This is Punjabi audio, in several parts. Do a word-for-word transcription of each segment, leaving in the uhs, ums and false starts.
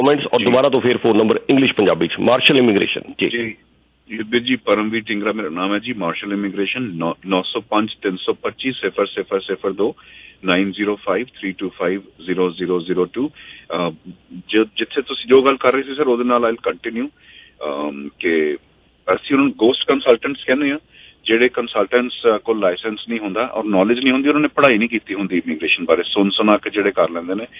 कमेंट्स और दोबारा तो फिर phone number English Punjabi Marshall immigration जी जी युद्धवीर जी परमवीर टिंगरा मेरा नाम है जी मार्शल इमीग्रेशन नौ नौ सौ पांच तीन सौ पच्चीस सिफर सिफर सिफर दो nine zero five three two five zero zero zero two जो जिथे तुसी जो गल कर रहे थे सर ਉਹਦੇ ਨਾਲ ਆਈਲ ਕੰਟੀਨਿਊ ਕਿ ਅਸੀਂ ਉਹਨਾਂ ਨੂੰ ਗੋਸਟ ਕੰਸਲਟੈਂਟਸ ਕਹਿੰਦੇ ਆ ਜਿਹੜੇ ਕੰਸਲਟੈਂਟਸ ਕੋਲ ਲਾਇਸੈਂਸ ਨਹੀਂ ਹੁੰਦਾ ਔਰ ਨੌਲੇਜ ਨਹੀਂ ਹੁੰਦੀ ਉਹਨਾਂ ਨੇ ਪੜ੍ਹਾਈ ਨਹੀਂ ਕੀਤੀ ਹੁੰਦੀ ਇਮੀਗ੍ਰੇਸ਼ਨ ਬਾਰੇ ਸੁਣ ਸੁਣਾ ਕੇ ਜਿਹੜੇ ਕਰ ਲੈਂਦੇ ਨੇ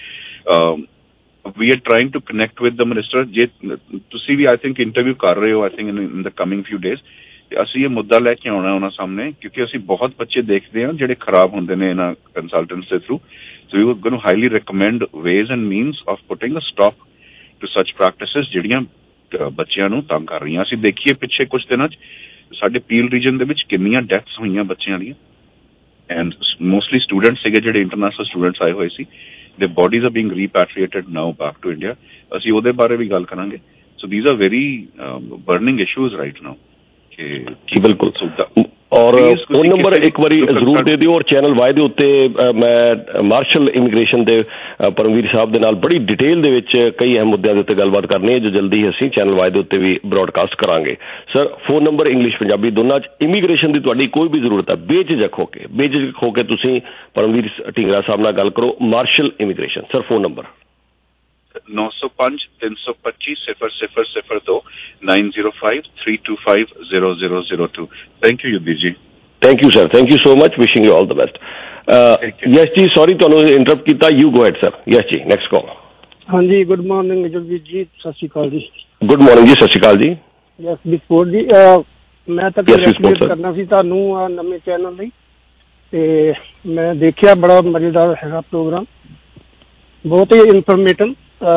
we are trying to connect with the minister ਜੇ ਤੁਸੀਂ ਵੀ ਆਈ ਥਿੰਕ ਇੰਟਰਵਿਊ ਕਰ ਰਹੇ ਹੋ I think in the coming few days ਅਸੀਂ ਇਹ ਮੁੱਦਾ ਲੈ ਕੇ ਆਉਣਾ ਉਹਨਾਂ ਸਾਹਮਣੇ ਕਿਉਂਕਿ ਅਸੀਂ ਬਹੁਤ ਬੱਚੇ ਦੇਖਦੇ ਹਾਂ ਜਿਹੜੇ ਖਰਾਬ ਹੁੰਦੇ ਨੇ ਇਹਨਾਂ ਕੰਸਲਟੈਂਟਸ ਦੇ through so we going to highly recommend ways and means of putting a stop to such practices ਜਿਹੜੀਆਂ ਬੱਚਿਆਂ ਨੂੰ ਤੰਗ ਕਰ ਰਹੀਆਂ ਅਸੀਂ ਦੇਖੀਏ ਪਿੱਛੇ ਕੁਝ ਦਿਨਾਂ 'ਚ ਸਾਡੇ ਪੀਲ ਰੀਜਨ ਦੇ ਵਿੱਚ ਕਿੰਨੀਆਂ ਡੈਥਸ ਹੋਈਆਂ ਬੱਚਿਆਂ ਦੀਆਂ ਐਂਡ ਮੋਸਟਲੀ ਸਟੂਡੈਂਟਸ ਸੀਗੇ ਜਿਹੜੇ ਇੰਟਰਨੈਸ਼ਨਲ ਸਟੂਡੈਂਟਸ ਆਏ ਹੋਏ ਸੀ their bodies are being repatriated now back to India. ਅਸੀਂ ਉਹਦੇ ਬਾਰੇ ਵੀ ਗੱਲ ਕਰਾਂਗੇ so these are very um, burning issues right now ਜੀ ਬਿਲਕੁਲ ਔਰ ਫੋਨ ਨੰਬਰ ਇੱਕ ਵਾਰੀ ਜ਼ਰੂਰ ਦੇ ਦਿਓ ਔਰ ਚੈਨਲ ਵਾਈ ਦੇ ਉੱਤੇ ਮੈਂ ਮਾਰਸ਼ਲ ਇਮੀਗ੍ਰੇਸ਼ਨ ਦੇ ਪਰਮਵੀਰ ਸਾਹਿਬ ਦੇ ਨਾਲ ਬੜੀ ਡਿਟੇਲ ਦੇ ਵਿੱਚ ਕਈ ਅਹਿਮ ਮੁੱਦਿਆਂ ਦੇ ਉੱਤੇ ਗੱਲਬਾਤ ਕਰਨੀ ਹੈ ਜੋ ਜਲਦੀ ਅਸੀਂ ਚੈਨਲ ਵਾਈ ਦੇ ਉੱਤੇ ਵੀ ਬ੍ਰੌਡਕਾਸਟ ਕਰਾਂਗੇ sir phone number English Punjabi ਦੋਨਾਂ 'ਚ ਇਮੀਗ੍ਰੇਸ਼ਨ ਦੀ ਤੁਹਾਡੀ ਕੋਈ ਵੀ ਜ਼ਰੂਰਤ ਹੈ ਬੇਝਿਜਕ ਹੋ ਕੇ ਬੇਝਿਜਕ ਹੋ ਕੇ ਤੁਸੀਂ ਪਰਮਵੀਰ ਢਿੰਗਰਾ ਸਾਹਿਬ ਨਾਲ ਗੱਲ ਕਰੋ Marshall immigration sir phone number नौ सौ पांच तीन सौ पच्चीस सिफर सिफर सिफर दो nine zero five three two five zero zero zero two thank you Yudhveer ji thank you sir thank you so much wishing you all the best yes जी सॉरी ਤੁਹਾਨੂੰ ਇੰਟਰਰਪਟ ਕੀਤਾ you go ahead sir yes ਜੀ ਨੈਕਸਟ ਕਾਲ ਹਾਂਜੀ ਗੁੱਡ ਮਾਰਨਿੰਗ ਜਗਵੀਰ ਜੀ ਸਤਿ ਸ਼੍ਰੀ ਅਕਾਲ ਜੀ ਗੁੱਡ ਮਾਰਨਿੰਗ ਜੀ ਸਤਿ ਸ਼੍ਰੀ ਅਕਾਲ ਜੀ ਯਸ ਬਿਸਪੋਰਟ ਜੀ ਮੈਂ ਤਾਂ ਕੰਗ੍ਰੈਚੁਲੇਟ ਕਰਨਾ ਸੀ ਤੁਹਾਨੂੰ ਆ ਨਵੇਂ ਚੈਨਲ ਲਈ ਤੇ ਮੈਂ ਦੇਖਿਆ ਬੜਾ ਮਜ਼ੇਦਾਰ ਹੈਗਾ ਪ੍ਰੋਗਰਾਮ ਬਹੁਤ ਹੀ ਇਨਫੋਰਮੇਟਿਵ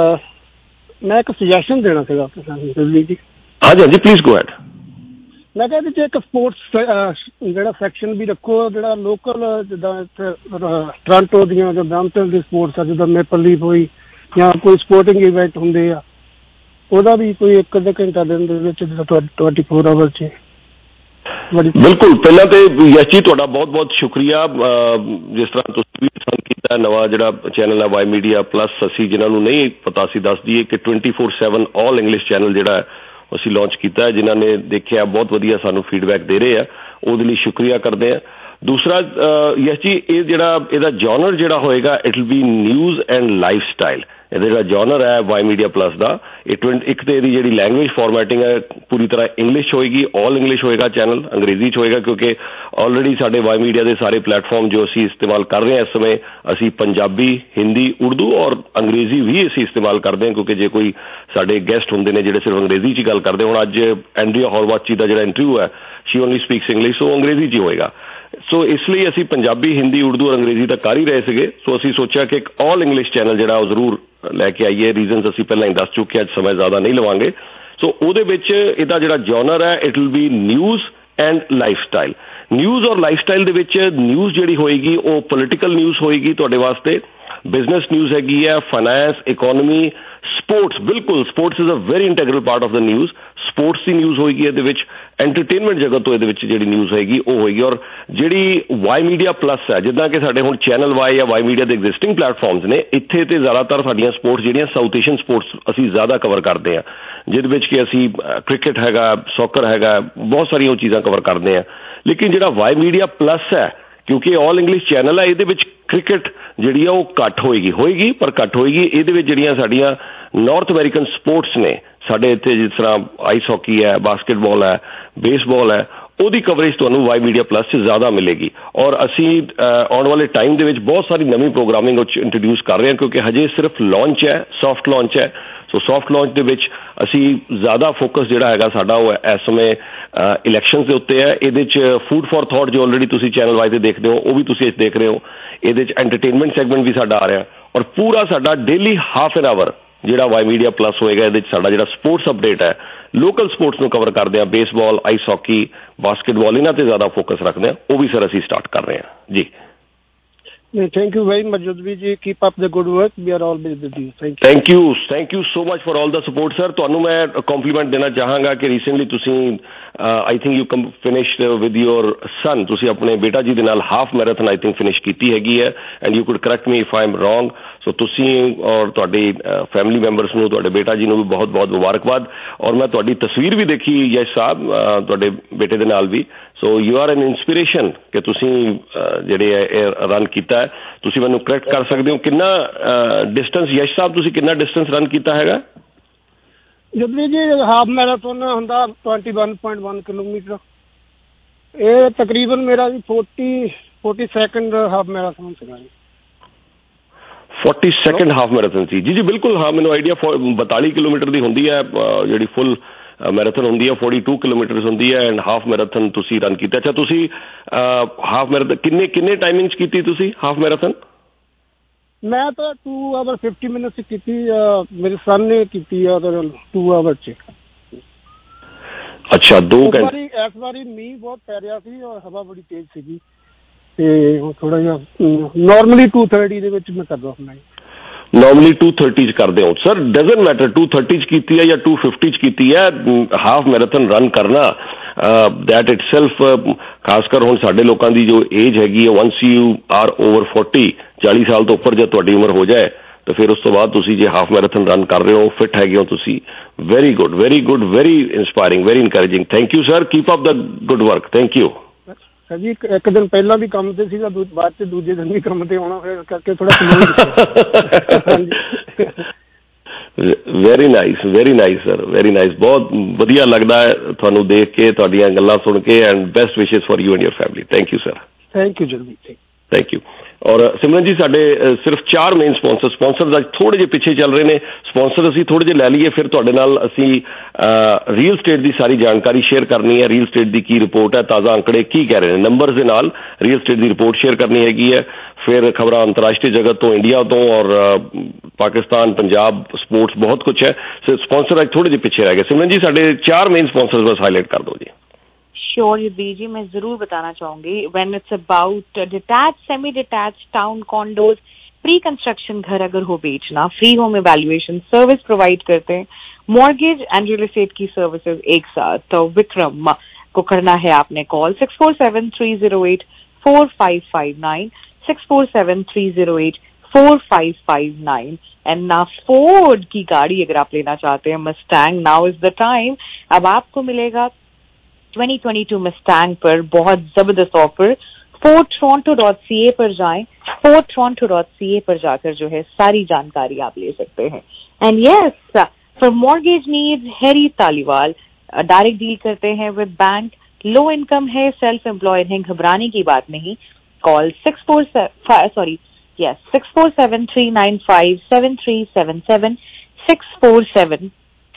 ਮੈਂ ਇੱਕ ਸੁਜੈਸ਼ਨ ਦੇਣਾ ਸੀਗਾ ਜੀ ਹਾਂਜੀ ਹਾਂਜੀ ਪਲੀਜ਼ ਗੋ ਹੈਡ ਮੈਂ ਕਿਹਾ ਇਹਦੇ 'ਚ ਇੱਕ ਸਪੋਰਟਸ ਜਿਹੜਾ ਸੈਕਸ਼ਨ ਵੀ ਰੱਖੋ ਜਿਹੜਾ ਲੋਕਲ ਜਿੱਦਾਂ ਇੱਥੇ ਟੋਰਾਂਟੋ ਦੀਆਂ ਜਾਂ ਬ੍ਰੈਂਪਟਨ ਦੀ ਸਪੋਰਟਸ ਆ ਜਿੱਦਾਂ ਮੇਪਲ ਲੀਫ ਹੋਈ ਜਾਂ ਕੋਈ ਸਪੋਰਟਿੰਗ ਇਵੈਂਟ ਹੁੰਦੇ ਆ ਉਹਦਾ ਵੀ ਕੋਈ ਇੱਕ ਅੱਧਾ ਘੰਟਾ ਦਿਨ ਦੇ ਵਿੱਚ ਜਿੱਦਾਂ ਟਵੈਂਟੀ ਫੋਰ ਆਵਰ 'ਚ ਬਿਲਕੁਲ ਪਹਿਲਾਂ ਤੇ ਯਸ਼ ਜੀ ਤੁਹਾਡਾ ਬਹੁਤ ਬਹੁਤ ਸ਼ੁਕਰੀਆ ਜਿਸ ਤਰ੍ਹਾਂ ਤੁਸੀਂ ਵੀ ਪਸੰਦ ਕੀਤਾ ਨਵਾਂ ਜਿਹੜਾ ਚੈਨਲ ਹੈ ਵਾਈ ਮੀਡੀਆ ਪਲੱਸ ਅਸੀਂ ਜਿਹਨਾਂ ਨੂੰ ਨਹੀਂ ਪਤਾ ਅਸੀਂ ਦੱਸ ਦਈਏ ਕਿ twenty four seven all English channel ਜਿਹੜਾ ਅਸੀਂ ਲਾਂਚ ਕੀਤਾ ਜਿਨ੍ਹਾਂ ਨੇ ਦੇਖਿਆ ਬਹੁਤ ਵਧੀਆ ਸਾਨੂੰ ਫੀਡਬੈਕ ਦੇ ਰਹੇ ਆ ਉਹਦੇ ਲਈ ਸ਼ੁਕਰੀਆ ਕਰਦੇ ਹਾਂ ਦੂਸਰਾ ਯਸ਼ ਜੀ ਇਹ ਜਿਹੜਾ ਇਹਦਾ ਜੌਨਰ ਜਿਹੜਾ ਹੋਏਗਾ it will be news and ਲਾਈਫ ਸਟਾਈਲ ਇਹਦਾ ਜਿਹੜਾ ਜੌਨਰ ਹੈ ਵਾਈ ਮੀਡੀਆ ਪਲੱਸ ਦਾ ਇਹ ਟਵੈਂਟੀ ਇੱਕ ਤਾਂ ਇਹਦੀ ਜਿਹੜੀ ਲੈਂਗੁਏਜ ਫਾਰਮੈਟਿੰਗ ਹੈ ਪੂਰੀ ਤਰ੍ਹਾਂ ਇੰਗਲਿਸ਼ ਹੋਏਗੀ ਆਲ ਇੰਗਲਿਸ਼ ਹੋਏਗਾ ਚੈਨਲ ਅੰਗਰੇਜ਼ੀ 'ਚ ਹੋਏਗਾ ਕਿਉਂਕਿ ਆਲਰੇਡੀ ਸਾਡੇ ਵਾਈ ਮੀਡੀਆ ਦੇ ਸਾਰੇ ਪਲੇਟਫਾਰਮ ਜੋ ਅਸੀਂ ਇਸਤੇਮਾਲ ਕਰ ਰਹੇ ਹਾਂ ਇਸ ਸਮੇਂ ਅਸੀਂ ਪੰਜਾਬੀ ਹਿੰਦੀ ਉਰਦੂ ਔਰ ਅੰਗਰੇਜ਼ੀ ਵੀ ਅਸੀਂ ਇਸਤੇਮਾਲ ਕਰਦੇ ਹਾਂ ਕਿਉਂਕਿ ਜੇ ਕੋਈ ਸਾਡੇ ਗੈਸਟ ਹੁੰਦੇ ਨੇ ਜਿਹੜੇ ਸਿਰਫ ਅੰਗਰੇਜ਼ੀ 'ਚ ਗੱਲ ਕਰਦੇ ਹੁਣ ਅੱਜ ਐਂਡਰੀਆ ਹੌਰਵਾਚੀ ਦਾ ਜਿਹੜਾ ਇੰਟਰਵਿਊ ਹੈ she only speaks English so ਅੰਗਰੇਜ਼ੀ 'ਚ ਹੀ ਹੋਏਗਾ ਸੋ ਇਸ ਲਈ ਅਸੀਂ ਪੰਜਾਬੀ ਹਿੰਦੀ ਉਰਦੂ ਔਰ ਅੰਗਰੇਜ਼ੀ ਤਾਂ ਕਰ ਹੀ ਰਹੇ ਸੀਗੇ ਸੋ ਅਸੀਂ ਸੋਚਿਆ ਕਿ ਇੱਕ ਆਲ ਇੰਗਲਿਸ਼ ਚੈਨਲ ਜਿਹੜਾ ਉਹ ਜ਼ਰੂਰ ਲੈ ਕੇ ਆਈਏ ਰੀਜ਼ਨਸ ਅਸੀਂ ਪਹਿਲਾਂ ਹੀ ਦੱਸ ਚੁੱਕੇ ਅੱਜ ਸਮਾਂ ਜ਼ਿਆਦਾ ਨਹੀਂ ਲਵਾਂਗੇ ਸੋ ਉਹਦੇ ਵਿੱਚ ਇਹਦਾ ਜਿਹੜਾ ਜੌਨਰ ਹੈ it will be news and ਲਾਈਫ ਸਟਾਈਲ ਨਿਊਜ਼ ਔਰ ਲਾਈਫ ਸਟਾਈਲ ਦੇ ਵਿੱਚ ਨਿਊਜ਼ ਜਿਹੜੀ ਹੋਏਗੀ ਉਹ ਪੋਲੀਟੀਕਲ ਨਿਊਜ਼ ਹੋਏਗੀ ਤੁਹਾਡੇ ਵਾਸਤੇ ਬਿਜ਼ਨਸ ਨਿਊਜ਼ ਹੈਗੀ ਹੈ ਫਾਈਨੈਂਸ ਇਕੋਨਮੀ ਸਪੋਰਟਸ ਬਿਲਕੁਲ sports is a very integral part of the news sports ਦੀ ਨਿਊਜ਼ ਹੋਏਗੀ ਇਹਦੇ ਵਿੱਚ ਐਂਟਰਟੇਨਮੈਂਟ ਜਗਤ ਤੋਂ ਇਹਦੇ ਵਿੱਚ ਜਿਹੜੀ ਨਿਊਜ਼ ਹੋਏਗੀ ਉਹ ਹੋਏਗੀ ਔਰ ਜਿਹੜੀ ਵਾਈ ਮੀਡੀਆ ਪਲੱਸ ਹੈ ਜਿੱਦਾਂ ਕਿ ਸਾਡੇ ਹੁਣ ਚੈਨਲ ਵਾਈ ਜਾਂ ਵਾਈ ਮੀਡੀਆ ਦੇ ਐਗਜ਼ਿਸਟਿੰਗ ਪਲੇਟਫਾਰਮਸ ਨੇ ਇੱਥੇ ਤੇ ਜ਼ਿਆਦਾਤਰ ਸਾਡੀਆਂ ਸਪੋਰਟਸ ਜਿਹੜੀਆਂ ਸਾਊਥ ਏਸ਼ੀਅਨ ਸਪੋਰਟਸ ਅਸੀਂ ਜ਼ਿਆਦਾ ਕਵਰ ਕਰਦੇ ਹਾਂ ਜਿਹਦੇ ਵਿੱਚ ਕਿ ਅਸੀਂ ਕ੍ਰਿਕਟ ਹੈਗਾ ਸੌਕਰ ਹੈਗਾ ਬਹੁਤ ਸਾਰੀਆਂ ਉਹ ਚੀਜ਼ਾਂ ਕਵਰ ਕਰਦੇ ਹਾਂ ਲੇਕਿਨ ਜਿਹੜਾ ਵਾਈ ਮੀਡੀਆ ਪਲੱਸ ਹੈ ਕਿਉਂਕਿ ਆਲ ਇੰਗਲਿਸ਼ ਚੈਨਲ ਹੈ ਇਹਦੇ ਵਿੱਚ ਕ੍ਰਿਕਟ ਜਿਹੜੀ ਆ ਉਹ ਘੱਟ ਹੋਏਗੀ ਹੋਏਗੀ ਪਰ ਘੱਟ ਹੋਏਗੀ ਇਹਦੇ ਵਿੱਚ ਜਿਹੜੀਆਂ ਸਾਡੀਆਂ ਨਾਰਥ ਅਮਰੀਕਨ ਸਪੋਰਟਸ ਨੇ ਸਾਡੇ ਇੱਥੇ ਜਿਸ ਤਰ੍ਹਾਂ ਆਈਸ ਹਾਕੀ ਹੈ ਬਾਸਕਟਬਾਲ ਹੈ ਬੇਸਬਾਲ ਹੈ ਉਹਦੀ ਕਵਰੇਜ ਤੁਹਾਨੂੰ ਵਾਈ ਮੀਡੀਆ ਪਲੱਸ 'ਚ ਜ਼ਿਆਦਾ ਮਿਲੇਗੀ ਔਰ ਅਸੀਂ ਆਉਣ ਵਾਲੇ ਟਾਈਮ ਦੇ ਵਿੱਚ ਬਹੁਤ ਸਾਰੀ ਨਵੀਂ ਪ੍ਰੋਗਰਾਮਿੰਗ ਉਹ 'ਚ ਇੰਟਰੋਡਿਊਸ ਕਰ ਰਹੇ ਹਾਂ ਕਿਉਂਕਿ ਹਜੇ ਸਿਰਫ ਲਾਂਚ ਹੈ ਸੌਫਟ ਲਾਂਚ ਹੈ ਸੋ ਸੌਫਟ ਲਾਂਚ ਦੇ ਵਿੱਚ ਅਸੀਂ ਜ਼ਿਆਦਾ ਫੋਕਸ ਜਿਹੜਾ ਹੈਗਾ ਸਾਡਾ ਉਹ ਇਸ ਸਮੇਂ ਇਲੈਕਸ਼ਨਸ ਦੇ ਉੱਤੇ ਹੈ ਇਹਦੇ 'ਚ ਫੂਡ ਫॉर ਥਾਟ ਜੋ ਆਲਰੇਡੀ ਤੁਸੀਂ ਚੈਨਲ ਵਾਈਜ਼ ਤੇ ਦੇਖਦੇ ਹੋ ਉਹ ਵੀ ਤੁਸੀਂ ਦੇਖ ਰਹੇ ਹੋ ਇਹਦੇ 'ਚ ਐਂਟਰਟੇਨਮੈਂਟ ਸੈਗਮੈਂਟ ਵੀ ਸਾਡਾ ਆ ਰਿਹਾ ਔਰ ਪੂਰਾ ਸਾਡਾ ਡੇਲੀ ਹਾਫ ਐਨ ਆਵਰ ਜਿਹੜਾ ਵਾਈ ਮੀਡੀਆ ਪਲੱਸ ਹੋਏਗਾ ਇਹਦੇ 'ਚ ਸਾਡਾ ਜਿਹੜਾ ਸਪੋਰਟਸ ਅਪਡੇਟ ਹੈ ਲੋਕਲ ਸਪੋਰਟਸ ਨੂੰ ਕਵਰ ਕਰਦੇ ਹਾਂ ਬੇਸਬਾਲ ਆਈਸ ਹਾਕੀ ਬਾਸਕਟਬਾਲ ਇਹਨਾਂ 'ਤੇ ਜ਼ਿਆਦਾ ਫੋਕਸ ਰੱਖਦੇ ਹਾਂ ਉਹ ਵੀ ਸਰ ਅਸੀਂ ਸਟਾਰਟ ਕਰ ਰਹੇ ਹਾਂ ਜੀ Thank you very much, Jodhvi ji. Keep up the good work. We are always with you. Thank you. Thank you. Thank you so much for all the support, sir. ਤੁਹਾਨੂੰ ਮੈਂ compliment ਦੇਣਾ ਚਾਹਾਂਗਾ ਕਿ recently ਤੁਸੀਂ I think you come finished with your son. ਤੁਸੀਂ ਆਪਣੇ ਬੇਟਾ ਜੀ ਦੇ ਨਾਲ half marathon I think finish ਕੀਤੀ ਹੈਗੀ ਹੈ and you could correct me if I am wrong. ਸੋ ਤੁਸੀਂ ਔਰ ਤੁਹਾਡੀ ਫੈਮਿਲੀ ਮੈਂਬਰਸ ਨੂੰ, ਤੁਹਾਡੇ ਬੇਟਾ ਜੀ ਨੂੰ ਵੀ ਬਹੁਤ ਬਹੁਤ ਮੁਬਾਰਕਬਾਦ। ਔਰ ਮੈਂ ਤੁਹਾਡੀ ਤਸਵੀਰ ਵੀ ਦੇਖੀ ਯਸ਼ ਸਾਹਿਬ ਤੁਹਾਡੇ ਬੇਟੇ ਦੇ ਨਾਲ ਵੀ। So you are an inspiration ਕਿ ਤੁਸੀਂ ਜਿਹੜੇ ਇਹ ਰਨ ਕੀਤਾ ਹੈ। ਤੁਸੀਂ ਮੈਨੂੰ ਕਰੈਕਟ ਕਰ ਸਕਦੇ ਹੋ, ਕਿੰਨਾ ਡਿਸਟੈਂਸ ਯਸ਼ ਸਾਹਿਬ ਤੁਸੀਂ ਕਿੰਨਾ ਡਿਸਟੈਂਸ ਰਨ ਕੀਤਾ ਹੈਗਾ? ਜਦੋਂ ਜੀ ਹਾਫ ਮੈਰਾਥਨ ਹੁੰਦਾ twenty one point one kilometre, ਇਹ ਤਕਰੀਬਨ ਮੇਰਾ ਜੀ forty forty second half marathon ਸੀਗਾ ਜੀ। ਫੋਰਟੀ ਸੈਕਿੰਡ ਹਾਫ ਮੈਰਾਥਨ ਸੀ ਜੀ? ਜੀ ਬਿਲਕੁਲ, ਹਾਂ ਮੈਨੂੰ ਆਈਡੀਆ। ਬਤਾਲੀ ਕਿਲੋਮੀਟਰ ਦੀ ਹੁੰਦੀ ਹੈ ਜਿਹੜੀ ਫੁੱਲ ਮੈਰਾਥਨ ਹੁੰਦੀ ਹੈ, ਫੋਰਟੀ ਟੂ ਕਿਲੋਮੀਟਰ ਹੁੰਦੀ ਹੈ, ਐਂਡ ਹਾਫ ਮੈਰਾਥਨ ਤੁਸੀਂ ਰਨ ਕੀਤਾ। ਅੱਛਾ, ਤੁਸੀਂ ਹਾਫ ਮੈਰਾਥਨ ਕਿੰਨੇ ਕਿੰਨੇ ਟਾਈਮਿੰਗ 'ਚ ਕੀਤੀ ਤੁਸੀਂ ਹਾਫ ਮੈਰਾਥਨ? ਮੈਂ ਤਾਂ ਟੂ ਆਵਰ ਫਿਫਟੀ ਮਿੰਟ ਕੀਤੀ, ਮੇਰੇ ਸਨ ਨੇ ਕੀਤੀ ਆ ਟੂ ਆਵਰ 'ਚ। ਅੱਛਾ, ਦੋ ਘੰਟੇ। ਇਸ ਵਾਰੀ ਮੀਂਹ ਬਹੁਤ ਪੈ ਰਿਹਾ ਸੀ ਔਰ ਹਵਾ ਬੜੀ ਤੇਜ਼ ਸੀਗੀ, ਤੇ ਉਹ ਥੋੜਾ ਜਿਹਾ ਨੋਰਮਲੀ ਟੂ ਥਰਟੀ ਦੇ ਵਿੱਚ ਮੈਂ ਕਰਦਾ ਹੁੰਦਾ। ਨੋਰਮਲੀ ਟੂ ਥਰਟੀ 'ਚ ਕਰਦੇ ਹੋ sir? Doesn't matter two thirty 'ਚ ਕੀਤੀ ਹੈ ਜਾਂ ਟੂ ਫਿਫਟੀ 'ਚ ਕੀਤੀ ਹੈ, ਹਾਫ ਮੈਰਾਥਨ ਰਨ ਕਰਨਾ ਦੈਟ ਇਟ ਸੈਲਫ, ਖਾਸ ਕਰ ਹੁਣ ਸਾਡੇ ਲੋਕਾਂ ਦੀ ਜੋ ਏਜ ਹੈਗੀ ਹੈ, once you are over forty, ਚਾਲੀ ਸਾਲ ਤੋਂ ਉੱਪਰ ਜਦ ਤੁਹਾਡੀ ਉਮਰ ਹੋ ਜਾਏ ਤਾਂ ਫਿਰ ਉਸ ਤੋਂ ਬਾਅਦ ਤੁਸੀਂ ਜੇ ਹਾਫ ਮੈਰਾਥਨ ਰਨ ਕਰ ਰਹੇ ਹੋ, ਫਿਟ ਹੈਗੇ ਹੋ ਤੁਸੀਂ, very good very good very inspiring very encouraging. Thank you sir, keep up the good work. Thank you sir ਜੀ। ਇੱਕ ਦਿਨ ਪਹਿਲਾਂ ਵੀ ਕੰਮ ਤੇ ਸੀਗਾ, ਬਾਅਦ ਚ ਦੂਜੇ ਦਿਨ ਵੀ ਕੰਮ ਤੇ ਆਉਣਾ, ਫਿਰ ਕਰਕੇ ਥੋੜਾ। Very nice very nice sir, very nice. ਬਹੁਤ ਵਧੀਆ ਲੱਗਦਾ ਹੈ ਤੁਹਾਨੂੰ ਦੇਖ ਕੇ, ਤੁਹਾਡੀਆਂ ਗੱਲਾਂ ਸੁਣ ਕੇ, and best wishes for you and your family. Thank you sir. Thank you ਜਲਦੀ, ਥੈਂਕ ਯੂ। ਔਰ ਸਿਮਰਨ ਜੀ, ਸਾਡੇ ਸਿਰਫ ਚਾਰ ਮੇਨ ਸਪਾਂਸਰ ਸਪਾਂਸਰ ਅੱਜ ਥੋੜੇ ਜਿਹੇ ਪਿੱਛੇ ਚੱਲ ਰਹੇ ਨੇ। ਸਪਾਂਸਰ ਅਸੀਂ ਥੋੜੇ ਜਿਹੇ ਲੈ ਲਈਏ, ਫਿਰ ਤੁਹਾਡੇ ਨਾਲ ਅਸੀਂ ਰੀਅਲ ਸਟੇਟ ਦੀ ਸਾਰੀ ਜਾਣਕਾਰੀ ਸ਼ੇਅਰ ਕਰਨੀ ਹੈ। ਰੀਅਲ ਸਟੇਟ ਦੀ ਕੀ ਰਿਪੋਰਟ ਹੈ, ਤਾਜ਼ਾ ਅੰਕੜੇ ਕੀ ਕਹਿ ਰਹੇ ਨੇ, ਨੰਬਰਸ ਦੇ ਨਾਲ ਰੀਅਲ ਸਟੇਟ ਦੀ ਰਿਪੋਰਟ ਸ਼ੇਅਰ ਕਰਨੀ ਹੈਗੀ ਹੈ। ਫਿਰ ਖਬਰਾਂ ਅੰਤਰਰਾਸ਼ਟਰੀ ਜਗਤ ਤੋਂ, ਇੰਡੀਆ ਤੋਂ, ਔਰ ਪਾਕਿਸਤਾਨ, ਪੰਜਾਬ, ਸਪੋਰਟਸ, ਬਹੁਤ ਕੁਛ ਹੈ। ਸੋ ਸਪਾਂਸਰ ਅੱਜ ਥੋੜੇ ਜਿਹੇ ਪਿੱਛੇ ਰਹਿ ਗਏ। ਸਿਮਰਨ ਜੀ, ਸਾਡੇ ਚਾਰ ਮੇਨ ਸਪਾਂਸਰ बस हाईलाइट कर दो जी। श्योर युद्धवीर जी, मैं जरूर बताना चाहूंगी, when it's about detach, semi detach, town condos, pre construction घर अगर हो बेचना, free home evaluation service provide करते हैं, मॉर्गेज एंड रियल एस्टेट की सर्विसेज एक साथ। तो विक्रम को करना है आपने call six four seven three zero eight four five five nine, six four seven three zero eight four five five nine. And ना फोर्ड की गाड़ी अगर आप लेना चाहते हैं, Mustang, now is the time. अब आपको मिलेगा ट्वेंटी ट्वेंटी टू मस्टैंग पर बहुत जबरदस्त offer. Ford Toronto dot C A पर जाएं, Ford Toronto dot C A पर जाकर जो है सारी जानकारी आप ले सकते हैं। And yes, for mortgage needs, Harry Taliwal direct deal करते हैं विद बैंक, लो इनकम है, सेल्फ एम्प्लॉयड है, घबराने की बात नहीं। Call six four sorry yes six four seven three nine five seven three seven seven, six four seven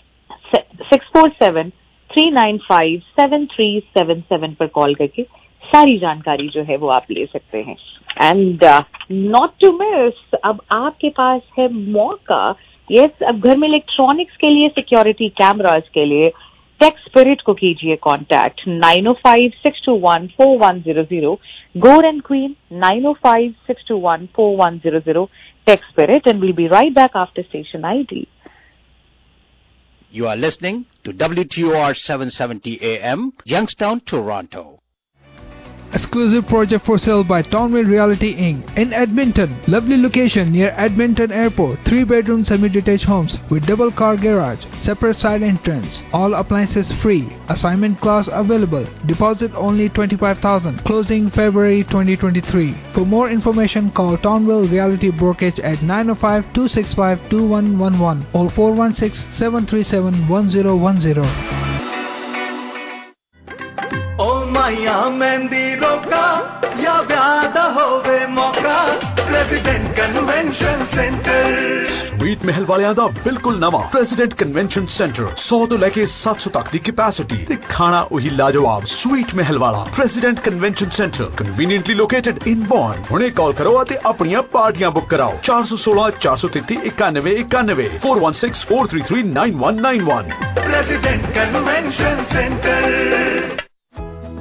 six four seven three nine five seven three seven seven पर कॉल करके सारी जानकारी जो है वो आप ले सकते हैं। एंड नॉट टू मिस, अब आपके पास है मौका। यस yes, अब घर में इलेक्ट्रॉनिक्स के लिए, सिक्योरिटी कैमरास के लिए टेक स्पिरिट को कीजिए contact nine O five six two one four one zero zero, Gore and Queen nine O five six two one four one zero zero, take spirit, and will be right back after station I D. You are listening to W T O R seven seventy A M, Youngstown, Toronto. Exclusive project for sale by Townville Realty Incorporated in Edmonton. Lovely location near Edmonton Airport. Three bedroom semi-detached homes with double car garage, separate side entrance. All appliances free. Assignment class available. Deposit only twenty-five thousand dollars. Closing February twenty twenty-three. For more information, call Townville Realty Brokerage at nine oh five, two six five, two one one one or four one six, seven three seven, one zero one zero. ओ माया मेहंदी रोका या व्यादा होवे मौका, प्रेसिडेंट कन्वेंशन सेंटर। स्वीट महल वालियां दा बिल्कुल नवा प्रेसिडेंट कन्वेंशन सेंटर, सौ तो लेके सात सौ तक दी कैपेसिटी ते खाना वही लाजवाब स्वीट महल वाला president convention centre, conveniently located in Bond. हुणे कॉल करो ते अपनियां पार्टियां बुक कराओ चार सौ सोलह चार सौ तैंतीस इक्यानवे इक्यानवे four one six four three three nine one nine one. President convention centre.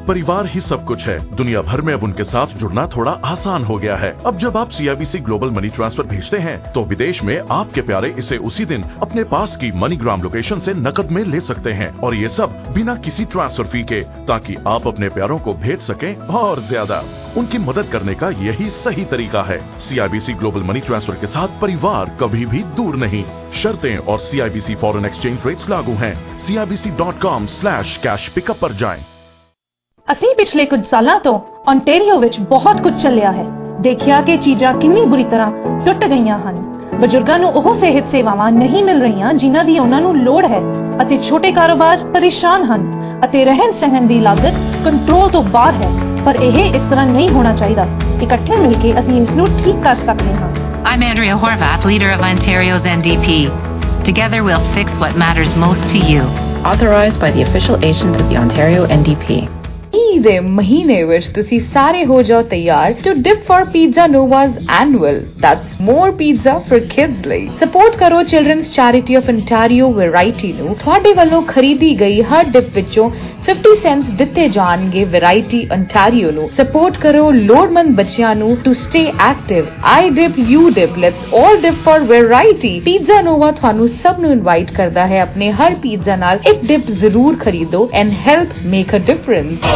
परिवार ही सब कुछ है। दुनिया भर में अब उनके साथ जुड़ना थोड़ा आसान हो गया है। अब जब आप सीआईबीसी ग्लोबल मनी ट्रांसफर भेजते हैं तो विदेश में आपके प्यारे इसे उसी दिन अपने पास की मनीग्राम लोकेशन से नकद में ले सकते हैं, और ये सब बिना किसी ट्रांसफर फी के, ताकि आप अपने प्यारों को भेज सकें और ज्यादा। उनकी मदद करने का यही सही तरीका है। सीआईबीसी ग्लोबल मनी ट्रांसफर के साथ परिवार कभी भी दूर नहीं। शर्तें और सीआईबीसी फॉरेन एक्सचेंज रेट्स लागू हैं। C I B C dot com slash cash pickup पर जाएं। ਅਸੀਂ ਪਿਛਲੇ ਕੁਝ ਸਾਲਾਂ ਤੋਂ ontario ਵਿੱਚ ਬਹੁਤ ਕੁਝ ਚੱਲਿਆ ਹੈ। ਦੇਖਿਆ ਕਿ ਚੀਜ਼ਾਂ ਕਿੰਨੀ ਬੁਰੀ ਤਰ੍ਹਾਂ ਟੁੱਟ ਗਈਆਂ ਹਨ। ਬਜ਼ੁਰਗਾਂ ਨੂੰ ਉਹ ਸਿਹਤ ਸੇਵਾਵਾਂ ਨਹੀਂ ਮਿਲ ਰਹੀਆਂ ਜਿਨ੍ਹਾਂ ਦੀ ਉਹਨਾਂ ਨੂੰ ਲੋੜ ਹੈ, ਅਤੇ ਛੋਟੇ ਕਾਰੋਬਾਰ ਪਰੇਸ਼ਾਨ ਹਨ, ਅਤੇ ਰਹਿਣ ਸਹਿਣ ਦੀ ਲਾਗਤ ਕੰਟਰੋਲ ਤੋਂ ਬਾਹਰ ਹੈ। ਪਰ ਇਹ ਇਸ ਤਰ੍ਹਾਂ ਨਹੀਂ ਹੋਣਾ ਚਾਹੀਦਾ। ਇਕੱਠੇ ਮਿਲ ਕੇ ਅਸੀਂ ਇਸ ਨੂੰ ਠੀਕ ਕਰ ਸਕਦੇ ਹਾਂ। I'm Andrea Horvath, leader of Ontario's N D P. Together we'll fix what matters most to you. Authorized by the official agent of the Ontario N D P. Eid ਦੇ ਮਹੀਨੇ ਵਿੱਚ ਤੁਸੀਂ ਸਾਰੇ ਹੋ ਜਾਓ ਤਿਆਰ to dip for Pizza Nova's annual. That's more pizza for kids ਲਈ। ਸਪੋਰਟ ਕਰੋ Children's Charity of Ontario Variety ਨੂੰ। ਤੁਹਾਡੇ ਵੱਲੋਂ ਖਰੀਦੀ ਗਈ ਹਰ ਡਿਪ ਵਿੱਚੋਂ fifty cents ਦਿੱਤੇ ਜਾਣਗੇ Variety Ontario ਨੂੰ। ਸਪੋਰਟ ਕਰੋ ਲੋੜਵੰਦ ਬੱਚਿਆਂ ਨੂੰ to stay active. I dip, you dip, let's all dip for Variety। Pizza Nova ਤੁਹਾਨੂੰ ਸਭ ਨੂੰ ਇਨਵਾਈਟ ਕਰਦਾ ਹੈ ਆਪਣੇ ਹਰ ਪੀਜ਼ਾ ਨਾਲ ਇੱਕ ਡਿਪ ਜ਼ਰੂਰ ਖਰੀਦੋ and help make a difference।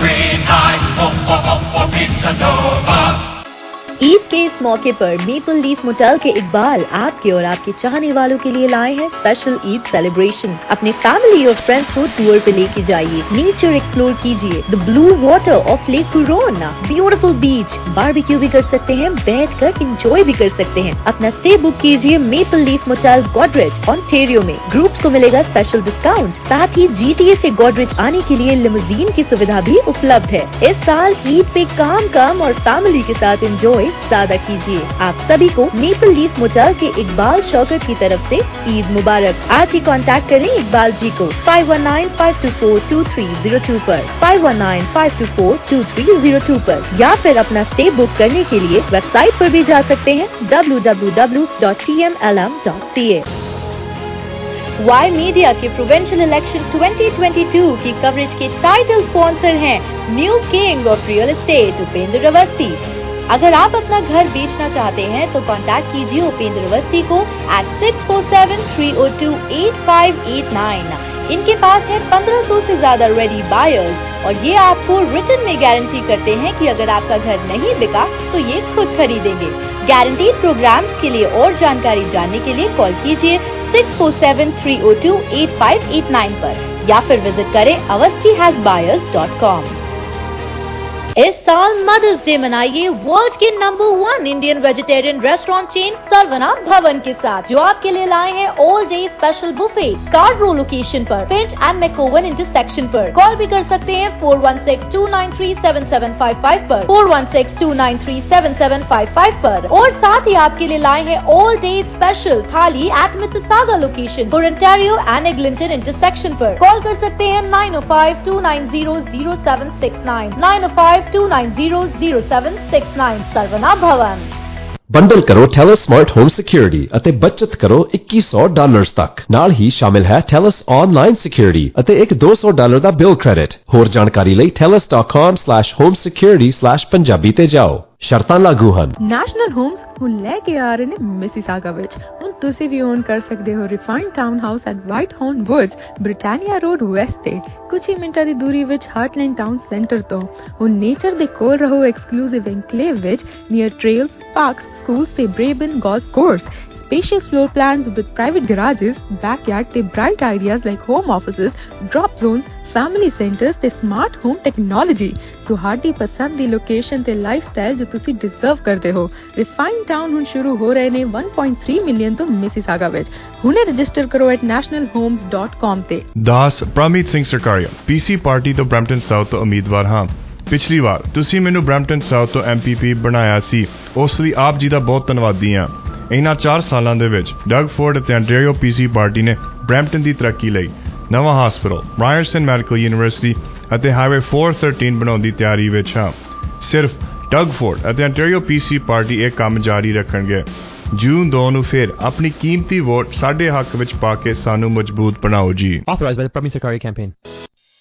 Eid के इस मौके पर मेपल लीफ मोटेल के इकबाल आपके और आपके चाहने वालों के लिए लाए हैं स्पेशल ईद सेलिब्रेशन। अपने फैमिली और फ्रेंड्स को टूर पे लेके जाइए, नेचर एक्सप्लोर कीजिए, the blue water of lake Corona, beautiful beach, barbecue भी कर सकते हैं, बैठ कर इंजॉय भी कर सकते हैं। अपना स्टे बुक कीजिए maple leaf motel Goderich Ontario में। ग्रुप्स को मिलेगा स्पेशल डिस्काउंट। साथ ही जीटीए से गॉडरेज आने के लिए लिमोजीन की सुविधा भी उपलब्ध है। इस साल ईद पे काम कम और फैमिली के साथ एंजॉय ज्यादा कीजिए। आप सभी को मेपल लीफ मोटेल के इकबाल शौकत की तरफ से ईद मुबारक। आज ही कांटेक्ट करें इकबाल जी को five one nine five two four two three zero two पर, five one nine five two four two three zero two पर, या फिर अपना स्टे बुक करने के लिए वेबसाइट पर भी जा सकते हैं w w w dot t m l m dot c a। Y media के प्रोविंशियल इलेक्शन twenty twenty-two की कवरेज के टाइटल स्पॉन्सर हैं new king of real estate Upendra Awasthi. अगर आप अपना घर बेचना चाहते हैं तो कांटेक्ट कीजिए उपेंद्र अवस्थी को at six four seven three zero two eight five eight nine। इनके पास है पंद्रह सौ से ज्यादा रेडी बायर्स और ये आपको रिटन में गारंटी करते हैं कि अगर आपका घर नहीं बिका तो ये खुद खरीदेंगे। गारंटीड प्रोग्राम्स के लिए और जानकारी जानने के लिए कॉल कीजिए six four seven three zero two eight five eight nine पर, या फिर विजिट करें Awasthi has buyers dot com. इस साल मदर्स डे मनाइए वर्ल्ड के number one Indian vegetarian restaurant chain Saravana Bhavan के साथ, जो आपके लिए लाए हैं all day special buffet card row location पर, फिंच एंड मैकोवन इंटरसेक्शन पर। कॉल भी कर सकते हैं four one six two nine three seven seven five five पर, four one six two nine three seven seven five five पर। और साथ ही आपके लिए लाए हैं all day special thali at Mississauga location for Ontario and Eglinton intersection पर। कॉल कर सकते हैं nine oh five two nine zero zero seven six nine, nine oh five two nine zero zero seven six nine। Saravana Bhavan. Bundle ਕਰੋ ਟੈਲਸ ਸਮਾਰਟ ਹੋਮ ਸਿਕਿਉਰਿਟੀ ਅਤੇ ਬਚਤ ਕਰੋ ਇੱਕੀ ਸੌ ਡਾਲਰਸ ਤੱਕ। ਨਾਲ ਹੀ ਸ਼ਾਮਿਲ ਹੈ ਟੈਲਸ ਆਨਲਾਈਨ ਸਿਕਿਉਰਿਟੀ ਅਤੇ ਇੱਕ ਦੋ ਸੌ ਡਾਲਰ ਦਾ ਬਿਲ ਕ੍ਰੈਡਿਟ। ਹੋਰ ਜਾਣਕਾਰੀ ਲਈ Telus dot com slash home security slash Punjabi ਤੇ ਜਾਓ। ਸ਼ਰਤਾਂ ਲਾਗੂ ਹਨ। ਨੈਸ਼ਨਲ ਹੋਮਸ ਹੁਣ ਲੈ ਕੇ ਆ ਰਹੇ ਨੇ ਮਿਸੀਸਾਗਾ ਵਿੱਚ। ਹੁਣ ਤੁਸੀਂ ਵੀ ਓਨ ਕਰ ਸਕਦੇ ਹੋ refined town house at White Horn Woods, Britannia Road West ਤੇ ਕੁਝ ਹੀ ਮਿੰਟਾਂ ਦੀ ਦੂਰੀ ਵਿੱਚ ਹਾਰਟਲੈਂਡ ਟਾਊਨ ਸੈਂਟਰ ਤੋਂ। ਹੁਣ ਨੇਚਰ ਦੇ ਕੋਲ ਰਹੋ ਐਕਸਕਲੂਸਿਵ ਐਨਕਲੇਵ ਵਿੱਚ ਨੀਅਰ ਟ੍ਰੇਲਸ, ਪਾਰਕਸ, ਸਕੂਲਸ ਤੇ Braeben golf course. Spacious floor plans with private garages, backyard ਤੇ bright ideas like home offices, drop zones, family centers ਤੇ smart home technology। ਤੁਹਾਡੀ ਪਸੰਦ ਦੀ ਲੋਕੇਸ਼ਨ ਤੇ ਲਾਈਫਸਟਾਈਲ ਜੋ ਤੁਸੀਂ ਡਿਜ਼ਰਵ ਕਰਦੇ ਹੋ। ਰਿਫਾਈਨਡ ਟਾਊਨ ਹੁਣ ਸ਼ੁਰੂ ਹੋ ਰਹੇ ਨੇ one point three ਮਿਲੀਅਨ ਤੋਂ ਮਿਸੀਸਾਗਾ ਵਿੱਚ। ਹੁਣੇ ਰਜਿਸਟਰ ਕਰੋ at national homes dot com ਤੇ। ਦਾਸ ਪ੍ਰਮੀਤ ਸਿੰਘ ਸਰਕਾਰੀਆ ਪੀਸੀ ਪਾਰਟੀ ਤੋਂ ਬ੍ਰੈਂਪਟਨ ਸਾਊਥ ਤੋਂ ਉਮੀਦਵਾਰ ਹਾਂ। ਪਿਛਲੀ ਵਾਰ ਤੁਸੀਂ ਮੈਨੂੰ ਬ੍ਰੈਂਪਟਨ ਸਾਊਥ ਤੋਂ ਐਮਪੀਪੀ ਬਣਾਇਆ ਸੀ, ਉਸ ਲਈ ਆਪ ਜੀ ਦਾ ਬਹੁਤ ਧੰਨਵਾਦੀ ਹਾਂ। ਇਹਨਾਂ ਚਾਰ ਸਾਲਾਂ ਦੇ ਵਿੱਚ ਡਗ ਫੋਰਡ ਅਤੇ ਅੰਟੈਰੀਓ ਪੀਸੀ ਪਾਰਟੀ ਨੇ ਬ੍ਰੈਂਪਟਨ ਦੀ ਤਰੱਕੀ ਲਈ ਨਵਾਂ ਹਸਪਤਾਲ, ਰਾਇਰਸਨ ਮੈਡੀਕਲ ਯੂਨੀਵਰਸਿਟੀ ਅਤੇ ਹਾਈਵੇ four thirteen ਬਣਾਉਣ ਦੀ ਤਿਆਰੀ ਵਿੱਚ ਹਾਂ। ਸਿਰਫ ਡਗ ਫੋਰਡ ਅਤੇ ਅੰਟੈਰੀਓ ਪੀਸੀ ਪਾਰਟੀ ਇਹ ਕੰਮ ਜਾਰੀ ਰੱਖਣਗੇ। ਜੂਨ ਦੋ ਨੂੰ ਫਿਰ ਆਪਣੀ ਕੀਮਤੀ ਵੋਟ ਸਾਡੇ ਹੱਕ ਵਿੱਚ ਪਾ ਕੇ ਸਾਨੂੰ ਮਜ਼ਬੂਤ ਬਣਾਓ ਜੀ। Authorized by the Prime Secretary campaign.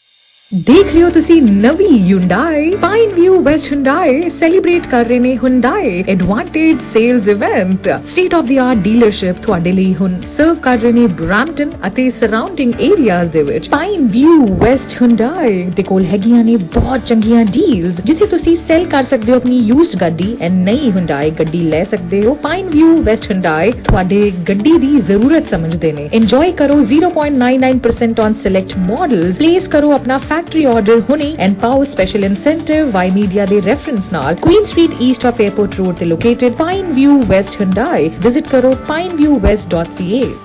देख लियो तुसी नवी Hyundai Pine View West Hyundai celebrate कर रहे ने Hyundai Advantage Sales Event State of the Art Dealership ਤੁਹਾਡੇ ਲਈ ਹੁਣ ਸਰਵ ਕਰ ਰਹੇ ਨੇ Brampton ਅਤੇ ਸਰਾਊਂਡਿੰਗ ਏਰੀਆਜ਼ ਦੇ ਵਿੱਚ Pine View West Hyundai ਦੇ ਕੋਲ ਹੈਗੀਆਂ ਨੇ ਬਹੁਤ ਚੰਗੀਆਂ ਡੀਲਸ ਜਿੱਥੇ ਤੁਸੀਂ ਸੈਲ ਕਰ ਸਕਦੇ ਹੋ ਆਪਣੀ ਯੂਜ਼ਡ ਗੱਡੀ ਐਂਡ ਨਈ Hyundai ਗੱਡੀ ਲੈ ਸਕਦੇ ਹੋ Pine View West Hyundai ਤੁਹਾਡੇ ਗੱਡੀ ਦੀ ਜ਼ਰੂਰਤ ਸਮਝਦੇ ਨੇ ਇੰਜੋਏ ਕਰੋ zero point nine nine percent on select models place ਕਰੋ ਆਪਣਾ फैक्ट्री ऑर्डर होने and power special incentive Y media दे रेफरेंस नाल Queen Street East off Airport Road ते located Pine View West Hyundai visit करो Pine View West dot C A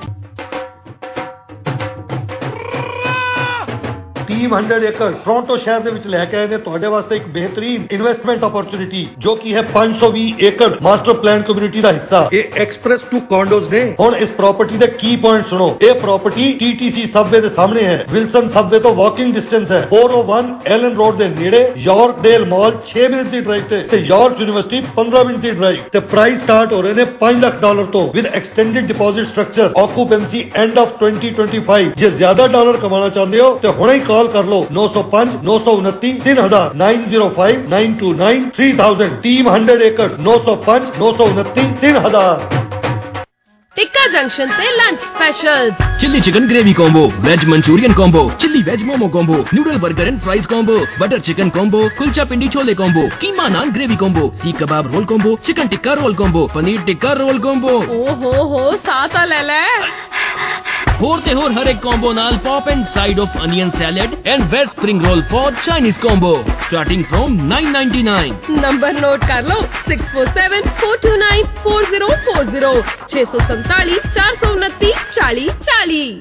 टीम हंड्रेड एकड़ टोरंटो शहर ਦੇ ਵਿੱਚ ਲੈ ਕੇ ਆਏ ਨੇ ਤੁਹਾਡੇ ਵਾਸਤੇ ਇੱਕ ਬਿਹਤਰੀਨ ਇਨਵੈਸਟਮੈਂਟ ਓਪਰਚੁਨਿਟੀ ਜੋ ਕਿ ਹੈ five hundred twenty ਏਕੜ ਮਾਸਟਰ ਪਲਾਨ ਕਮਿਊਨਿਟੀ ਦਾ ਹਿੱਸਾ ਇਹ ਐਕਸਪ੍ਰੈਸ ਟੂ ਕੰਡੋਜ਼ ਨੇ ਹੁਣ ਇਸ ਪ੍ਰਾਪਰਟੀ ਦੇ ਕੀ ਪੁਆਇੰਟ ਸੁਣੋ ਇਹ ਪ੍ਰਾਪਰਟੀ ਟੀਟੀਸੀ ਸਬਵੇ ਦੇ ਸਾਹਮਣੇ ਹੈ ਵਿਲਸਨ ਸਬਵੇ ਤੋਂ ਵਾਕਿੰਗ ਡਿਸਟੈਂਸ ਹੈ four oh one Allen Road ਦੇ ਨੇੜੇ ਯਾਰਕਡੇਲ ਮਾਲ six ਮਿੰਟ ਦੀ ਡਰਾਈਵ ਤੇ ਤੇ ਯਾਰਕ ਯੂਨੀਵਰਸਿਟੀ fifteen ਮਿੰਟ ਦੀ ਡਰਾਈਵ ਤੇ ਪ੍ਰਾਈਸ ਸਟਾਰਟ ਹੋ ਰਹੇ ਨੇ five ਲੱਖ ਡਾਲਰ ਤੋਂ with extended deposit structure occupancy end of twenty twenty-five ਜੇ ਜ਼ਿਆਦਾ ਡਾਲਰ ਕਮਾਉਣਾ ਚਾਹੁੰਦੇ ਹੋ ਤੇ ਹੁਣੇ ਹੀ ਕਾਲ ਕਰ ਲਓ nine oh five nine two nine three thousand nine oh five nine two nine three thousand team one hundred acres nine oh five nine two nine three thousand tikka junction से lunch special chilli chicken gravy combo veg manchurian combo chilli veg momo combo noodle burger and fries combo butter chicken combo kulcha pindi chole combo keema naan gravy combo seekh kebab roll combo chicken tikka roll combo paneer tikka roll combo ओ हो हो साता ले ले होर ते होर हर एक कॉम्बो नाल pop and side of onion salad and veg spring roll for Chinese combo starting from nine ninety-nine number note कर लो six four seven four two nine four zero four zero six four seven four two nine four zero four zero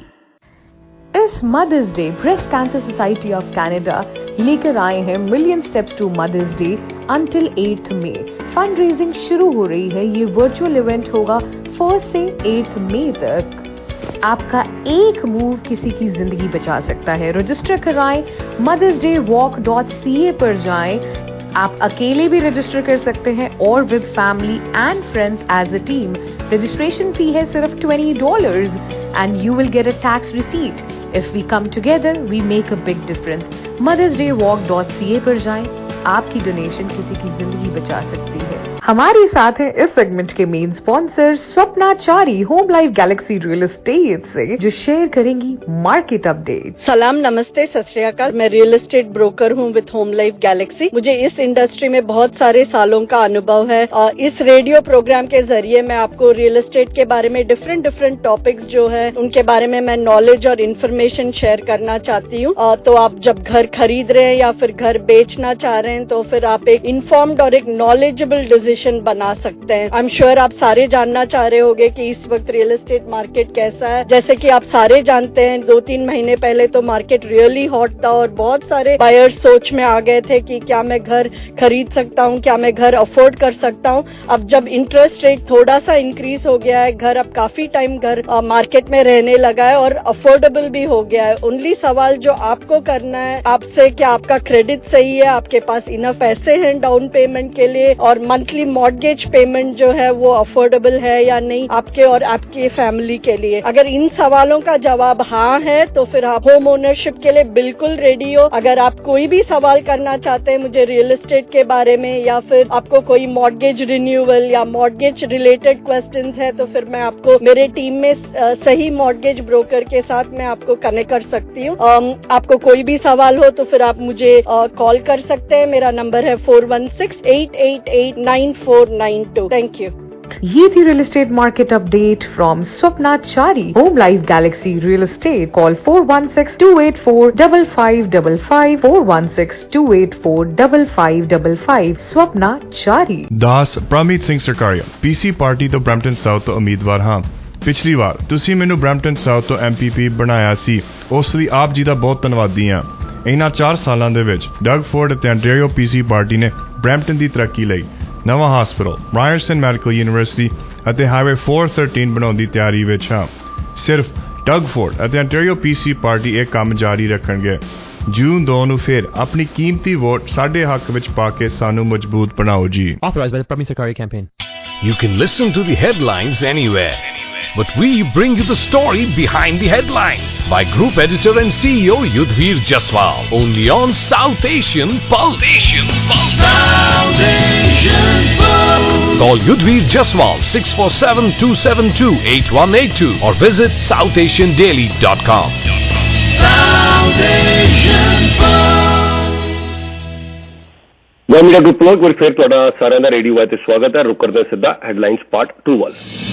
इस Mother's Day breast cancer society of Canada लेकर आए हैं million steps to Mother's Day until eighth मई फंड रेजिंग शुरू हो रही है ये वर्चुअल इवेंट होगा first से eighth मई तक आपका एक मूव किसी की जिंदगी बचा सकता है रजिस्टर कराएं Mother's Day walk dot C A पर जाएं आप अकेले भी रजिस्टर कर सकते हैं और with family and friends as a team registration fee है सिर्फ twenty dollars and you will get a tax receipt if we come together we make a big difference Mother's Day walk dot C A पर जाएं आपकी डोनेशन किसी की जिंदगी बचा सकती है हमारे साथ हैं इस सेगमेंट के main sponsor Swapna Chari Home Life Galaxy real estate से जो शेयर करेंगी मार्केट अपडेट। सलाम नमस्ते सत श्री अकाल मैं रियल एस्टेट ब्रोकर हूं विद होम लाइफ गैलेक्सी मुझे इस इंडस्ट्री में बहुत सारे सालों का अनुभव है इस रेडियो प्रोग्राम के जरिए मैं आपको रियल एस्टेट के बारे में डिफरेंट डिफरेंट टॉपिक्स जो है उनके बारे में मैं नॉलेज और इन्फॉर्मेशन शेयर करना चाहती हूँ तो आप जब घर खरीद रहे हैं या फिर घर बेचना चाह रहे हैं तो फिर आप एक इन्फॉर्म्ड और एक नॉलेजेबल डिसीजन बना सकते हैं। आई एम श्योर आप सारे जानना चाह रहे होंगे कि इस वक्त रियल एस्टेट मार्केट कैसा है। जैसे कि आप सारे जानते हैं दो तीन महीने पहले तो मार्केट रियली हॉट था और बहुत सारे बायर्स सोच में आ गए थे कि क्या मैं घर खरीद सकता हूँ, क्या मैं घर अफोर्ड कर सकता हूँ। अब जब इंटरेस्ट रेट थोड़ा सा इंक्रीज हो गया है, घर अब काफी टाइम घर मार्केट में रहने लगा है और अफोर्डेबल भी हो गया है। ओनली सवाल जो आपको करना है आपसे कि आपका क्रेडिट सही है, आपके पास इनफ पैसे हैं डाउन पेमेंट के लिए और मंथली मॉर्गेज पेमेंट जो है वो अफोर्डेबल है या नहीं आपके और आपकी फैमिली के लिए। अगर इन सवालों का जवाब हाँ है तो फिर आप होम ओनरशिप के लिए बिल्कुल रेडी हो। अगर आप कोई भी सवाल करना चाहते हैं मुझे रियल एस्टेट के बारे में या फिर आपको कोई मॉर्गेज रिन्यूअल या मॉर्गेज रिलेटेड क्वेश्चंस है तो फिर मैं आपको मेरे टीम में सही मॉर्गेज ब्रोकर के साथ मैं आपको कनेक्ट कर सकती हूँ। आपको कोई भी सवाल हो तो फिर आप मुझे कॉल कर सकते हैं। मेरा नंबर है four one six eight eight eight nine four nine two। Thank you. ये थी real estate market update from Swapna Chari Home Life Galaxy real estate. Call four one six two eight four five five five five four one six two eight four five five five five Swapna Chari. दास ਪ੍ਰਮੀਤ ਸਿੰਘ ਸਰਕਾਰੀਆ ਪੀਸੀ ਪਾਰਟੀ ਤੋਂ ਬ੍ਰੈਂਪਟਨ ਸਾਊਥ ਤੋਂ ਉਮੀਦਵਾਰ ਹਾਂ। ਪਿਛਲੀ ਵਾਰ ਤੁਸੀਂ ਮੈਨੂੰ ਬ੍ਰੈਂਪਟਨ ਸਾਊਥ ਤੋਂ ਐਮਪੀਪੀ ਬਣਾਇਆ ਸੀ, ਉਸ ਲਈ ਆਪ ਜੀ ਦਾ ਬਹੁਤ ਧੰਨਵਾਦੀ ਹਾਂ। ਇਹਨਾਂ ਚਾਰ ਸਾਲਾਂ ਦੇ ਵਿੱਚ ਡਗ ਫੋਰਡ ਅਤੇ ਅੰਟੈਰੀਓ ਪੀਸੀ ਪਾਰਟੀ ਨੇ ਬ੍ਰੈਂਪਟਨ ਦੀ ਤਰੱਕੀ ਲਈ ਨਵਾਂ ਹਸਪਤਾਲ, ਰਾਇਰਸਨ ਮੈਡੀਕਲ ਯੂਨੀਵਰਸਿਟੀ ਅਤੇ ਹਾਈਵੇ four thirteen ਬਣਾਉਣ ਦੀ ਤਿਆਰੀ ਵਿੱਚ ਹਾਂ। ਸਿਰਫ ਡਗ ਫੋਰਡ ਅਤੇ ਅੰਟੈਰੀਓ ਪੀਸੀ ਪਾਰਟੀ ਇਹ ਕੰਮ ਜਾਰੀ ਰੱਖਣਗੇ। ਜੂਨ ਦੋ ਨੂੰ ਫਿਰ ਆਪਣੀ ਕੀਮਤੀ ਵੋਟ ਸਾਡੇ ਹੱਕ ਵਿੱਚ ਪਾ ਕੇ ਸਾਨੂੰ ਮਜ਼ਬੂਤ ਬਣਾਓ ਜੀ। Authorized by the Pramit Sarkari campaign. You can listen to the headlines anywhere, but we bring you the story behind the headlines. by Group Editor and C E O Yudhvir Jaswal. Only on South Asian Pulse. Asian Pulse. South Asian Pulse. Call Yudhvir Jaswal six four seven, two seven two, eight one eight two or visit south asian daily dot com. South Asian Pulse. ਮੈਂ ਮੇਰਾ ਗੁੱਡ ਪਲਗ ਵਰ ਫਿਰ ਤੁਹਾਡਾ ਸਾਰਿਆਂ ਦਾ ਰੇਡੀਓ ਵਾਈ ਤੇ ਸਵਾਗਤ ਹੈ। ਰੁਕ ਕਰਦੇ ਸਿੱਧਾ ਹੈਡਲਾਈਨਸ ਪਾਰਟ ਟੂ ਵੱਲ।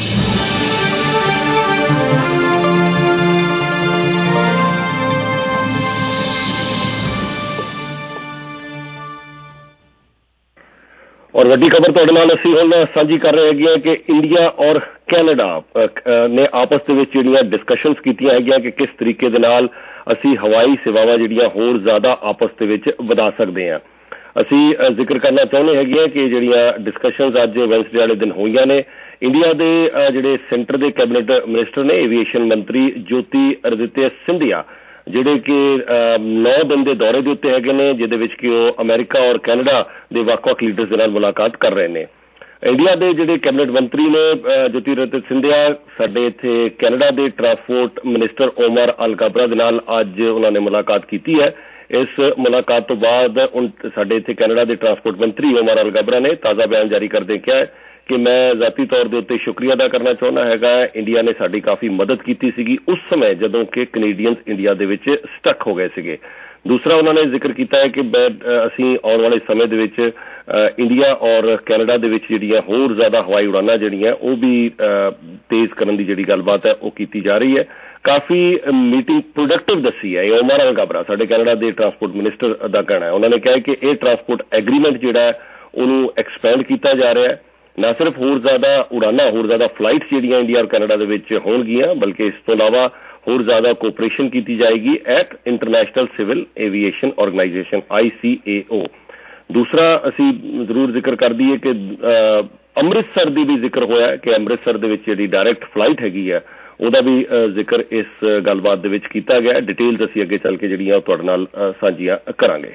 ਔਰ ਵੱਡੀ ਖਬਰ ਤੁਹਾਡੇ ਨਾਲ ਅਸੀਂ ਹੁਣ ਸਾਂਝੀ ਕਰ ਰਹੇ ਹੈਗੇ ਕਿ ਇੰਡੀਆ ਔਰ ਕੈਨੇਡਾ ਨੇ ਆਪਸ ਦੇ ਵਿੱਚ ਜਿਹੜੀਆਂ ਡਿਸਕਸ਼ਨਸ ਕੀਤੀਆਂ ਹੈਗੀਆਂ ਕਿ ਕਿਸ ਤਰੀਕੇ ਦੇ ਨਾਲ ਅਸੀਂ ਹਵਾਈ ਸੇਵਾਵਾਂ ਜਿਹੜੀਆਂ ਹੋਰ ਜ਼ਿਆਦਾ ਆਪਸ ਦੇ ਵਿੱਚ ਵਧਾ ਸਕਦੇ ਹਾਂ। ਅਸੀਂ ਜ਼ਿਕਰ ਕਰਨਾ ਚਾਹੁੰਦੇ ਹੈਗੇ ਹਾਂ ਕਿ ਜਿਹੜੀਆਂ ਡਿਸਕਸ਼ਨਸ ਅੱਜ ਵੈਨਸਡੇ ਵਾਲੇ ਦਿਨ ਹੋਈਆਂ ਨੇ, ਇੰਡੀਆ ਦੇ ਜਿਹੜੇ ਸੈਂਟਰ ਦੇ ਕੈਬਨਿਟ ਮਿਨਿਸਟਰ ਨੇ ਏਵੀਏਸ਼ਨ ਮੰਤਰੀ ਜੋਤੀ ਆਦਿਤਿਆ ਸਿੰਧੀਆ, ਜਿਹੜੇ ਕਿ ਨੌ ਦਿਨ ਦੇ ਦੌਰੇ ਦੇ ਉੱਤੇ ਹੈਗੇ ਨੇ, ਜਿਹਦੇ ਵਿੱਚ ਕਿ ਉਹ ਅਮਰੀਕਾ ਔਰ ਕੈਨੇਡਾ ਦੇ ਵੱਖ-ਵੱਖ ਲੀਡਰਸ ਦੇ ਨਾਲ ਮੁਲਾਕਾਤ ਕਰ ਰਹੇ ਨੇ। ਇੰਡੀਆ ਦੇ ਜਿਹੜੇ ਕੈਬਨਿਟ ਮੰਤਰੀ ਨੇ ਜੋਤੀ ਆਦਿਤਿਆ ਸਿੰਧੀਆ ਸਾਡੇ ਇੱਥੇ ਕੈਨੇਡਾ ਦੇ ਟਰਾਂਸਪੋਰਟ ਮਿਨਿਸਟਰ ਓਮਰ ਅਲਗਾਬਰਾ ਦੇ ਨਾਲ ਅੱਜ ਉਹਨਾਂ ਨੇ ਮੁਲਾਕਾਤ ਕੀਤੀ ਹੈ। ਇਸ ਮੁਲਾਕਾਤ ਤੋਂ ਬਾਅਦ ਸਾਡੇ ਇੱਥੇ ਕੈਨੇਡਾ ਦੇ ਟਰਾਂਸਪੋਰਟ ਮੰਤਰੀ ਓਮਰ ਅਲਗਾਬਰਾ ਨੇ ਤਾਜ਼ਾ ਬਿਆਨ ਜਾਰੀ ਕਰਦੇ ਕਿਹਾ ਹੈ ਕਿ ਮੈਂ ਜ਼ਾਤੀ ਤੌਰ ਦੇ ਉੱਤੇ ਸ਼ੁਕਰੀਆ ਅਦਾ ਕਰਨਾ ਚਾਹੁੰਦਾ ਹੈਗਾ, ਇੰਡੀਆ ਨੇ ਸਾਡੀ ਕਾਫੀ ਮਦਦ ਕੀਤੀ ਸੀਗੀ ਉਸ ਸਮੇਂ ਜਦੋਂ ਕਿ ਕੈਨੇਡੀਅਨਸ ਇੰਡੀਆ ਦੇ ਵਿੱਚ ਸਟਕ ਹੋ ਗਏ ਸੀਗੇ। ਦੂਸਰਾ ਉਹਨਾਂ ਨੇ ਜ਼ਿਕਰ ਕੀਤਾ ਹੈ ਕਿ ਅਸੀਂ ਆਉਣ ਵਾਲੇ ਸਮੇਂ ਦੇ ਵਿੱਚ ਇੰਡੀਆ ਔਰ ਕੈਨੇਡਾ ਦੇ ਵਿੱਚ ਜਿਹੜੀਆਂ ਹੋਰ ਜ਼ਿਆਦਾ ਹਵਾਈ ਉਡਾਨਾਂ ਜਿਹੜੀਆਂ ਉਹ ਵੀ ਤੇਜ਼ ਕਰਨ ਦੀ ਜਿਹੜੀ ਗੱਲਬਾਤ ਹੈ ਉਹ ਕੀਤੀ ਜਾ ਰਹੀ ਹੈ। ਕਾਫੀ ਮੀਟਿੰਗ ਪ੍ਰੋਡਕਟਿਵ ਦੱਸੀ ਹੈ ਇਹ ਓਮਰ ਅਲਗਾਬਰਾ ਸਾਡੇ ਕੈਨੇਡਾ ਦੇ ਟਰਾਂਸਪੋਰਟ ਮਿਨਿਸਟਰ ਦਾ ਕਹਿਣਾ ਹੈ। ਉਹਨਾਂ ਨੇ ਕਿਹਾ ਕਿ ਇਹ ਟਰਾਂਸਪੋਰਟ ਐਗਰੀਮੈਂਟ ਜਿਹੜਾ ਹੈ ਉਹਨੂੰ ਐਕਸਪੈਂਡ ਕੀਤਾ ਜਾ ਰਿਹਾ ਹੈ, ਨਾ ਸਿਰਫ ਹੋਰ ਜ਼ਿਆਦਾ ਉਡਾਨਾਂ ਹੋਰ ਜ਼ਿਆਦਾ ਫਲਾਈਟਸ ਜਿਹੜੀਆਂ ਇੰਡੀਆ ਔਰ ਕੈਨੇਡਾ ਦੇ ਵਿੱਚ ਹੋਣਗੀਆਂ ਬਲਕਿ ਇਸ ਤੋਂ ਇਲਾਵਾ ਹੋਰ ਜ਼ਿਆਦਾ ਕੋਆਪਰੇਸ਼ਨ ਕੀਤੀ ਜਾਏਗੀ at International Civil Aviation Organization I C A O. ਦੂਸਰਾ ਅਸੀਂ ਜ਼ਰੂਰ ਜ਼ਿਕਰ ਕਰ ਦਈਏ ਕਿ ਅੰਮ੍ਰਿਤਸਰ ਦੀ ਵੀ ਜ਼ਿਕਰ ਹੋਇਆ ਕਿ ਅੰਮ੍ਰਿਤਸਰ ਦੇ ਵਿੱਚ ਜਿਹੜੀ ਡਾਇਰੈਕਟ ਫਲਾਈਟ ਹੈਗੀ ਹੈ ਉਹਦਾ ਵੀ ਜ਼ਿਕਰ ਇਸ ਗੱਲਬਾਤ ਦੇ ਵਿੱਚ ਕੀਤਾ ਗਿਆ। ਡਿਟੇਲਸ ਅਸੀਂ ਅੱਗੇ ਚੱਲ ਕੇ ਜਿਹੜੀਆਂ ਤੁਹਾਡੇ ਨਾਲ ਸਾਂਝੀਆਂ ਕਰਾਂਗੇ।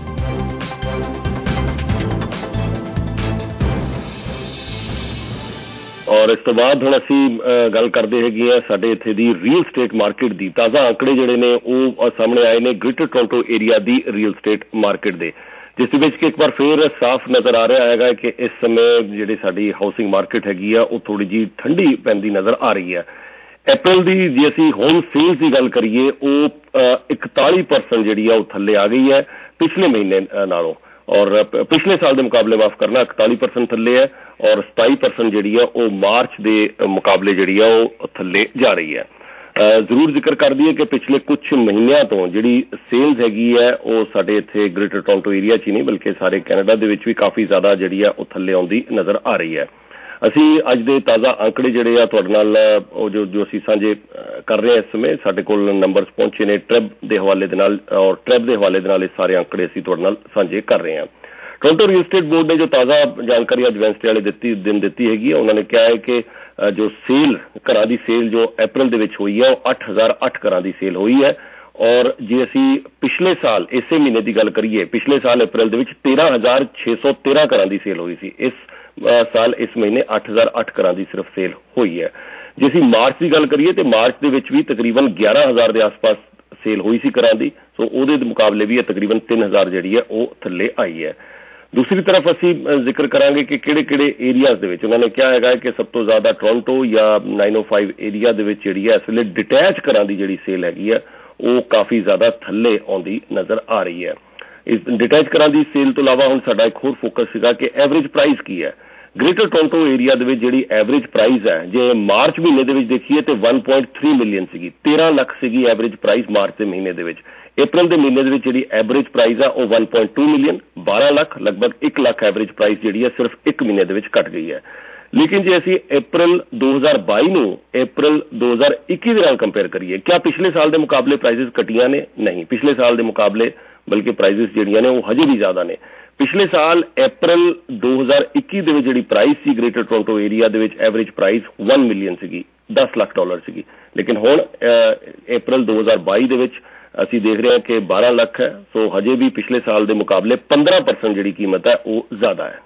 ਔਰ ਇਸ ਤੋਂ ਬਾਅਦ ਹੁਣ ਅਸੀਂ ਗੱਲ ਕਰਦੇ ਹੈਗੇ ਹਾਂ ਸਾਡੇ ਇੱਥੇ ਦੀ ਰੀਅਲ ਸਟੇਟ ਮਾਰਕੀਟ ਦੀ। ਤਾਜ਼ਾ ਆંકੜੇ ਜਿਹੜੇ ਨੇ ਉਹ ਸਾਹਮਣੇ ਆਏ ਨੇ ਗ੍ਰੇਟਰ ਟੋਰਾਂਟੋ ਏਰੀਆ ਦੀ ਰੀਅਲ ਸਟੇਟ ਮਾਰਕੀਟ ਦੇ, ਜਿਸ ਦੇ ਵਿੱਚ ਕਿ ਇੱਕ ਵਾਰ ਫੇਰ ਸਾਫ਼ ਨਜ਼ਰ ਆ ਰਿਹਾ ਹੈਗਾ ਕਿ ਇਸ ਸਮੇਂ ਜਿਹੜੀ ਸਾਡੀ ਹਾਊਸਿੰਗ ਮਾਰਕੀਟ ਹੈਗੀ ਆ ਉਹ ਥੋੜ੍ਹੀ ਜਿਹੀ ਠੰਡੀ ਪੈਂਦੀ ਨਜ਼ਰ ਆ ਰਹੀ ਹੈ। ਅਪ੍ਰੈਲ ਦੀ ਜੇ ਅਸੀਂ ਹੋਮ ਸੇਲਸ ਦੀ ਗੱਲ ਕਰੀਏ ਉਹ ਇਕਤਾਲੀ ਪਰਸੈਂਟ ਜਿਹੜੀ ਆ ਉਹ ਥੱਲੇ ਆ ਗਈ ਹੈ ਪਿਛਲੇ ਮਹੀਨੇ ਨਾਲੋਂ, ਔਰ ਪਿਛਲੇ ਸਾਲ ਦੇ ਮੁਕਾਬਲੇ ਮਾਫ ਕਰਨਾ ਇਕਤਾਲੀ ਪਰਸੈਂਟ ਥੱਲੇ ਹੈ ਔਰ ਸਤਾਈ ਪਰਸੈਂਟ ਜਿਹੜੀ ਆ ਉਹ ਮਾਰਚ ਦੇ ਮੁਕਾਬਲੇ ਜਿਹੜੀ ਆ ਉਹ ਥੱਲੇ ਜਾ ਰਹੀ ਹੈ। ਜ਼ਰੂਰ ਜ਼ਿਕਰ ਕਰ ਦਈਏ ਕਿ ਪਿਛਲੇ ਕੁਝ ਮਹੀਨਿਆਂ ਤੋਂ ਜਿਹੜੀ ਸੇਲਸ ਹੈਗੀ ਹੈ ਉਹ ਸਾਡੇ ਇੱਥੇ ਗ੍ਰੇਟਰ ਟੋਰਾਂਟੋ ਏਰੀਆ 'ਚ ਹੀ ਨਹੀਂ ਬਲਕਿ ਸਾਰੇ ਕੈਨੇਡਾ ਦੇ ਵਿੱਚ ਵੀ ਕਾਫੀ ਜ਼ਿਆਦਾ ਜਿਹੜੀ ਆ ਉਹ ਥੱਲੇ ਆਉਂਦੀ ਨਜ਼ਰ ਆ ਰਹੀ ਹੈ। ਅਸੀਂ ਅੱਜ ਦੇ ਤਾਜ਼ਾ ਅੰਕੜੇ ਜਿਹੜੇ ਆ ਤੁਹਾਡੇ ਨਾਲ ਉਹ ਜੋ ਜੋ ਅਸੀਂ ਸਾਂਝੇ ਕਰ ਰਹੇ ਹਾਂ ਇਸ ਸਮੇਂ ਸਾਡੇ ਕੋਲ ਨੰਬਰਸ ਪਹੁੰਚੇ ਨੇ ਟ੍ਰਿਬ ਦੇ ਹਵਾਲੇ ਦੇ ਨਾਲ ਔਰ ਟ੍ਰਿਬ ਦੇ ਹਵਾਲੇ ਦੇ ਨਾਲ ਇਹ ਸਾਰੇ ਅੰਕੜੇ ਅਸੀਂ ਤੁਹਾਡੇ ਨਾਲ ਸਾਂਝੇ ਕਰ ਰਹੇ ਹਾਂ। ਟੋਰਾਂਟੋ ਰੀਅਲ ਸਟੇਟ ਬੋਰਡ ਨੇ ਜੋ ਤਾਜ਼ਾ ਜਾਣਕਾਰੀ ਅੱਜ ਵੈਨਸਡੇ ਵਾਲੇ ਦਿੱਤੀ ਦਿਨ ਦਿੱਤੀ ਹੈਗੀ ਉਹਨਾਂ ਨੇ ਕਿਹਾ ਹੈ ਕਿ ਜੋ ਸੇਲ ਘਰਾਂ ਦੀ ਸੇਲ ਜੋ ਅਪ੍ਰੈਲ ਦੇ ਵਿੱਚ ਹੋਈ ਹੈ ਉਹ ਅੱਠ ਹਜ਼ਾਰ ਅੱਠ ਘਰਾਂ ਦੀ ਸੇਲ ਹੋਈ ਹੈ। ਔਰ ਜੇ ਅਸੀਂ ਪਿਛਲੇ ਸਾਲ ਇਸੇ ਮਹੀਨੇ ਦੀ ਗੱਲ ਕਰੀਏ ਪਿਛਲੇ ਸਾਲ ਅਪ੍ਰੈਲ ਦੇ ਵਿੱਚ ਤੇਰਾਂ ਹਜ਼ਾਰ ਛੇ ਸੌ ਤੇਰਾਂ ਘਰਾਂ ਦੀ ਸੇਲ ਹੋਈ ਸੀ। ਇਸ ਸਾਲ ਇਸ ਮਹੀਨੇ ਅੱਠ ਹਜ਼ਾਰ ਅੱਠ ਘਰਾਂ ਦੀ ਸਿਰਫ ਸੇਲ ਹੋਈ ਹੈ। ਜੇ ਅਸੀਂ ਮਾਰਚ ਦੀ ਗੱਲ ਕਰੀਏ ਤੇ ਮਾਰਚ ਦੇ ਵਿੱਚ ਵੀ ਤਕਰੀਬਨ ਗਿਆਰਾਂ ਹਜ਼ਾਰ ਦੇ ਆਸ-ਪਾਸ ਸੇਲ ਹੋਈ ਸੀ ਘਰਾਂ ਦੀ, ਸੋ ਉਹਦੇ ਮੁਕਾਬਲੇ ਵੀ ਇਹ ਤਕਰੀਬਨ ਤਿੰਨ ਹਜ਼ਾਰ ਜਿਹੜੀ ਹੈ ਉਹ ਥੱਲੇ ਆਈ ਹੈ। ਦੂਸਰੀ ਤਰਫ ਅਸੀਂ ਜ਼ਿਕਰ ਕਰਾਂਗੇ ਕਿ ਕਿਹੜੇ ਕਿਹੜੇ ਏਰੀਆਜ਼ ਦੇ ਵਿੱਚ ਉਹਨਾਂ ਨੇ ਕਿਹਾ ਹੈਗਾ ਕਿ ਸਭ ਤੋਂ ਜ਼ਿਆਦਾ ਟੋਰਾਂਟੋ ਜਾਂ ਨਾਈਨ ਓ ਫਾਈਵ ਏਰੀਆ ਦੇ ਵਿੱਚ ਜਿਹੜੀ ਹੈ ਇਸ ਵੇਲੇ ਡਿਟੈਚ ਘਰਾਂ ਦੀ ਜਿਹੜੀ ਸੇਲ ਹੈਗੀ ਹੈ ਉਹ ਕਾਫੀ ਜ਼ਿਆਦਾ ਥੱਲੇ ਆਉਂਦੀ ਨਜ਼ਰ ਆ ਰਹੀ ਹੈ। ਇਸ ਡਿਟੈਚ ਘਰਾਂ ਦੀ ਸੇਲ ਤੋਂ ਇਲਾਵਾ ਹੁਣ ਸਾਡਾ ਇੱਕ ਹੋਰ ਫੋਕਸ ਸੀਗਾ ਕਿ ਐਵਰੇਜ ਪ੍ਰਾਈਸ ਕੀ ਹੈ। ਗ੍ਰੇਟਰ ਟੋਰਾਂਟੋ ਏਰੀਆ ਦੇ ਵਿੱਚ ਜਿਹੜੀ ਐਵਰੇਜ ਪ੍ਰਾਈਸ ਹੈ ਜੇ ਮਾਰਚ ਮਹੀਨੇ ਦੇ ਵਿੱਚ ਦੇਖੀਏ ਤੇ ਇੱਕ ਪੁਆਇੰਟ ਤਿੰਨ ਮਿਲੀਅਨ ਸੀਗੀ, ਤੇਰਾਂ ਲੱਖ ਸੀਗੀ ਐਵਰੇਜ ਪ੍ਰਾਈਸ ਮਾਰਚ ਦੇ ਮਹੀਨੇ ਦੇ ਵਿੱਚ। ਅਪ੍ਰੈਲ ਦੇ ਮਹੀਨੇ ਦੇ ਵਿੱਚ ਜਿਹੜੀ ਐਵਰੇਜ ਪ੍ਰਾਈਸ ਆ ਉਹ ਇੱਕ ਪੁਆਇੰਟ ਦੋ ਮਿਲੀਅਨ ਬਾਰਾਂ ਲੱਖ ਲਗਭਗ ਇੱਕ ਲੱਖ ਐਵਰੇਜ ਪ੍ਰਾਈਸ ਜਿਹੜੀ ਹੈ ਸਿਰਫ ਇੱਕ ਮਹੀਨੇ ਦੇ ਵਿੱਚ ਘਟ ਗਈ ਹੈ। ਲੇਕਿਨ ਜੇ ਅਸੀਂ ਅਪ੍ਰੈਲ ਦੋ ਹਜ਼ਾਰ ਬਾਈ ਨੂੰ ਅਪ੍ਰੈਲ ਦੋ ਹਜ਼ਾਰ ਇੱਕੀ ਦੇ ਨਾਲ ਕੰਪੇਅਰ ਕਰੀਏ ਕਿਆ ਪਿਛਲੇ ਸਾਲ ਦੇ ਮੁਕਾਬਲੇ ਪ੍ਰਾਈਸਿਸ ਘਟੀਆਂ ਨੇ? ਨਹੀਂ, ਪਿਛਲੇ ਸਾਲ ਦੇ ਮੁਕਾਬਲੇ ਬਲਕਿ ਪ੍ਰਾਈਸਿਸ ਜਿਹੜੀਆਂ ਨੇ ਉਹ ਹਜੇ ਵੀ ਜ਼ਿਆਦਾ ਨੇ। ਪਿਛਲੇ ਸਾਲ ਅਪ੍ਰੈਲ ਦੋ ਹਜ਼ਾਰ ਇੱਕੀ ਦੇ ਵਿੱਚ ਜਿਹੜੀ ਪ੍ਰਾਈਸ ਸੀ ਗ੍ਰੇਟਰ ਟੋਰਾਂਟੋ ਏਰੀਆ ਦੇ ਵਿੱਚ ਐਵਰੇਜ ਪ੍ਰਾਈਸ ਇੱਕ ਮਿਲੀਅਨ ਸੀਗੀ, ਦਸ ਲੱਖ ਡਾਲਰ ਸੀਗੀ। ਲੇਕਿਨ ਹੁਣ ਅਪ੍ਰੈਲ ਦੋ ਹਜ਼ਾਰ ਬਾਈ ਦੇ ਵਿੱਚ ਅਸੀਂ ਦੇਖ ਰਹੇ ਹਾਂ ਕਿ ਬਾਰਾਂ ਲੱਖ ਹੈ, ਸੋ ਹਜੇ ਵੀ ਪਿਛਲੇ ਸਾਲ ਦੇ ਮੁਕਾਬਲੇ ਪੰਦਰਾਂ ਪਰਸੈਂਟ ਜਿਹੜੀ ਕੀਮਤ ਹੈ ਉਹ ਜ਼ਿਆਦਾ ਹੈ।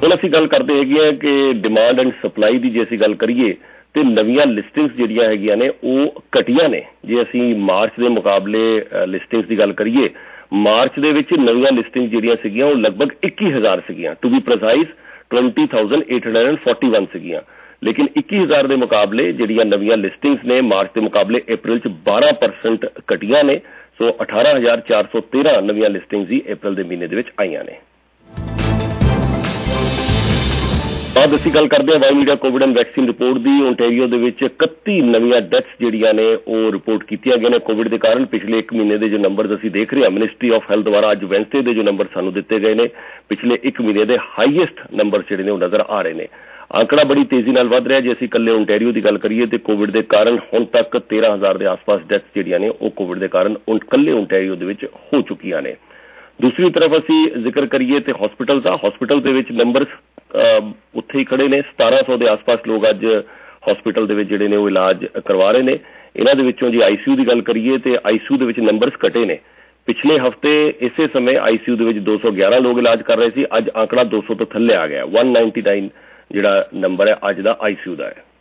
ਹੁਣ ਅਸੀਂ ਗੱਲ ਕਰਦੇ ਹੈਗੇ ਆ ਕਿ ਡਿਮਾਂਡ ਐਂਡ ਸਪਲਾਈ ਦੀ ਜੇ ਅਸੀਂ ਗੱਲ ਕਰੀਏ ਤੇ ਨਵੀਆਂ ਲਿਸਟਿੰਗਸ ਜਿਹੜੀਆਂ ਹੈਗੀਆਂ ਨੇ ਉਹ ਘਟੀਆਂ ਨੇ। ਜੇ ਅਸੀਂ ਮਾਰਚ ਦੇ ਮੁਕਾਬਲੇ ਲਿਸਟਿੰਗਸ ਦੀ ਗੱਲ ਕਰੀਏ, ਮਾਰਚ ਦੇ ਵਿੱਚ ਨਵੀਆਂ ਲਿਸਟਿੰਗ ਜਿਹੜੀਆਂ ਸੀਗੀਆਂ ਉਹ ਲਗਭਗ ਇੱਕੀ ਹਜ਼ਾਰ ਸੀਗੀਆਂ, to be precise twenty thousand eight hundred and forty one ਸੀਗੀਆਂ। ਲੇਕਿਨ ਇੱਕੀ ਹਜ਼ਾਰ ਦੇ ਮੁਕਾਬਲੇ ਜਿਹੜੀਆਂ ਨਵੀਆਂ ਲਿਸਟਿੰਗਸ ਨੇ ਮਾਰਚ ਦੇ ਮੁਕਾਬਲੇ ਅਪ੍ਰੈਲ 'ਚ ਬਾਰਾਂ ਪਰਸੈਂਟ ਘਟੀਆਂ ਨੇ। ਸੋ ਅਠਾਰਾਂ ਹਜ਼ਾਰ ਚਾਰ ਸੌ ਤੇਰਾਂ ਨਵੀਆਂ ਲਿਸਟਿੰਗਸ ਹੀ ਅਪ੍ਰੈਲ ਦੇ ਮਹੀਨੇ ਦੇ ਵਿੱਚ ਆਈਆਂ ਨੇ। ਬਾਅਦ ਅਸੀਂ ਗੱਲ ਕਰਦੇ ਹਾਂ Y media COVID and vaccine report ਦੀ। ਓਨਟਾਰੀਓ ਦੇ ਵਿੱਚ ਇਕੱਤੀ ਨਵੀਆਂ ਡੈਥਸ ਜਿਹੜੀਆਂ ਨੇ ਉਹ ਰਿਪੋਰਟ ਕੀਤੀਆਂ ਗਈਆਂ ਨੇ ਕੋਵਿਡ ਦੇ ਕਾਰਨ। ਪਿਛਲੇ ਇੱਕ ਮਹੀਨੇ ਦੇ ਜੋ ਨੰਬਰਸ ਅਸੀਂ ਦੇਖ ਰਹੇ ਹਾਂ, ਮਿਨਿਸਟਰੀ ਆਫ ਹੈਲਥ ਦੁਆਰਾ ਅੱਜ ਵੈਨਸਡੇ ਦੇ ਜੋ ਨੰਬਰ ਸਾਨੂੰ ਦਿੱਤੇ ਗਏ ਨੇ, ਪਿਛਲੇ ਇੱਕ ਮਹੀਨੇ ਦੇ ਹਾਈਐਸਟ ਨੰਬਰ ਜਿਹੜੇ ਨੇ ਉਹ ਨਜ਼ਰ ਆ ਰਹੇ ਨੇ। ਆંકੜਾ ਬੜੀ ਤੇਜ਼ੀ ਨਾਲ ਵੱਧ ਰਿਹਾ। ਜੇ ਅਸੀਂ ਇਕੱਲੇ ਓਨਟਾਰੀਓ ਦੀ ਗੱਲ ਕਰੀਏ ਤੇ ਕੋਵਿਡ ਦੇ ਕਾਰਨ ਹੁਣ ਤੱਕ ਤੇਰਾਂ ਹਜ਼ਾਰ ਦੇ ਆਸ-ਪਾਸ ਡੈਥਸ ਜਿਹੜੀਆਂ ਨੇ ਉਹ ਕੋਵਿਡ ਦੇ ਕਾਰਨ ਇਕੱਲੇ ਓਨਟਾਰੀਓ ਦੇ ਵਿੱਚ ਹੋ ਚੁੱਕੀਆਂ ਨੇ। ਦੂਸਰੀ ਤਰਫ ਅਸੀਂ ਜ਼ਿਕਰ ਕਰੀਏ ਤੇ ਹਸਪੀਟਲ ਦਾ, ਹਸਪੀਟਲ ਦੇ ਵਿੱਚ ਨੰਬਰਸ ਉੱਥੇ ਹੀ ਖੜੇ ਨੇ। ਸਤਾਰਾਂ ਸੌ ਦੇ ਆਸ-ਪਾਸ ਲੋਕ ਅੱਜ ਹਸਪੀਟਲ ਦੇ ਵਿੱਚ ਜਿਹੜੇ ਨੇ ਉਹ ਇਲਾਜ ਕਰਵਾ ਰਹੇ ਨੇ। ਇਹਨਾਂ ਦੇ ਵਿੱਚੋਂ ਜੇ ਆਈਸੀਯੂ ਦੀ ਗੱਲ ਕਰੀਏ ਤੇ ਆਈਸੀਯੂ ਦੇ ਵਿੱਚ ਨੰਬਰਸ ਘਟੇ ਨੇ। ਪਿਛਲੇ ਹਫ਼ਤੇ ਇਸੇ ਸਮੇਂ ਆਈਸੀਯੂ ਦੇ ਵਿੱਚ ਦੋ ਸੌ ਗਿਆਰਾਂ ਲੋਕ ਇਲਾਜ ਕਰ ਰਹੇ ਸੀ, ਅੱਜ ਆંકੜਾ ਦੋ ਸੌ ਤੋਂ ਥੱਲੇ ਆ ਗਿਆ। ਇੱਕ ਸੌ ਨਿਨਆਨਵੇਂ ਜਿਹੜਾ ਨੰਬਰ ਹੈ ਅੱਜ ਦਾ ਆਈਸੀਯੂ ਦਾ ਹੈ।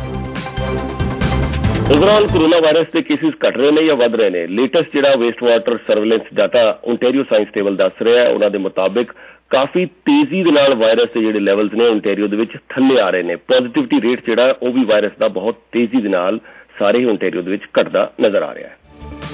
ਓਵਰਆਲ ਕੋਰੋਨਾ ਵਾਇਰਸ ਦੇ ਕੇਸਿਸ ਘਟ ਰਹੇ ਨੇ ਜਾਂ ਵੱਧ ਰਹੇ ਨੇ? ਲੇਟੈਸਟ ਜਿਹੜਾ waste water surveillance data Ontario science table ਦੱਸ ਰਿਹਾ, ਉਹਨਾਂ ਦੇ ਮੁਤਾਬਿਕ ਕਾਫੀ ਤੇਜ਼ੀ ਦੇ ਨਾਲ ਵਾਇਰਸ ਦੇ ਜਿਹੜੇ ਲੈਵਲਸ ਨੇ ਓਨਟਾਰੀਓ ਦੇ ਵਿੱਚ ਥੱਲੇ ਆ ਰਹੇ ਨੇ। ਪੋਜ਼ਿਟਿਵਿਟੀ ਰੇਟ ਜਿਹੜਾ ਉਹ ਵੀ ਵਾਇਰਸ ਦਾ ਬਹੁਤ ਤੇਜ਼ੀ ਦੇ ਨਾਲ ਸਾਰੇ ਹੀ ਓਨਟਾਰੀਓ ਦੇ ਵਿੱਚ ਘਟਦਾ ਨਜ਼ਰ ਆ ਰਿਹਾ ਹੈ।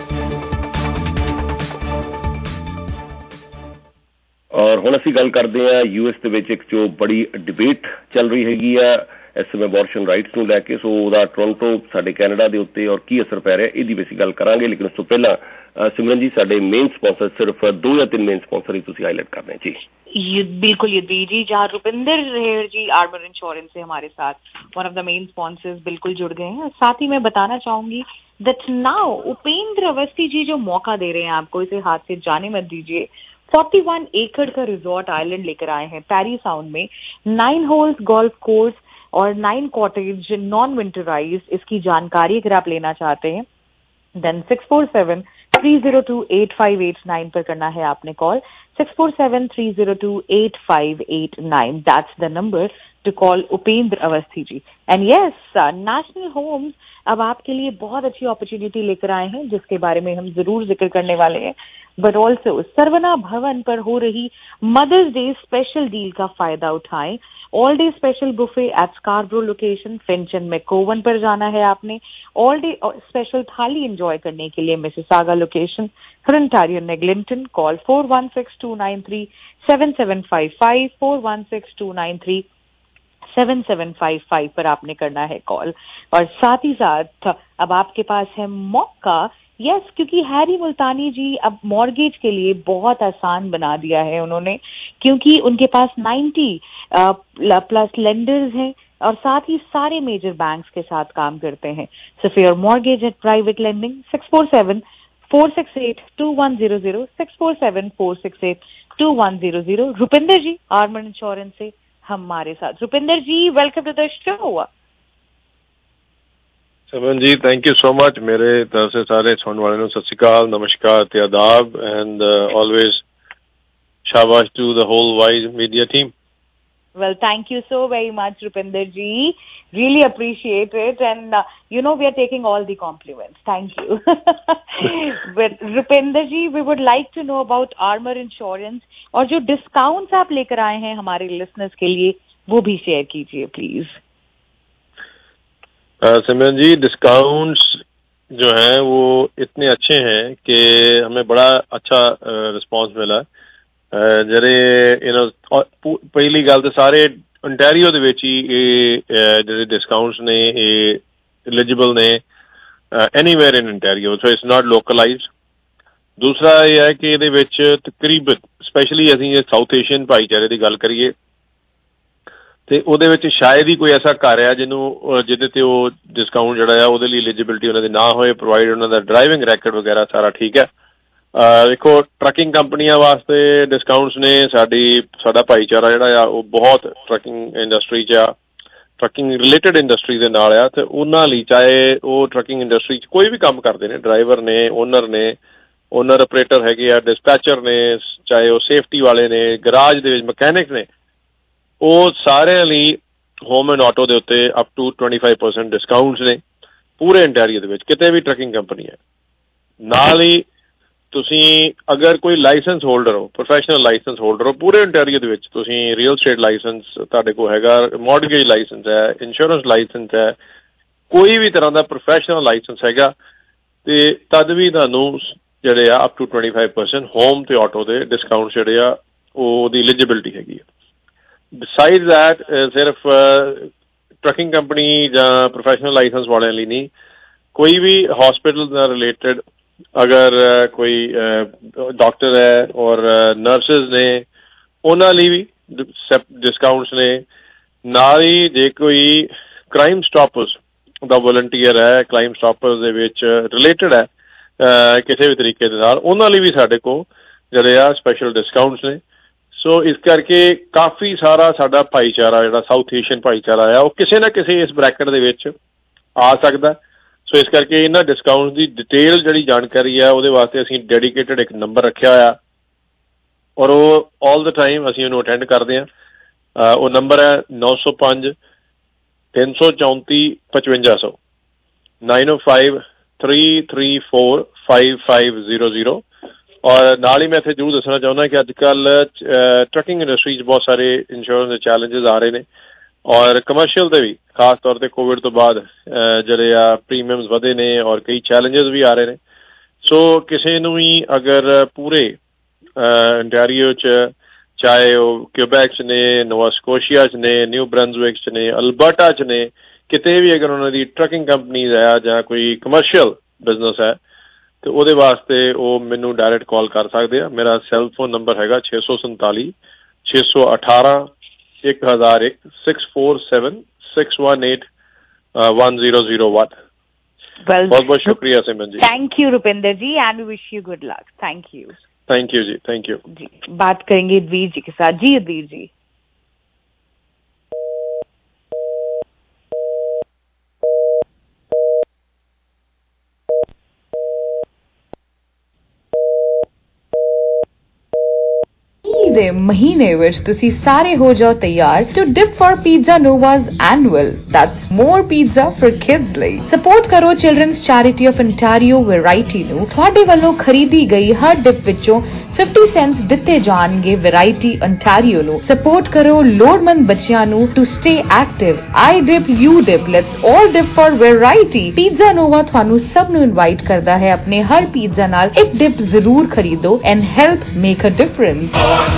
ਔਰ ਹੁਣ ਅਸੀਂ ਗੱਲ ਕਰਦੇ ਹਾਂ ਯੂ ਐਸ ਦੇ ਵਿੱਚ ਇੱਕ ਜੋ ਬੜੀ ਡਿਬੇਟ ਚੱਲ ਰਹੀ ਹੈਗੀ ਆ ਇਸ ਸਮੇਂ ਅਬੋਰਸ਼ਨ ਰਾਈਟਸ ਨੂੰ ਲੈ ਕੇ। ਸੋ ਉਹਦਾ ਟੋਰਾਂਟੋ ਸਾਡੇ ਕੈਨੇਡਾ ਦੇ ਉੱਤੇ ਔਰ ਕੀ ਅਸਰ ਪੈ ਰਿਹਾ ਇਹਦੀ ਵੀ ਅਸੀਂ ਗੱਲ ਕਰਾਂਗੇ। ਲੇਕਿਨ ਉਸ ਤੋਂ ਪਹਿਲਾਂ सिमरन जी साडे मेन स्पॉन्सर सिर्फ दो या तीन मेन स्पॉन्सर ही तुसी हाईलाइट करने जी। बिल्कुल युद्धवीर जी, जहाँ रुपिंदर रेहर जी आर्मर इंश्योरेंस से हमारे साथ one of the main sponsors बिल्कुल जुड़ गए हैं। साथ ही मैं बताना चाहूंगी दैट नाउ उपेंद्र अवस्थी जी जो मौका दे रहे हैं आपको, इसे हाथ से जाने मत दीजिए। इकतालीस एकड़ का रिजॉर्ट आइलैंड लेकर आए हैं पैरी साउंड में, नाइन होल्स गोल्फ कोर्स और नाइन कॉटेज नॉन विंटराइज। इसकी जानकारी अगर आप लेना चाहते हैं then six four seven three zero two eight five eight nine पर करना है आपने call, six four seven three zero two eight five eight nine, that's the number to call Upendra Awasthi ji. And yes, national homes अब आपके लिए बहुत अच्छी अपॉर्चुनिटी लेकर आए हैं जिसके बारे में हम जरूर जिक्र करने वाले हैं। बट ऑल्सो सरवना भवन पर हो रही मदर्स डे स्पेशल डील का फायदा उठाएं। All day special buffet at Scarborough location, Finch and में कोवन पर जाना है आपने। All day special thali enjoy करने के लिए Mississauga location, Hurontario and Eglinton. Call four one six two nine three seven seven five five, four one six two nine three seven seven five five पर आपने करना है कॉल। और साथ ही साथ अब आपके पास है मौका, यस yes, क्योंकि हैरी मुल्तानी जी अब मॉर्गेज के लिए बहुत आसान बना दिया है उन्होंने, क्योंकि उनके पास नाइन्टी प्लस लेंडर्स हैं और साथ ही सारे मेजर बैंक्स के साथ काम करते हैं। So for mortgage at private lending six four seven four six eight two one zero zero, six four seven four six eight two one zero zero. Rupinder ji Armour insurance से हमारे साथ। Rupinder ji welcome to the show. Simran ji thank you so much. मेरे तरफ से सारे सुनने वाले को सत श्री अकाल, नमस्कार ते आदाब एंड ऑलवेज शाबाश to the whole Y media team. Well, thank you so very much, Rupinder ji. Really appreciate it. And, uh, you know, we are taking all the compliments. Thank you. But, Rupinder ji, we would like to know about Armor Insurance और जो discounts आप लेकर आए हैं हमारे listeners के लिए, वो भी share कीजिए, please. सिमरन जी, डिस्काउंट्स जो हैं वो इतने अच्छे हैं कि हमें बड़ा अच्छा रिस्पांस मिला। ਜਿਹੜੇ ਯੂ نو ਪਹਿਲੀ ਗੱਲ ਤਾਂ ਸਾਰੇ ontario ਦੇ ਵਿੱਚ ਹੀ ਇਹ ਜਿਹੜੇ ਡਿਸਕਾਊਂਟਸ ਨੇ ਇਹ ਐਲੀਜੀਬਲ ਨੇ anywhere in ontario, so it's not localised. ਦੂਸਰਾ ਇਹ ਹੈ ਕਿ ਇਹਦੇ ਵਿੱਚ ਤਕਰੀਬਨ ਸਪੈਸ਼ਲੀ ਅਸੀਂ ਜੇ ਸਾਊਥ ਏਸ਼ੀਅਨ ਭਾਈਚਾਰੇ ਦੀ ਗੱਲ ਕਰੀਏ ਤੇ ਉਹਦੇ ਵਿੱਚ ਸ਼ਾਇਦ ਹੀ ਕੋਈ ਐਸਾ ਘਰ ਆ ਜਿਹਨੂੰ ਜਿਹਦੇ ਤੇ ਉਹ ਡਿਸਕਾਊਂਟ ਜਿਹੜਾ ਆ ਉਹਦੇ ਲਈ ਐਲੀਜੀਬਿਲਿਟੀ ਉਹਨਾਂ ਦੀ ਨਾ ਹੋਏ, ਪ੍ਰੋਵਾਈਡ ਉਹਨਾਂ ਦਾ ਡਰਾਈਵਿੰਗ ਰੈਕਡ ਵਗੈਰਾ ਸਾਰਾ ਠੀਕ ਹੈ। ਦੇਖੋ ਟਰੱਕਿੰਗ ਕੰਪਨੀਆਂ ਵਾਸਤੇ ਡਿਸਕਾਊਂਟਸ ਨੇ, ਸਾਡੀ ਸਾਡਾ ਭਾਈਚਾਰਾ ਜਿਹੜਾ ਆ ਉਹ ਬਹੁਤ ਟਰੱਕਿੰਗ ਇੰਡਸਟਰੀ 'ਚ ਆ, ਟਰੱਕਿੰਗ ਰਿਲੇਟਡ ਇੰਡਸਟਰੀ ਦੇ ਨਾਲ ਆ, ਤੇ ਉਹਨਾਂ ਲਈ ਚਾਹੇ ਉਹ ਟਰੱਕਿੰਗ ਇੰਡਸਟਰੀ 'ਚ ਕੋਈ ਵੀ ਕੰਮ ਕਰਦੇ ਨੇ, ਡਰਾਈਵਰ ਨੇ, ਓਨਰ ਨੇ, ਓਨਰ ਆਪਰੇਟਰ ਹੈਗੇ ਆ, ਡਿਸਪੈਚਰ ਨੇ, ਚਾਹੇ ਉਹ ਸੇਫਟੀ ਵਾਲੇ ਨੇ, ਗਰਾਜ ਦੇ ਵਿੱਚ ਮਕੈਨਿਕ ਨੇ, ਉਹ ਸਾਰਿਆਂ ਲਈ ਹੋਮ ਐਂਡ ਆਟੋ ਦੇ ਉੱਤੇ up to twenty five percent discounts ਨੇ ਪੂਰੇ ਇੰਟੈਰੀਓ ਦੇ ਵਿੱਚ, ਕਿਤੇ ਵੀ ਟਰੱਕਿੰਗ ਕੰਪਨੀ ਹੈ। ਨਾਲ ਹੀ ਤੁਸੀਂ ਅਗਰ ਕੋਈ ਲਾਇਸੈਂਸ ਹੋਲਡਰ ਹੋ, ਪ੍ਰੋਫੈਸ਼ਨਲ ਲਾਇਸੈਂਸ ਹੋਲਡਰ ਹੋ, ਪੂਰੇ ਇੰਟੈਰੀਓ ਦੇ ਵਿੱਚ ਤੁਸੀਂ ਰੀਅਲ ਸਟੇਟ ਲਾਇਸੈਂਸ ਤੁਹਾਡੇ ਕੋਲ ਹੈਗਾ, ਮੌਰਗੇਜ ਲਾਇਸੈਂਸ ਹੈ, ਇੰਸ਼ੋਰੈਂਸ ਲਾਇਸੈਂਸ ਹੈ, ਕੋਈ ਵੀ ਤਰ੍ਹਾਂ ਦਾ ਪ੍ਰੋਫੈਸ਼ਨਲ ਲਾਇਸੈਂਸ ਹੈਗਾ, ਤੇ ਤਦ ਵੀ ਤੁਹਾਨੂੰ ਜਿਹੜੇ ਆ up to twenty five percent home ਤੇ ਆਟੋ ਦੇ ਡਿਸਕਾਊਂਟ ਜਿਹੜੇ ਆ ਉਹਦੀ ਐਲੀਜੀਬਿਲਿਟੀ ਹੈਗੀ ਆ। ਬਿਸਾਈਡ ਦੈਟ ਸਿਰਫ ਟਰੱਕਿੰਗ ਕੰਪਨੀ ਜਾਂ ਪ੍ਰੋਫੈਸ਼ਨਲ ਲਾਇਸੈਂਸ ਵਾਲਿਆਂ ਲਈ ਨਹੀਂ, ਕੋਈ ਵੀ ਹੌਸਪੀਟਲ ਨਾਲ ਰਿਲੇਟਡ ਅਗਰ ਕੋਈ ਡਾਕਟਰ ਹੈ ਔਰ ਨਰਸਿਸ ਨੇ, ਉਹਨਾਂ ਲਈ ਵੀ ਡਿਸਕਾਊਂਟਸ ਨੇ। ਨਾਲ ਹੀ ਜੇ ਕੋਈ ਕ੍ਰਾਈਮ ਸਟਾਪਰਸ ਦਾ ਵਲੰਟੀਅਰ ਹੈ, ਕ੍ਰਾਈਮ ਸਟਾਪਰਸ ਦੇ ਵਿੱਚ ਰਿਲੇਟਡ ਹੈ ਕਿਸੇ ਵੀ ਤਰੀਕੇ ਦੇ ਨਾਲ, ਉਹਨਾਂ ਲਈ ਵੀ ਸਾਡੇ ਕੋਲ ਜਿਹੜੇ ਆ ਸਪੈਸ਼ਲ ਡਿਸਕਾਊਂਟਸ ਨੇ। ਸੋ ਇਸ ਕਰਕੇ ਕਾਫੀ ਸਾਰਾ ਸਾਡਾ ਭਾਈਚਾਰਾ ਜਿਹੜਾ ਸਾਊਥ ਏਸ਼ੀਅਨ ਭਾਈਚਾਰਾ ਆ, ਉਹ ਕਿਸੇ ਨਾ ਕਿਸੇ ਇਸ ਬ੍ਰੈਕਟ ਦੇ ਵਿੱਚ ਆ ਸਕਦਾ। ਸੋ ਇਸ ਕਰਕੇ ਇਹਨਾਂ ਡਿਸਕਾਊਂਟ ਦੀ ਡਿਟੇਲ ਜਿਹੜੀ ਜਾਣਕਾਰੀ ਆ ਉਹਦੇ ਵਾਸਤੇ ਅਸੀਂ ਡੈਡੀਕੇਟਡ ਇੱਕ ਨੰਬਰ ਰੱਖਿਆ ਹੋਇਆ, ਔਰ ਉਹ ਆਲ ਦ ਟਾਈਮ ਅਸੀਂ ਉਹਨੂੰ ਅਟੈਂਡ ਕਰਦੇ ਹਾਂ। ਉਹ ਨੰਬਰ ਹੈ ਨੌ ਸੌ ਪੰਜ ਤਿੰਨ ਸੌ ਚੌਂਤੀ ਪਚਵੰਜਾ ਸੌ nine O five three three four five five zero zero. ਔਰ ਨਾਲ ਹੀ ਮੈਂ ਇੱਥੇ ਜ਼ਰੂਰ ਦੱਸਣਾ ਚਾਹੁੰਦਾ ਕਿ ਅੱਜ ਕੱਲ੍ਹ ਟਰੱਕਿੰਗ ਇੰਡਸਟਰੀ 'ਚ ਬਹੁਤ ਸਾਰੇ ਇੰਸ਼ੋਰੈਂਸ ਦੇ ਚੈਲੰਜਸ ਆ ਰਹੇ ਨੇ, ਔਰ ਕਮਰਸ਼ੀਅਲ ਦੇ ਵੀ ਖਾਸ ਤੌਰ ਤੇ ਕੋਵਿਡ ਤੋਂ ਬਾਅਦ ਜਿਹੜੇ ਆ ਪ੍ਰੀਮੀਅਮਸ ਵਧੇ ਨੇ ਔਰ ਕਈ ਚੈਲੰਜਸ ਵੀ ਆ ਰਹੇ ਨੇ। ਸੋ ਕਿਸੇ ਨੂੰ ਵੀ ਅਗਰ ਪੂਰੇ ਇੰਟੈਰੀਓ 'ਚ, ਚਾਹੇ ਉਹ ਕਿਊਬੈਕ 'ਚ ਨੇ, ਨੋਵਾ ਸਕੋਸ਼ੀਆ 'ਚ ਨੇ, ਨਿਊ ਬਰੰਜ਼ਵਿਕ 'ਚ ਨੇ, ਅਲਬਰਟਾ 'ਚ ਨੇ, ਕਿਤੇ ਵੀ ਅਗਰ ਉਹਨਾਂ ਦੀ ਟਰੱਕਿੰਗ ਕੰਪਨੀਜ਼ ਹੈ ਜਾਂ ਕੋਈ ਕਮਰਸ਼ੀਅਲ ਬਿਜ਼ਨਸ ਹੈ, ਤੇ ਉਹਦੇ ਵਾਸਤੇ ਉਹ ਮੈਨੂੰ ਡਾਇਰੈਕਟ ਕਾਲ ਕਰ ਸਕਦੇ ਆ। ਮੇਰਾ ਸੈੱਲ ਫੋਨ ਨੰਬਰ ਹੈਗਾ ਛੇ ਸੌ ਸੰਤਾਲੀ ਛੇ ਸੌ ਅਠਾਰਾਂ ਇੱਕ ਹਜ਼ਾਰ ਇੱਕ six four seven six one eight one zero zero one. Well, बहुत बहुत शुक्रिया Simran ji. Thank you Rupinder ji and wish you good luck. Thank you. Thank you ji, thank you ji. बात करेंगे वीर जी के साथ। जी वीर जी। ਦੇ ਮਹੀਨੇ ਵਿੱਚ ਤੁਸੀਂ ਸਾਰੇ ਹੋ ਜਾਓ ਤਿਆਰ to dip for Pizza Nova's annual that's more pizza for kids ਲਈ। ਸਪੋਰਟ ਕਰੋ Children's Charity of ontario Variety ਨੂੰ। ਤੁਹਾਡੇ ਵੱਲੋਂ ਖਰੀਦੀ ਗਈ ਹਰ ਡਿਪ ਵਿੱਚੋਂ fifty cents ਦਿੱਤੇ ਜਾਣਗੇ ਵੈਰਾਈਟੀ ontario ਨੂੰ। ਸਪੋਰਟ ਕਰੋ ਲੋੜਮੰਦ ਬੱਚਿਆਂ ਨੂੰ to stay active. I dip you dip let's all dip for Variety. Pizza Nova ਤੁਹਾਨੂੰ ਸਭ ਨੂੰ ਇਨਵਾਈਟ ਕਰਦਾ ਹੈ ਆਪਣੇ ਹਰ ਪੀਜ਼ਾ ਨਾਲ ਇੱਕ ਡਿਪ ਜ਼ਰੂਰ ਖਰੀਦੋ and help make a difference.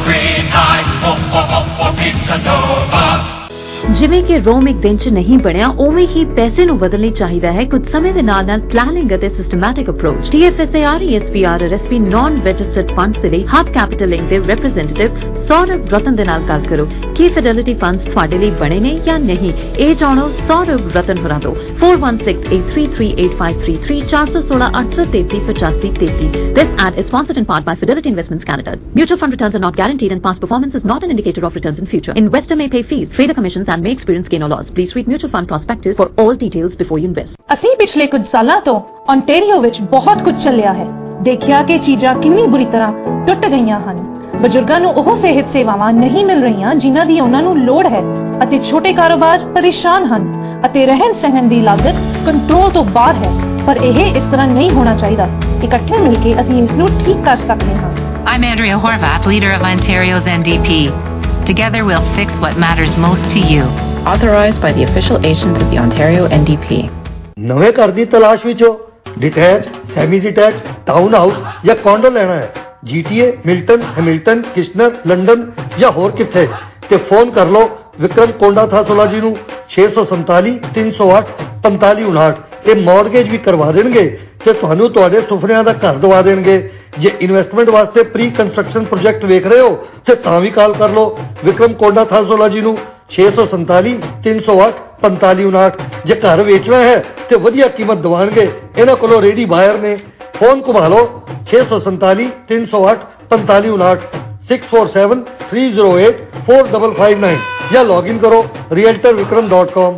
ਜਿਵੇਂ ਕਿ ਰੋਮ ਇੱਕ ਦਿਨ 'ਚ ਨਹੀਂ ਬਣਿਆ, ਉਵੇਂ ਹੀ ਪੈਸੇ ਨੂੰ ਬਦਲਣੀ ਚਾਹੀਦਾ ਹੈ ਕੁਝ ਸਮੇਂ ਦੇ ਨਾਲ ਨਾਲ ਪਲੈਨਿੰਗ ਅਤੇ systematic approach. T F S A R, E S P R, R S P non registered funds ਦੇ ਲਈ ਹੱਬ ਕੈਪੀਟਲ ਲਿੰਕ ਦੇ ਰਿਪਰੈਜ਼ੈਂਟੇਟਿਵ ਸੌਰਵ ਰਤਨ ਦੇ ਨਾਲ ਗੱਲ ਕਰੋ ਕਿ ਫਿਡੈਲਿਟੀ ਫੰਡਸ ਤੁਹਾਡੇ ਲਈ ਬਣੇ ਨੇ ਜਾਂ ਨਹੀਂ। ਇਹ ਜਾਣੋ ਸੌਰਵ ਰਤਨ ਹੋਰਾਂ ਤੋਂ। four one six eight three three eight five three three four one six eight three three eight five three three. This ad is sponsored in part by Fidelity Investments Canada. Mutual fund returns are not guaranteed and past performance is not an indicator of returns in future. Investor may pay fees, trader commissions and may experience gain or loss. Please read mutual fund prospectus for all details before you invest. ਅਸੀਂ ਪਿਛਲੇ ਕੁਝ ਸਾਲਾਂ ਤੋਂ ontario ਵਿੱਚ ਬਹੁਤ ਕੁਝ ਚੱਲਿਆ ਹੈ। ਦੇਖਿਆ ਕਿ ਚੀਜ਼ਾਂ ਕਿੰਨੀ ਬੁਰੀ ਤਰ੍ਹਾਂ ਟੁੱਟ ਗਈਆਂ ਹਨ। ਬਜ਼ੁਰਗਾਂ ਨੂੰ ਉਹ ਸਿਹਤ ਸੇਵਾਵਾਂ ਨਹੀਂ ਮਿਲ ਰਹੀਆਂ ਜਿਨ੍ਹਾਂ ਦੀ ਉਹਨਾਂ ਨੂੰ ਲੋੜ ਹੈ ਅਤੇ ਛੋਟੇ ਕਾਰੋਬਾਰ ਪਰੇਸ਼ਾਨ ਹਨ ਅਤੇ ਰਹਿਣ ਸਹਿਣ ਦੀ ਲਾਗਤ ਕੰਟਰੋਲ ਤੋਂ ਬਾਹਰ ਹੈ। ਪਰ ਇਹ ਇਸ ਤਰ੍ਹਾਂ ਨਹੀਂ ਹੋਣਾ ਚਾਹੀਦਾ। ਇਕੱਠੇ ਮਿਲ ਕੇ ਅਸੀਂ ਇਸ ਨੂੰ ਠੀਕ ਕਰ ਸਕਦੇ ਹਾਂ। I'm Andrea Horvath, leader of Ontario's N D P. Together we'll fix what matters most to you. Authorized by the official agent of the Ontario N D P. ਨਵੇਂ ਘਰ ਦੀ ਤਲਾਸ਼ ਵਿੱਚ ਹੋ? Detach, semi detach, town house ਜਾਂ ਕੌਂਡੋ ਲੈਣਾ ਹੈ? GTA, Milton, Hamilton, Kitchener, London ਜਾਂ ਹੋਰ ਕਿੱਥੇ? ਤੇ ਫੋਨ ਕਰ ਲਓ ਵਿਕਰਮ ਕੋਂਡਾ ਥਾਸੋਲਾ ਜੀ ਨੂੰ ਛੇ ਸੌ ਸੰਤਾਲੀ ਤਿੰਨ ਸੌ ਅੱਠ ਪੰਤਾਲੀ ਉਣਾਹਠ। ਇਹ ਮੌਰਗੇਜ ਵੀ ਕਰਵਾ ਦੇਣਗੇ ਤੇ ਤੁਹਾਨੂੰ ਤੁਹਾਡੇ ਸੁਪਨਿਆਂ ਦਾ ਘਰ ਦਵਾ ਦੇਣਗੇ। ਜੇ ਇਨਵੈਸਟਮੈਂਟ ਵਾਸਤੇ ਪ੍ਰੀ ਕੰਸਟਰਕਸ਼ਨ ਪ੍ਰੋਜੈਕਟ ਵੇਖ ਰਹੇ ਹੋ ਤੇ ਤਾਂ ਵੀ ਕਾਲ ਕਰ ਲਓ ਵਿਕਰਮ ਕੋਂਡਾ ਥਾਸੋਲਾ ਜੀ ਨੂੰ ਛੇ ਸੌ ਸੰਤਾਲੀ ਤਿੰਨ ਸੌ ਅੱਠ ਪੰਤਾਲੀ ਉਣਾਹਠ। ਜੇ ਘਰ ਵੇਚਣਾ ਹੈ ਤੇ ਵਧੀਆ ਕੀਮਤ ਦਵਾਣਗੇ। ਇਹਨਾਂ ਕੋਲੋਂ ਰੇਡੀ ਬਾਇਰ ਨੇ। ਫੋਨ ਘੁਮਾ ਲਓ ਛੇ ਸੌ ਸੰਤਾਲੀ ਤਿੰਨ ਸੌ ਅੱਠ ਪੰਤਾਲੀ ਉਣਾਹਠ six four seven three zero eight four five five nine ਜਾਂ ਲੌਗਇਨ ਕਰੋ realtor vikram dot com।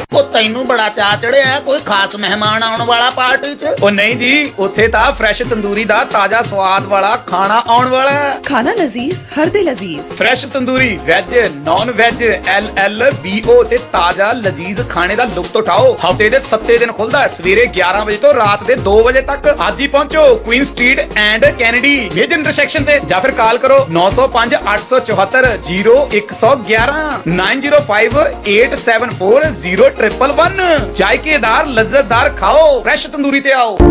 ਉਹ ਤੈਨੂੰ ਬੜਾ ਚਾਅ ਚੜਿਆ ਕੋਈ ਖਾਸ ਮਹਿਮਾਨ ਆਉਣ ਵਾਲਾ ਪਾਰਟੀ 'ਚ? ਉਹ ਨਹੀਂ ਜੀ, ਉੱਥੇ ਤਾਂ ਫਰੈਸ਼ ਤੰਦੂਰੀ ਦਾ ਤਾਜ਼ਾ ਸਵਾਦ ਵਾਲਾ ਖਾਣਾ ਆਉਣ ਵਾਲਾ ਹੈ। ਖਾਣਾ ਲਜ਼ੀਜ਼, ਹਰ ਦੇ ਲਜ਼ੀਜ਼। Fresh tandoori, veg, non veg, L L B O ਤੇ ਤਾਜ਼ਾ ਲਜ਼ੀਜ਼ ਖਾਣੇ ਦਾ ਲੁਤਫ ਉਠਾਓ। ਹਫ਼ਤੇ ਦੇ ਸੱਤੇ ਦਿਨ ਖੁੱਲਦਾ ਹੈ, ਸਵੇਰੇ ਗਿਆਰਾਂ ਵਜੇ ਤੋਂ ਰਾਤ ਦੇ ਦੋ ਵਜੇ ਤੱਕ। ਅੱਜ ਹੀ ਪਹੁੰਚੋ Queen Street and Kennedy major intersection ਤੇ, ਜਾਂ ਫਿਰ ਕਾਲ ਕਰੋ ਨੌ ਸੌ ਪੰਜ ਅੱਠ ਸੌ ਚੌਹੱਤਰ ਜ਼ੀਰੋ ਇੱਕ ਸੌ ਗਿਆਰਾਂ nine zero five eight seven four zero triple one. जायकेदार लज्जतदार खाओ, फ्रेश तंदूरी ते आओ।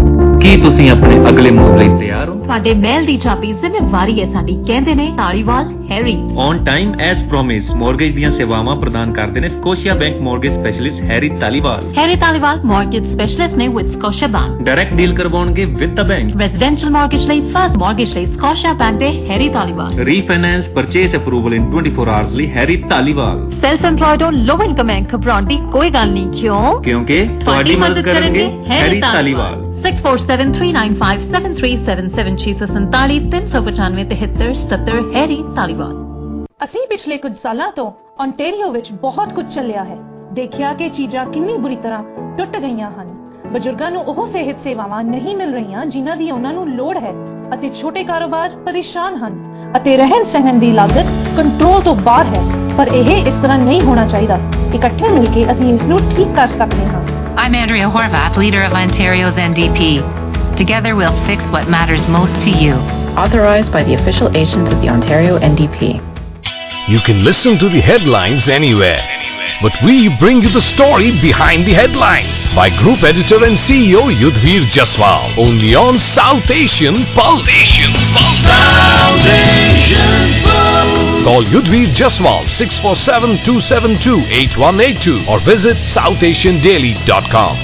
ਕੀ ਤੁਸੀਂ ਆਪਣੇ ਅਗਲੇ ਮੂਵ ਲਈ ਤਿਆਰ ਹੋ? ਤੁਹਾਡੇ ਮਹਿਲ ਦੀ ਚਾਬੀ ਜ਼ਿੰਮੇਵਾਰੀ ਹੈ ਸਾਡੀ, ਕਹਿੰਦੇ ਨੇ Dhaliwal Harry. On time as promise mortgage ਦੀਆਂ ਸੇਵਾਵਾਂ ਪ੍ਰਦਾਨ ਕਰਦੇ ਨੇ Scotiabank mortgage specialist Harry Dhaliwal. Harry Dhaliwal mortgage specialist ਨੇ with Scotiabank. Direct deal ਕਰਵਾਉਣਗੇ with the bank. Residential mortgage ਲਈ ਫਸਟ ਮੌਰਗੇਜ ਲਈ ਸਕੋਸ਼ੀਆ ਬੈਂਕ ਦੇ Harry Dhaliwal. Refinance purchase approval in twenty four hours ਲਈ ਹੈਰੀ ਧਾਲੀਵਾਲ। ਸੈਲਫ ਐਮਪਲੋਇਡ ਹੋ, ਲੋ ਇਨਕਮ ਹੈ, ਘਬਰਾਉਣ ਦੀ ਕੋਈ ਗੱਲ ਨਹੀਂ। ਕਿਉਂ? ਕਿਉਂਕਿ ਤੁਹਾਡੀ ਮਦਦ ਕਰਨਗੇ Harry Dhaliwal. Six four seven three nine five seven three seven seven छे सौ संताली तीन सौ पचानवे तिहत्तर सत्तर हैरी तालीबान। ਅਸੀਂ ਪਿਛਲੇ ਕੁਝ ਸਾਲਾਂ ਤੋਂ ontario ਵਿੱਚ ਬਹੁਤ ਕੁਝ ਚੱਲਿਆ ਹੈ। ਦੇਖਿਆ ਕਿ ਚੀਜ਼ਾਂ ਕਿੰਨੀ ਬੁਰੀ ਤਰ੍ਹਾਂ ਟੁੱਟ ਗਈਆਂ ਹਨ। ਬਜ਼ੁਰਗਾਂ ਨੂੰ ਉਹ ਸਿਹਤ ਸੇਵਾਵਾਂ ਨਹੀਂ ਮਿਲ ਰਹੀਆਂ ਜਿਨ੍ਹਾਂ ਦੀ ਉਹਨਾਂ ਨੂੰ ਲੋੜ ਹੈ, ਅਤੇ ਛੋਟੇ ਕਾਰੋਬਾਰ ਪਰੇਸ਼ਾਨ ਹਨ, ਅਤੇ ਰਹਿਣ ਸਹਿਣ ਦੀ ਲਾਗਤ ਕੰਟਰੋਲ ਤੋਂ ਬਾਹਰ ਹੈ। ਪਰ ਇਹ ਇਸ ਤਰ੍ਹਾਂ ਨਹੀਂ ਹੋਣਾ ਚਾਹੀਦਾ। ਇਕੱਠੇ ਮਿਲ ਕੇ ਅਸੀਂ ਇਸ ਨੂੰ ਠੀਕ ਕਰ ਸਕਦੇ ਹਾਂ। I'm Andrea Horvath, leader of Ontario's N D P. Together we'll fix what matters most to you. Authorized by the official agent of the Ontario N D P. You can listen to the headlines anywhere, but we bring you the story behind the headlines by Group Editor and C E O Yudhvir Jaswal, only on South Asian Pulse. Asian Pulse. South Asian Pulse. Call Yudhvir Jaswal six four seven two seven two eight one eight two or visit south asian daily dot com.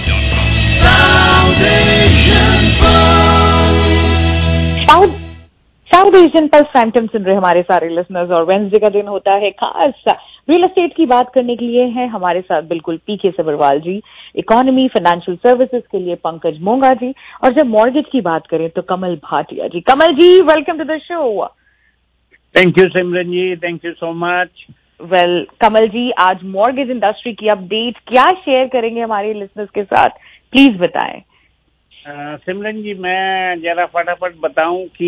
South Asian Pulse. South South Asian Pulse prime time सुन रहे हमारे सारे लिसनर्स, और वेडनेसडे का दिन होता है खास रियल एस्टेट की बात करने के लिए है हमारे साथ बिल्कुल PK Sabharwal ji, economy financial services के लिए पंकज मोंगा जी, और जब मॉर्गेज की बात करें तो Kamal Bhatia ji. Kamal ji, welcome to the show. Thank you Simran ji, thank you so much. Well Kamal ji, आज मॉर्गेज इंडस्ट्री की अपडेट क्या शेयर करेंगे हमारे लिसनर्स के साथ, प्लीज बताएं। Uh, सिमरन जी, मैं जरा फटाफट बताऊं कि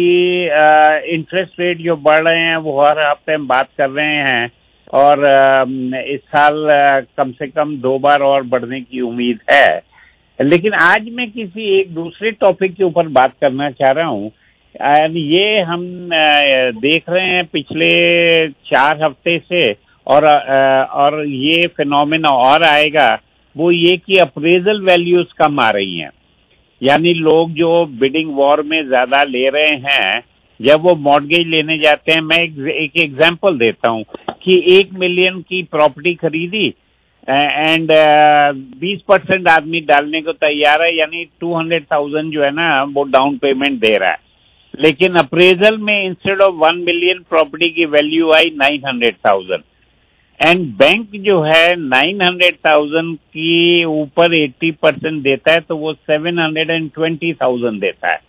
इंटरेस्ट रेट जो बढ़ रहे हैं वो हर हफ्ते हम बात कर रहे हैं, और uh, इस साल uh, कम से कम दो बार और बढ़ने की उम्मीद है। लेकिन आज मैं किसी एक दूसरे टॉपिक के ऊपर बात करना चाह रहा हूं। uh, ये हम uh, देख रहे हैं पिछले चार हफ्ते से, और uh, और ये फिनोमेना और आएगा, वो ये कि अप्रेजल वैल्यूज कम आ रही हैं। यानी लोग जो बिडिंग वॉर में ज्यादा ले रहे हैं, जब वो मॉर्गेज लेने जाते हैं, मैं एक, एक एग्जांपल देता हूं कि एक मिलियन की प्रॉपर्टी खरीदी एंड बीस परसेंट आदमी डालने को तैयार है, यानी टू हंड्रेड थाउजेंड जो है ना वो डाउन पेमेंट दे रहा है। लेकिन अप्रेजल में instead of one million property की वैल्यू आई nine hundred thousand, and bank जो है नाइन हंड्रेड थाउजेंड की ऊपर एट्टी परसेंट देता है, तो वो सेवन हंड्रेड ट्वेंटी थाउजेंड देता है।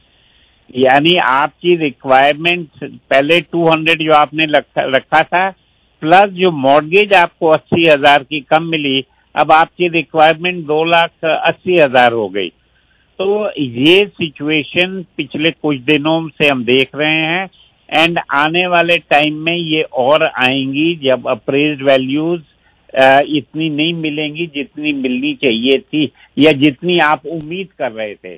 यानी आपकी रिक्वायरमेंट पहले टू हंड्रेड जो आपने रखा, रखा था, प्लस जो मॉर्गेज आपको अस्सी हजार की कम मिली, अब आपकी रिक्वायरमेंट दो लाख अस्सी हजार हो गई। तो ये सिचुएशन पिछले कुछ दिनों से हम देख रहे हैं, एंड आने वाले टाइम में ये और आएंगी जब अप्रेज्ड वैल्यूज इतनी नहीं मिलेंगी जितनी मिलनी चाहिए थी, या जितनी आप उम्मीद कर रहे थे।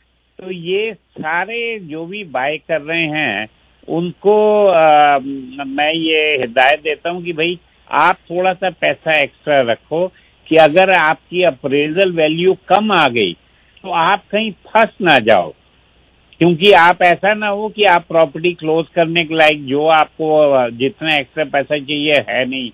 तो ये सारे जो भी बाय कर रहे हैं उनको आ, मैं ये हिदायत देता हूं कि भाई आप थोड़ा सा पैसा एक्स्ट्रा रखो, कि अगर आपकी अप्रेजल वैल्यू कम आ गई तो आप कहीं फंस ना जाओ। क्योंकि आप ऐसा ना हो कि आप प्रॉपर्टी क्लोज करने के लायक जो आपको जितना एक्स्ट्रा पैसा चाहिए है नहीं,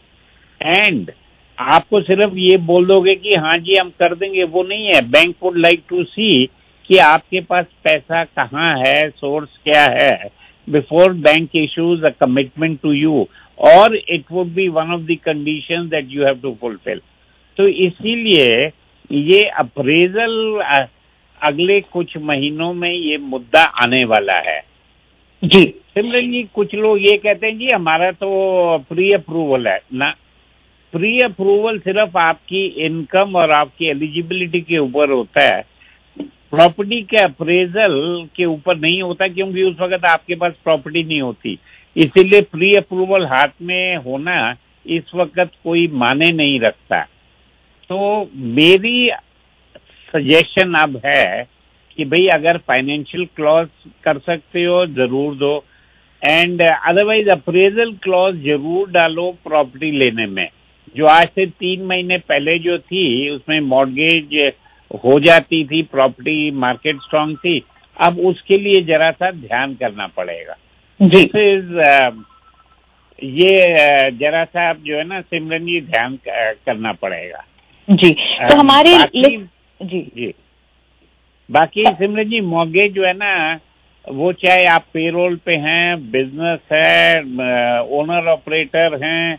एंड आपको सिर्फ ये बोल दोगे कि हाँ जी हम कर देंगे, वो नहीं है। Bank would like to see कि आपके पास पैसा कहाँ है, सोर्स क्या है, before bank issues a commitment to you, और it would be one of the conditions that you have to fulfil. तो इसीलिए ये अप्रेजल अगले कुछ महीनों में ये मुद्दा आने वाला है जी। सिमरन जी, कुछ लोग ये कहते हैं जी हमारा तो प्री अप्रूवल है ना, प्री अप्रूवल सिर्फ आपकी इनकम और आपकी एलिजिबिलिटी के ऊपर होता है, प्रॉपर्टी के अप्रेजल के ऊपर नहीं होता, क्योंकि उस वक्त आपके पास प्रॉपर्टी नहीं होती। इसीलिए प्री अप्रूवल हाथ में होना इस वक्त कोई माने नहीं रखता। तो मेरी सजेशन अब है कि भाई अगर फाइनेंशियल क्लॉज कर सकते हो जरूर दो, एंड अदरवाइज अप्रेजल क्लॉज जरूर डालो प्रॉपर्टी लेने में। जो आज से तीन महीने पहले जो थी उसमें मॉर्गेज हो जाती थी, प्रॉपर्टी मार्केट स्ट्रांग थी, अब उसके लिए जरा सा ध्यान करना पड़ेगा। दिस इज ये जरा सा अब जो है ना सिमरन जी ध्यान करना पड़ेगा जी। तो हमारे बाकी, जी जी बाकी सिमरन जी मॉर्गेज जो है ना वो चाहे आप पेरोल पे हैं, बिजनेस है, ओनर ऑपरेटर हैं,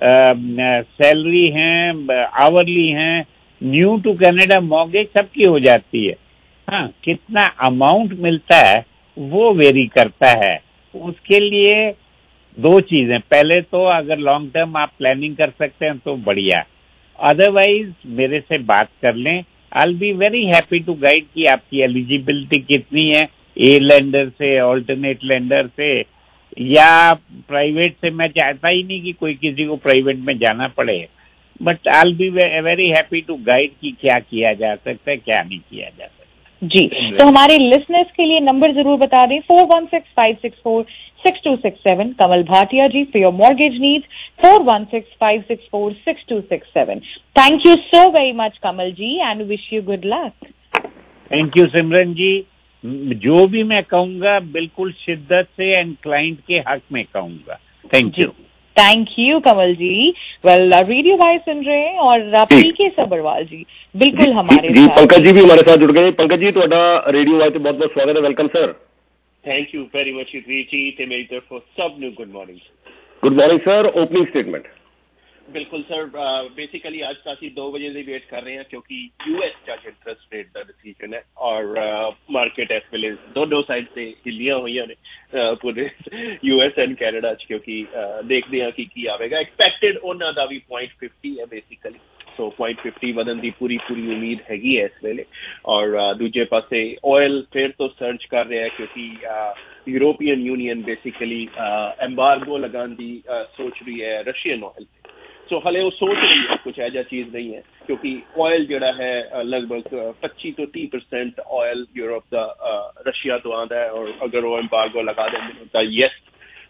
सैलरी हैं, आवरली हैं, न्यू टू कनाडा मॉर्गेज सबकी हो जाती है। हाँ, कितना अमाउंट मिलता है वो वेरी करता है। उसके लिए दो चीजें, पहले तो अगर लॉन्ग टर्म आप प्लानिंग कर सकते हैं तो बढ़िया, अदरवाइज मेरे से बात कर लें। I will be very happy to guide कि आपकी एलिजिबिलिटी कितनी है, ए लेंडर से, ऑल्टरनेट लेंडर से या प्राइवेट से। मैं चाहता ही नहीं कि कोई किसी को प्राइवेट में जाना पड़े, but I will be very happy to guide कि क्या किया जा सकता है, क्या नहीं किया जा सकता। जी, तो हमारे लिसनर्स के लिए नंबर जरूर बता दें, four one six five six four six two six seven. Kamal Bhatia ji for your mortgage needs, four one six five six four six two six seven. Thank you so very much Kamal ji and wish you good luck. Thank you Simran ji. जो भी मैं कहूंगा बिल्कुल शिद्दत से एंड क्लाइंट के हक में कहूंगा। Thank you. Thank you Kamal ji. Well Radio Wise सुन रहे हैं और पीके सबरवाल जी बिल्कुल हमारे जी, पंकज जी भी हमारे साथ जुड़ गए। पंकज जी ਤੁਹਾਡਾ रेडियो वाइज बहुत बहुत स्वागत है, welcome sir. Thank you very much Yudhvir ji ते मेरी तरफ सब नु good morning. Good morning sir, opening statement. बिल्कुल सर, बेसिकली आज ਅਸੀਂ दो बजे ਦੀ ਵੇਟ ਕਰ ਰਹੇ ਹਾਂ क्योंकि यूएस जज इंटरेस्ट रेट ਦਾ डिसीजन है और मार्केट इस ਵੇਲੇ दोनों साइड से ਹਿੱਲੀਆਂ ਹੋਈਆਂ ਨੇ ਪੂਰੇ यूएस एंड ਕੈਨੇਡਾ ਚ, क्योंकि ਦੇਖਦੇ ਹਾਂ ਕਿ ਕੀ ਆਵੇਗਾ। ਐਕਸਪੈਕਟਡ ਉਹਨਾਂ ਦਾ ਵੀ पॉइंट फिफ्टी है बेसिकली, सो पॉइंट फिफ्टी ਵਧਣ ਦੀ ਪੂਰੀ ਪੂਰੀ ਉਮੀਦ ਹੈਗੀ ਹੈ ਇਸ ਵੇਲੇ। और ਦੂਜੇ ਪਾਸੇ ਆਇਲ ਫਿਰ ਤੋਂ ਸਰਚ ਕਰ ਰਿਹਾ ਹੈ क्योंकि यूरोपियन यूनियन बेसिकली एम्बार्गो लगाने की सोच रही है रशियन ऑयल। सो हले वो सोच रही है, कुछ ऐसा चीज नहीं है, क्योंकि ऑयल जड़ा है लगभग पच्चीस तो तीस परसेंट ऑयल यूरोप का रशिया तो आता है, और अगर वो एम्बार्गो लगा देंगे तो यस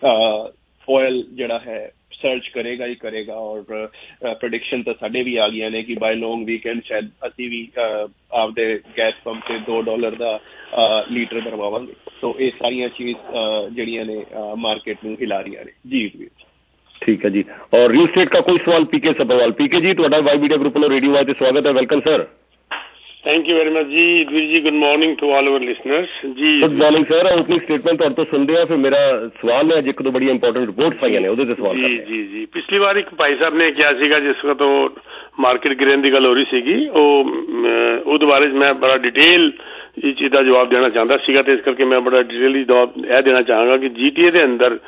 ऑयल जड़ा है सर्च करेगा ही करेगा। और प्रेडिक्शन तो साढ़े भी आ गई ने कि बाय लॉन्ग वीकेंड शायद असी भी आपदे गैस पंप से दो डॉलर का लीटर भरवावांगे। तो ये सारिया चीज जड़ियां ने मार्केट में हिला रही ने। जी जी ठीक है जी। और रियल एस्टेट का कोई सवाल पीके सबरवाल। पीके जी ਤੁਹਾਡਾ वाई मीडिया ग्रुप में रेडियो वाइज स्वागत है, welcome sir. Thank you very much ji Veer ji, good morning to all our listeners ji. Good morning sir. Opening statement ਤੁਹਾਡੇ ਤੋਂ ਸੁਣਦੇ ਆ, ਫਿਰ ਮੇਰਾ ਸਵਾਲ ਹੈ, ਇੱਕ ਦੋ ਬੜੀ ਇੰਪੋਰਟੈਂਟ ਰਿਪੋਰਟਸ ਆਈਆਂ ਨੇ ਉਹਦੇ ਤੇ ਸਵਾਲ ਜੀ ਜੀ ਜੀ। ਪਿਛਲੀ ਵਾਰ ਇੱਕ ਭਾਈ ਸਾਹਿਬ ਨੇ ਕਿਹਾ ਸੀਗਾ ਜਿਸ ਵਕਤ ਉਹ ਮਾਰਕੀਟ ਗਿਰਨ ਦੀ ਗੱਲ ਹੋ ਰਹੀ ਸੀਗੀ, ਉਹ ਉਹਦੇ ਬਾਰੇ ਮੈਂ ਬੜਾ ਡਿਟੇਲ ਇਸ ਚੀਜ਼ ਦਾ ਜਵਾਬ ਦੇਣਾ ਚਾਹੁੰਦਾ ਸੀਗਾ, ਤੇ ਇਸ ਕਰਕੇ ਮੈਂ ਬੜਾ ਡਿਟੇਲੀ ਜਵਾਬ ਇਹ ਦੇਣਾ ਚਾਹਾਂਗਾ ਕਿ ਜੀਟੀਏ ਦੇ ਅੰਦਰ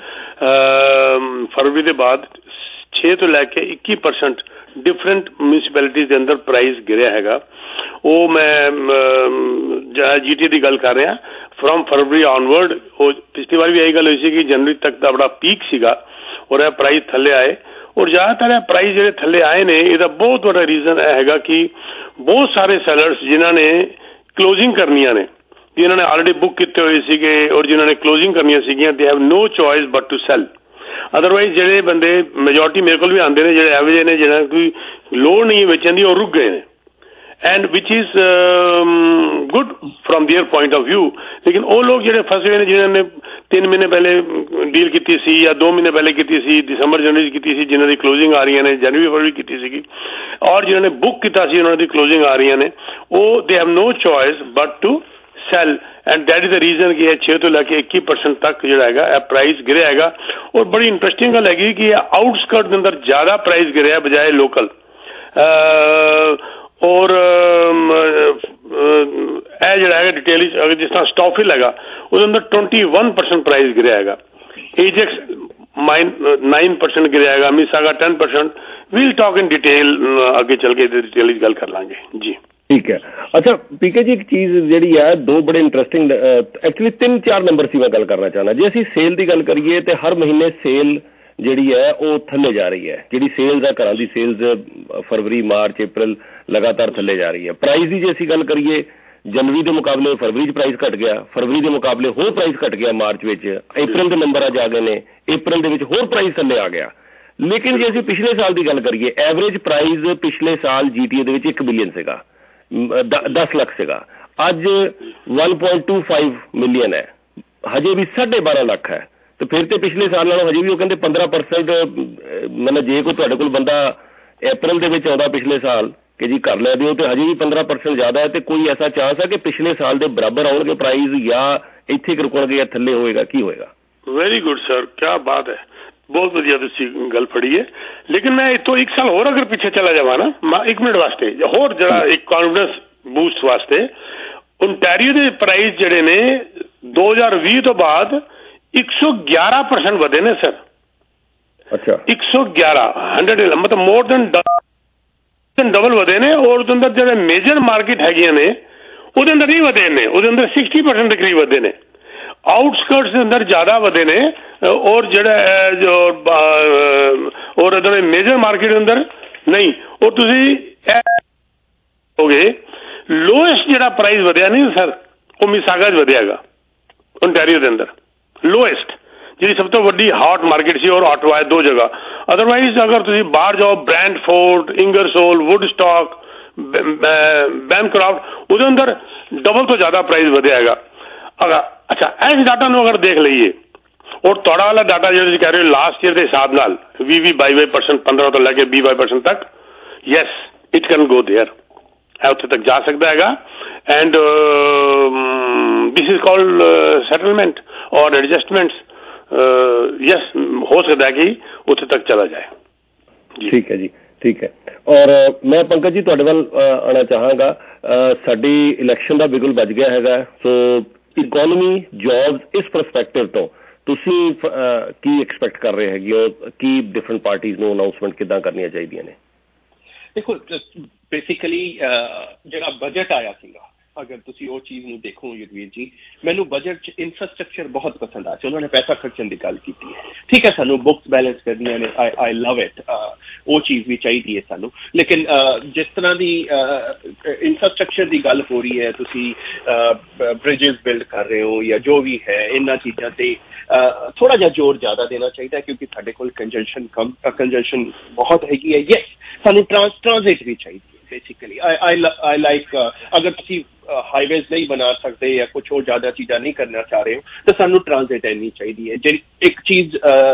ਫਰਵਰੀ ਦੇ ਬਾਅਦ छे तो लैके इक्की परसेंट डिफरेंट म्यूनसिपैलिटीज के अंदर प्राइस गिरिया हैगा। वो मैं जीटीए की गल कर रहा फ्रॉम फरवरी ऑनवर्ड। वो पिछली बार भी यही गल हुई सी कि जनवरी तक का बड़ा पीक सीगा और यह प्राइस थले आए, और ज्यादातर प्राइस जो थले आए ने इसका बहुत बड़ा रीजन यह हैगा कि बहुत सारे सैलर्स जिन्होंने क्लोजिंग करनिया ने, जिन्होंने ऑलरेडी बुक किए हुए सीगे और जिन्होंने क्लोजिंग करनिया सीगियां, they have no choice but to sell. Otherwise जेडे बंदे मेजोरिटी मेरे को भी आते हैं जेडे एवरेज ने, जिन्हें कोई लोड़ नहीं है बेचने की, और रुक गए हैं, and which is good from their point of view. लेकिन वो लोग जेडे फंसे हुए हैं जिन्होंने तीन महीने पहले डील की सी या दो महीने पहले की सी, दिसंबर जनवरी की सी, जिन्होंने क्लोजिंग आ रही है, जनवरी फरवरी की सी, और जिन्होंने बुक किया उन्होंने क्लोजिंग आ रही है, वो they have no choice but to sell, and that is the reason कि छह तो लैके इक्की परसेंट तक जो है प्राइस गिरे हैगा। और बड़ी इंटरेस्टिंग गल हैगी कि आउटस्कर्ट के अंदर ज्यादा प्राइस गिरे है बजाय लोकल। और यह जो है डिटेल अगर जिस तरह स्टॉफिल हैगा उसके अंदर ट्वेंटी वन परसेंट प्राइस गिरे हैगा। एजेक्स नाइन परसेंट गिरेगा, Mississauga ten percent. We'll talk in detail, ਅੱਗੇ ਚੱਲ ਕੇ डिटेल ਗੱਲ ਕਰ ਲਾਂਗੇ ਜੀ। ਠੀਕ ਹੈ। ਅੱਛਾ ਪੀਕੇ ਜੀ, ਇੱਕ ਚੀਜ਼ ਜਿਹੜੀ ਹੈ ਦੋ ਬੜੇ ਇੰਟਰਸਟਿੰਗ, ਐਕਚੁਅਲੀ ਤਿੰਨ ਚਾਰ ਨੰਬਰ ਸੀ ਮੈਂ ਗੱਲ ਕਰਨਾ ਚਾਹੁੰਦਾ। ਜੇ ਅਸੀਂ ਸੇਲ ਦੀ ਗੱਲ ਕਰੀਏ ਤੇ ਹਰ ਮਹੀਨੇ ਸੇਲ ਜਿਹੜੀ ਹੈ ਉਹ ਥੱਲੇ ਜਾ ਰਹੀ ਹੈ। ਜਿਹੜੀ ਸੇਲਸ ਹੈ, ਘਰਾਂ ਦੀ ਸੇਲਸ ਫਰਵਰੀ ਮਾਰਚ ਅਪ੍ਰੈਲ ਲਗਾਤਾਰ ਥੱਲੇ ਜਾ ਰਹੀ ਹੈ। ਪ੍ਰਾਈਸ ਦੀ ਜੇ ਅਸੀਂ ਗੱਲ ਕਰੀਏ, ਜਨਵਰੀ ਦੇ ਮੁਕਾਬਲੇ ਫਰਵਰੀ 'ਚ ਪ੍ਰਾਈਸ ਘਟ ਗਿਆ, ਫਰਵਰੀ ਦੇ ਮੁਕਾਬਲੇ ਹੋਰ ਪ੍ਰਾਈਸ ਘਟ ਗਿਆ ਮਾਰਚ ਵਿੱਚ, ਅਪ੍ਰੈਲ ਦੇ ਨੰਬਰ ਅੱਜ ਆ ਗਏ ਨੇ, ਅਪ੍ਰੈਲ ਦੇ ਵਿੱਚ ਹੋਰ ਪ੍ਰਾਈਸ ਥੱਲੇ ਆ ਗਿਆ। ਲੇਕਿਨ ਜੇ ਅਸੀਂ ਪਿਛਲੇ ਸਾਲ ਦੀ ਗੱਲ ਕਰੀਏ, ਐਵਰੇਜ ਪ੍ਰਾਈਸ ਪਿਛਲੇ ਸਾਲ ਜੀਟੀਏ ਦੇ ਵਿੱਚ ਇੱਕ ਬਿਲੀਅਨ ਸੀਗਾ, ਦਸ ਲੱਖ ਸੀਗਾ, ਅੱਜ ਇੱਕ ਪੁਆਇੰਟ ਦੋ ਪੰਜ ਮਿਲੀਅਨ ਹੈ, ਹਜੇ ਵੀ ਸਾਢੇ ਬਾਰਾਂ ਲੱਖ ਹੈ। ਤੇ ਫਿਰ ਤੇ ਪਿਛਲੇ ਸਾਲ ਨਾਲੋਂ ਹਜੇ ਵੀ ਉਹ ਕਹਿੰਦੇ ਪੰਦਰਾਂ ਪਰਸੈਂਟ, ਮਤਲਬ ਜੇ ਕੋਈ ਤੁਹਾਡੇ ਕੋਲ ਬੰਦਾ ਅਪ੍ਰੈਲ ਦੇ ਵਿੱਚ ਆਉਂਦਾ ਪਿਛਲੇ ਸਾਲ ਕਿ ਜੀ ਕਰ ਲੈ ਦਿਓ, ਤੇ ਹਜੇ ਵੀ ਪੰਦਰਾਂ ਪਰਸੈਂਟ ਜ਼ਿਆਦਾ ਹੈ। ਤੇ ਕੋਈ ਐਸਾ ਚਾਂਸ ਹੈ ਕਿ ਪਿਛਲੇ ਸਾਲ ਦੇ ਬਰਾਬਰ ਆਉਣਗੇ ਪ੍ਰਾਈਸ, ਜਾਂ ਇੱਥੇ ਰੁਕਣਗੇ ਜਾਂ ਥੱਲੇ ਹੋਏਗਾ, ਕੀ ਹੋਏਗਾ? ਵੈਰੀ ਗੁੱਡ ਸਰ, ਕਿਆ ਬਾਤ ਹੈ, ਬਹੁਤ ਵਧੀਆ ਤੁਸੀਂ ਗੱਲ ਫੜੀ ਹੈ। ਲੇਕਿਨ ਮੈਂ ਇੱਥੋਂ ਇੱਕ ਸਾਲ ਹੋਰ ਅਗਰ ਪਿੱਛੇ ਚਲਾ ਜਾਵਾਂ ਨਾ, ਮੈਂ ਇੱਕ ਮਿੰਟ ਵਾਸਤੇ ਹੋਰ ਜਿਹੜਾ ਇੱਕ ਕੌਨਫੀਡੈਂਸ ਬੂਸਟ ਵਾਸਤੇ, ਓਨਟਾਰੀਓ ਦੇ ਪ੍ਰਾਈਸ ਜਿਹੜੇ ਨੇ ਦੋ ਹਜ਼ਾਰ ਵੀਹ ਤੋਂ ਬਾਅਦ ਇੱਕ ਸੌ ਗਿਆਰਾਂ ਪਰਸੈਂਟ ਵਧੇ ਨੇ ਸਰ। ਅੱਛਾ, ਇੱਕ ਸੌ ਗਿਆਰਾਂ ਹੰਡਰਡ ਮਤਲਬ ਮੋਰ ਦੈਨ ਡਬਲ ਵਧੇ ਨੇ। ਔਰ ਉਹਦੇ ਅੰਦਰ ਜਿਹੜੇ ਮੇਜਰ ਮਾਰਕੀਟ ਹੈਗੀਆਂ ਨੇ ਉਹਦੇ ਅੰਦਰ ਨਹੀਂ ਵਧੇ ਨੇ, ਉਹਦੇ ਅੰਦਰ ਸਿਕਸਟੀ ਪਰਸੈਂਟ ਦੇ ਕਰੀਬ ਵਧੇ ਨੇ। ਆਊਟਸਕਰਟਸ ਦੇ ਅੰਦਰ ਜ਼ਿਆਦਾ ਵਧੇ ਨੇ, ਔਰ ਜਿਹੜਾ ਜੋ ਔਰ ਇਹਦੇ ਮੇਜਰ ਮਾਰਕੀਟ ਦੇ ਅੰਦਰ ਨਹੀਂ। ਔਰ ਤੁਸੀਂ ਹੋਗੇ ਲੋਐਸਟ ਜਿਹੜਾ ਪ੍ਰਾਈਸ ਵਧਿਆ ਨਹੀਂ ਸਰ, ਉਹ ਮਿਸਾਗਾ 'ਚ ਵਧਿਆਗਾ ਓਨਟਾਰੀਓ ਦੇ ਅੰਦਰ, ਲੋਐਸਟ ਜਿਹੜੀ ਸਭ ਤੋਂ ਵੱਡੀ ਹਾਟ ਮਾਰਕੀਟ ਸੀ, ਔਰ ਆਟਵਾ ਹੈ ਦੋ ਜਗ੍ਹਾ। ਅਦਰਵਾਈਜ਼ ਅਗਰ ਤੁਸੀਂ ਬਾਹਰ ਜਾਓ, ਬ੍ਰੈਂਡਫੋਰਡ, ਇੰਗਰਸੋਲ, ਵੁੱਡਸਟਾਕ, ਬੈਨਕ੍ਰਾਫਟ, ਉਹਦੇ ਅੰਦਰ ਡਬਲ ਤੋਂ ਜ਼ਿਆਦਾ ਪ੍ਰਾਈਸ ਵਧਿਆ ਹੈਗਾ। ਅਗਰ ਅੱਛਾ ਇਸ ਡਾਟਾ ਨੂੰ ਅਗਰ ਦੇਖ ਲਈਏ, ਔਰ ਤੁਹਾਡਾ ਵਾਲਾ ਡਾਟਾ ਜਿਹੜਾ ਤੁਸੀਂ ਕਹਿ ਰਹੇ ਹੋ ਲਾਸਟ ਈਅਰ ਦੇ ਹਿਸਾਬ ਨਾਲ ਵੀਹ ਵੀਹ ਬਾਈ ਬਾਈ ਪਰਸੈਂਟ, ਪੰਦਰਾਂ ਤੋਂ ਲੈ ਕੇ ਵੀਹ ਬਾਈ ਪਰਸੈਂਟ ਤੱਕ, yes it can go there, ਉੱਥੇ ਤੱਕ ਜਾ ਸਕਦਾ ਹੈਗਾ। And this is called settlement ਔਰ ਐਡਜਸਟਮੈਂਟਸ, ਯੈਸ ਹੋ ਸਕਦਾ ਹੈ ਕਿ ਉੱਥੇ ਤੱਕ ਚਲਾ ਜਾਏ। ਠੀਕ ਹੈ ਜੀ, ਠੀਕ ਹੈ। ਔਰ ਮੈਂ ਪੰਕਜ ਜੀ ਤੁਹਾਡੇ ਵੱਲ ਆਉਣਾ ਚਾਹਾਂਗਾ, ਸਾਡੀ ਇਲੈਕਸ਼ਨ ਦਾ ਬਿਗੁਲ ਵੱਜ ਗਿਆ ਹੈਗਾ, ਸੋ ਇਕੋਨਮੀ, ਜੌਬਸ, ਇਸ ਪਰਸਪੈਕਟਿਵ ਤੋਂ ਤੁਸੀਂ ਕੀ ਐਕਸਪੈਕਟ ਕਰ ਰਹੇ ਹੈਗੇ ਹੋ? ਕੀ ਡਿਫਰੈਂਟ ਪਾਰਟੀਜ਼ ਨੂੰ ਅਨਾਊਂਸਮੈਂਟ ਕਿੱਦਾਂ ਕਰਨੀਆਂ ਚਾਹੀਦੀਆਂ ਨੇ? ਦੇਖੋ ਬੇਸਿਕਲੀ ਜਿਹੜਾ ਬਜਟ ਆਇਆ ਸੀਗਾ, ਅਗਰ ਤੁਸੀਂ ਉਹ ਚੀਜ਼ ਨੂੰ ਦੇਖੋ ਯੁਧਵੀਰ ਜੀ, ਮੈਨੂੰ ਬਜਟ 'ਚ ਇਨਫਰਾਸਟਰਕਚਰ ਬਹੁਤ ਪਸੰਦ ਆ। ਉਹਨਾਂ ਨੇ ਪੈਸਾ ਖਰਚਣ ਦੀ ਗੱਲ ਕੀਤੀ ਹੈ, ਠੀਕ ਹੈ, ਸਾਨੂੰ ਬੁੱਕਸ ਬੈਲੈਂਸ ਕਰਨੀਆਂ ਨੇ, ਆਈ ਆਈ ਲਵ ਇਟ, ਉਹ ਚੀਜ਼ ਵੀ ਚਾਹੀਦੀ ਹੈ ਸਾਨੂੰ। ਲੇਕਿਨ ਜਿਸ ਤਰ੍ਹਾਂ ਦੀ ਇਨਫਰਾਸਟਰਕਚਰ ਦੀ ਗੱਲ ਹੋ ਰਹੀ ਹੈ, ਤੁਸੀਂ ਬ੍ਰਿਜਿਸ ਬਿਲਡ ਕਰ ਰਹੇ ਹੋ ਜਾਂ ਜੋ ਵੀ ਹੈ, ਇਹਨਾਂ ਚੀਜ਼ਾਂ ਤੇ ਥੋੜਾ ਜਿਹਾ ਜ਼ੋਰ ਜ਼ਿਆਦਾ ਦੇਣਾ ਚਾਹੀਦਾ, ਕਿਉਂਕਿ ਸਾਡੇ ਕੋਲ ਕੰਜੰਸ਼ਨ ਕਮ ਕੰਜੰਸ਼ਨ ਬਹੁਤ ਹੈਗੀ ਹੈ। ਯੈਸ, ਸਾਨੂੰ ਟਰਾਂਸ ਟਰਾਂਜ਼ਿਟ ਵੀ ਚਾਹੀਦੀ ਹੈ। बेसिकली आई आई लाइक अगर तुसी हाईवेज नहीं बना सकते या कुछ और ज्यादा चीज़ा नहीं करना चाह रहे हो तो सानू ट्रांजिट इन्नी चाहिए है। जी एक चीज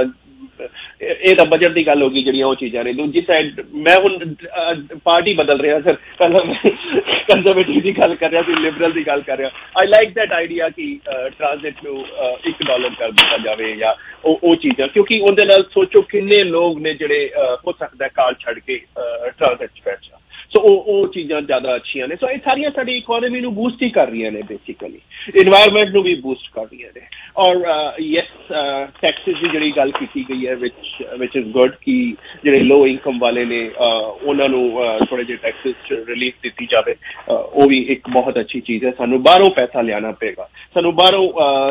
ਇਹ ਤਾਂ ਬਜਟ ਦੀ ਗੱਲ ਹੋ ਗਈ, ਜਿਹੜੀਆਂ ਉਹ ਚੀਜ਼ਾਂ ਨੇ। ਦੂਜੀ ਸਾਈਡ ਮੈਂ ਹੁਣ ਪਾਰਟੀ ਬਦਲ ਰਿਹਾ ਸਰ, ਪਹਿਲਾਂ ਮੈਂ ਕੰਜ਼ਰਵੇਟਿਵ ਦੀ ਗੱਲ ਕਰ ਰਿਹਾ ਸੀ, ਲਿਬਰਲ ਦੀ ਗੱਲ ਕਰ ਰਿਹਾ। ਆਈ ਲਾਈਕ ਦੈਟ ਆਈਡੀਆ ਕਿ ਟਰਾਂਜ਼ਿਟ ਨੂੰ ਇੱਕ ਡਾਲਰ ਕਰ ਦਿੱਤਾ ਜਾਵੇ ਜਾਂ ਉਹ ਉਹ ਚੀਜ਼ਾਂ, ਕਿਉਂਕਿ ਉਹਦੇ ਨਾਲ ਸੋਚੋ ਕਿੰਨੇ ਲੋਕ ਨੇ ਜਿਹੜੇ ਹੋ ਸਕਦਾ ਕਾਰ ਛੱਡ ਕੇ ਟਰਾਂਜ਼ਿਟ 'ਚ ਬੈਠ ਜਾਣ। ਸੋ ਉਹ ਉਹ ਚੀਜ਼ਾਂ ਜ਼ਿਆਦਾ ਅੱਛੀਆਂ ਨੇ। ਸੋ ਇਹ ਸਾਰੀਆਂ ਸਾਡੀ ਇਕੋਨਮੀ ਨੂੰ ਬੂਸਟ ਹੀ ਕਰ ਰਹੀਆਂ ਨੇ, ਬੇਸਿਕਲੀ ਇਨਵਾਇਰਮੈਂਟ ਨੂੰ ਵੀ ਬੂਸਟ ਕਰ ਰਹੀਆਂ ਨੇ। ਔਰ ਯੈਸ, ਟੈਕਸਿਸ ਦੀ ਜਿਹੜੀ ਗੱਲ ਕੀਤੀ ਗਈ ਹੈ ਵਿਚ ਵਿਚ ਇਜ਼ ਗੁੱਡ ਕਿ ਜਿਹੜੇ ਲੋ ਇਨਕਮ ਵਾਲੇ ਨੇ ਉਹਨਾਂ ਨੂੰ ਥੋੜੇ ਜਿਹੇ ਟੈਕਸਿਸ 'ਚ ਰਿਲੀਫ ਦਿੱਤੀ ਜਾਵੇ, ਉਹ ਵੀ ਇੱਕ ਬਹੁਤ ਅੱਛੀ ਚੀਜ਼ ਹੈ। ਸਾਨੂੰ ਬਾਹਰੋਂ ਪੈਸਾ ਲਿਆਉਣਾ ਪਏਗਾ, ਸਾਨੂੰ ਬਾਹਰੋਂ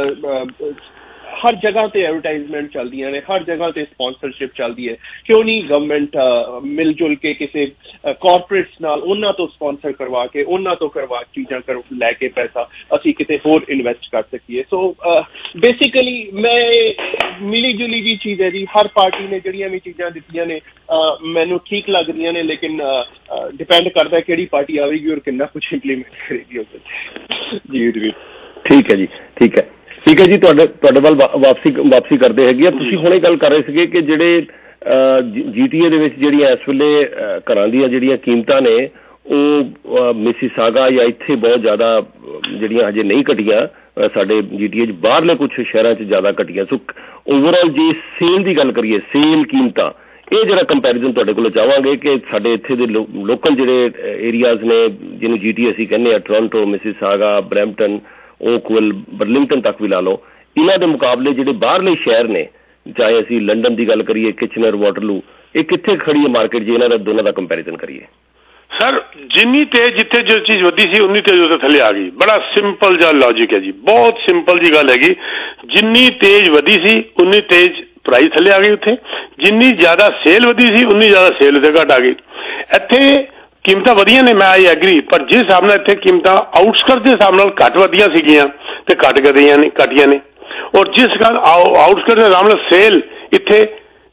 हर जगह ते एडवर्टाइजमेंट चलदियां ने, हर जगह ते स्पॉन्सरशिप चलदी है। क्यों नहीं गवर्नमेंट मिलजुल के किसी कॉरपोरेट्स नाल उन्हां तो स्पॉन्सर करवा के उन्हां तो करवा चीज़ां कर लैके पैसा असी किते होर इन्वेस्ट कर सकीए। सो बेसिकली मैं मिली जुली जी चीज़ है जी, हर पार्टी ने जिहड़ियां भी चीज़ां दित्तियां ने मैनू ठीक लग रही ने, लेकिन डिपेंड करता है किहड़ी पार्टी आवेगी और कितना कुछ इंप्लीमेंट करेगी जी। ठीक है जी, ठीक है ठीक है जी। ਤੁਹਾਡੇ ਤੁਹਾਡੇ ਵੱਲ ਵਾਪਸੀ ਵਾਪਸੀ ਕਰਦੇ ਹੈਗੇ ਆ। ਤੁਸੀਂ ਹੁਣੇ ਗੱਲ ਕਰ ਰਹੇ ਸੀਗੇ ਕਿ ਜਿਹੜੇ ਜੀਟੀਏ ਦੇ ਵਿੱਚ ਜਿਹੜੀਆਂ ਇਸ ਵੇਲੇ ਘਰਾਂ ਦੀਆਂ ਜਿਹੜੀਆਂ ਕੀਮਤਾਂ ਨੇ ਉਹ ਮਿਸੀਸਾਗਾ ਜਾਂ ਇੱਥੇ ਬਹੁਤ ਜ਼ਿਆਦਾ ਜਿਹੜੀਆਂ ਹਜੇ ਨਹੀਂ ਘਟੀਆਂ, ਸਾਡੇ ਜੀਟੀਏ 'ਚ ਬਾਹਰਲੇ ਕੁਛ ਸ਼ਹਿਰਾਂ 'ਚ ਜ਼ਿਆਦਾ ਘਟੀਆਂ। ਸੋ ਓਵਰਆਲ ਜੇ ਸੇਲ ਦੀ ਗੱਲ ਕਰੀਏ, ਸੇਲ ਕੀਮਤਾਂ, ਇਹ ਜਿਹੜਾ ਕੰਪੈਰੀਜ਼ਨ ਤੁਹਾਡੇ ਕੋਲ ਚਾਹਾਂਗੇ ਕਿ ਸਾਡੇ ਇੱਥੇ ਦੇ ਲੋਕਲ ਜਿਹੜੇ ਏਰੀਆਜ਼ ਨੇ ਜਿਹਨੂੰ ਜੀਟੀਏ ਅਸੀਂ ਕਹਿੰਦੇ ਆ, Toronto, Mississauga, Brampton, Oakville, Burlington ਤੱਕ ਵੀ ਲਾ ਲਓ, ਇਹਨਾਂ ਦੇ ਮੁਕਾਬਲੇ ਜਿਹੜੇ ਬਾਹਰਲੇ ਸ਼ਹਿਰ ਨੇ ਚਾਹੇ ਅਸੀਂ ਲੰਡਨ ਦੀ ਗੱਲ ਕਰੀਏ, ਕਿਚਨਰ, ਵਾਟਰਲੂ, ਇਹ ਕਿੱਥੇ ਖੜੀ ਹੈ ਮਾਰਕੀਟ ਜੇ ਇਹਨਾਂ ਦਾ ਦੋਨਾਂ ਦਾ ਕੰਪੈਰੀਜ਼ਨ ਕਰੀਏ? ਸਰ ਜਿੰਨੀ ਤੇਜ਼ ਜਿੱਥੇ ਜੋ ਚੀਜ਼ ਵਧੀ ਸੀ ਉਨੀ ਤੇਜ਼ ਉੱਥੇ ਥੱਲੇ ਆ ਗਈ। ਬੜਾ ਸਿੰਪਲ ਜਿਹਾ ਲੌਜਿਕ ਹੈ ਜੀ, ਬਹੁਤ ਸਿੰਪਲ ਜੀ ਗੱਲ ਹੈਗੀ। ਜਿੰਨੀ ਤੇਜ਼ ਵਧੀ ਸੀ ਉਨੀ ਤੇਜ਼ ਪ੍ਰਾਈਸ ਥੱਲੇ ਆ ਗਈ ਉੱਥੇ, ਜਿੰਨੀ ਜ਼ਿਆਦਾ ਸੇਲ ਵਧੀ ਸੀ ਉਨੀ ਜ਼ਿਆਦਾ ਸੇਲ ਉੱਥੇ ਘਟ ਆ ਗਈ। ਇੱਥੇ ਕੀਮਤਾਂ ਵਧੀਆਂ ਨੇ, ਮੈਂ ਆਈ ਐਗਰੀ, ਪਰ ਜਿਸ ਹਿਸਾਬ ਨਾਲ ਇੱਥੇ ਕੀਮਤਾਂ ਆਊਟਸਕਰਟ ਦੇ ਹਿਸਾਬ ਨਾਲ ਘੱਟ ਵਧੀਆਂ ਸੀਗੀਆਂ ਤੇ ਘੱਟ ਗਈਆਂ ਨੇ ਘਟੀਆਂ ਨੇ, ਔਰ ਜਿਸ ਗੱਲ ਆਊਟਸਕਰਟ ਦੇ ਹਿਸਾਬ ਨਾਲ ਸੇਲ ਇੱਥੇ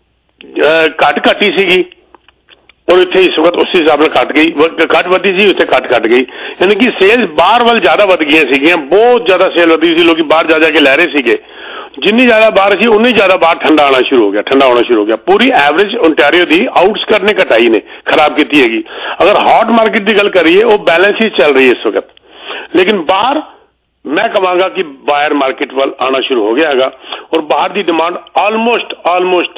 ਘੱਟ ਘਟੀ ਸੀਗੀ ਔਰ ਇੱਥੇ ਇਸ ਵਕਤ ਉਸੇ ਹਿਸਾਬ ਨਾਲ ਘੱਟ ਗਈ, ਘੱਟ ਵਧੀ ਸੀ ਉੱਥੇ ਘੱਟ ਘੱਟ ਗਈ। ਯਾਨੀ ਕਿ ਸੇਲ ਬਾਹਰ ਵੱਲ ਜ਼ਿਆਦਾ ਵੱਧ ਗਈਆਂ ਸੀਗੀਆਂ, ਬਹੁਤ ਜ਼ਿਆਦਾ ਸੇਲ ਵਧੀ ਸੀ, ਲੋਕੀ ਬਾਹਰ ਜਾ ਜਾ ਕੇ ਲੈ ਰਹੇ ਸੀਗੇ। ਜਿੰਨੀ ਜ਼ਿਆਦਾ ਬਾਹਰ ਸੀ ਉਨੀ ਜ਼ਿਆਦਾ ਬਾਹਰ ਠੰਡਾ ਆਉਣਾ ਸ਼ੁਰੂ ਹੋ ਗਿਆ, ਠੰਡਾ ਹੋਣਾ ਸ਼ੁਰੂ ਹੋ ਗਿਆ। ਪੂਰੀ ਐਵਰੇਜ ਓਨਟਾਰੀਓ ਦੀ ਆਊਟਸਕਰਟ ਨੇ ਘਟਾਈ ਨੇ, ਖਰਾਬ ਕੀਤੀ ਹੈਗੀ। ਅਗਰ ਹੌਟ ਮਾਰਕੀਟ ਦੀ ਗੱਲ ਕਰੀਏ ਉਹ ਬੈਲੈਂਸ ਹੀ ਚੱਲ ਰਹੀ ਹੈ ਇਸ ਵਕਤ, ਲੇਕਿਨ ਬਾਹਰ ਮੈਂ ਕਹਾਂਗਾ ਕਿ ਬਾਹਰ ਮਾਰਕੀਟ ਵੱਲ ਆਉਣਾ ਸ਼ੁਰੂ ਹੋ ਗਿਆ ਹੈਗਾ ਔਰ ਬਾਹਰ ਦੀ ਡਿਮਾਂਡ ਆਲਮੋਸਟ ਆਲਮੋਸਟ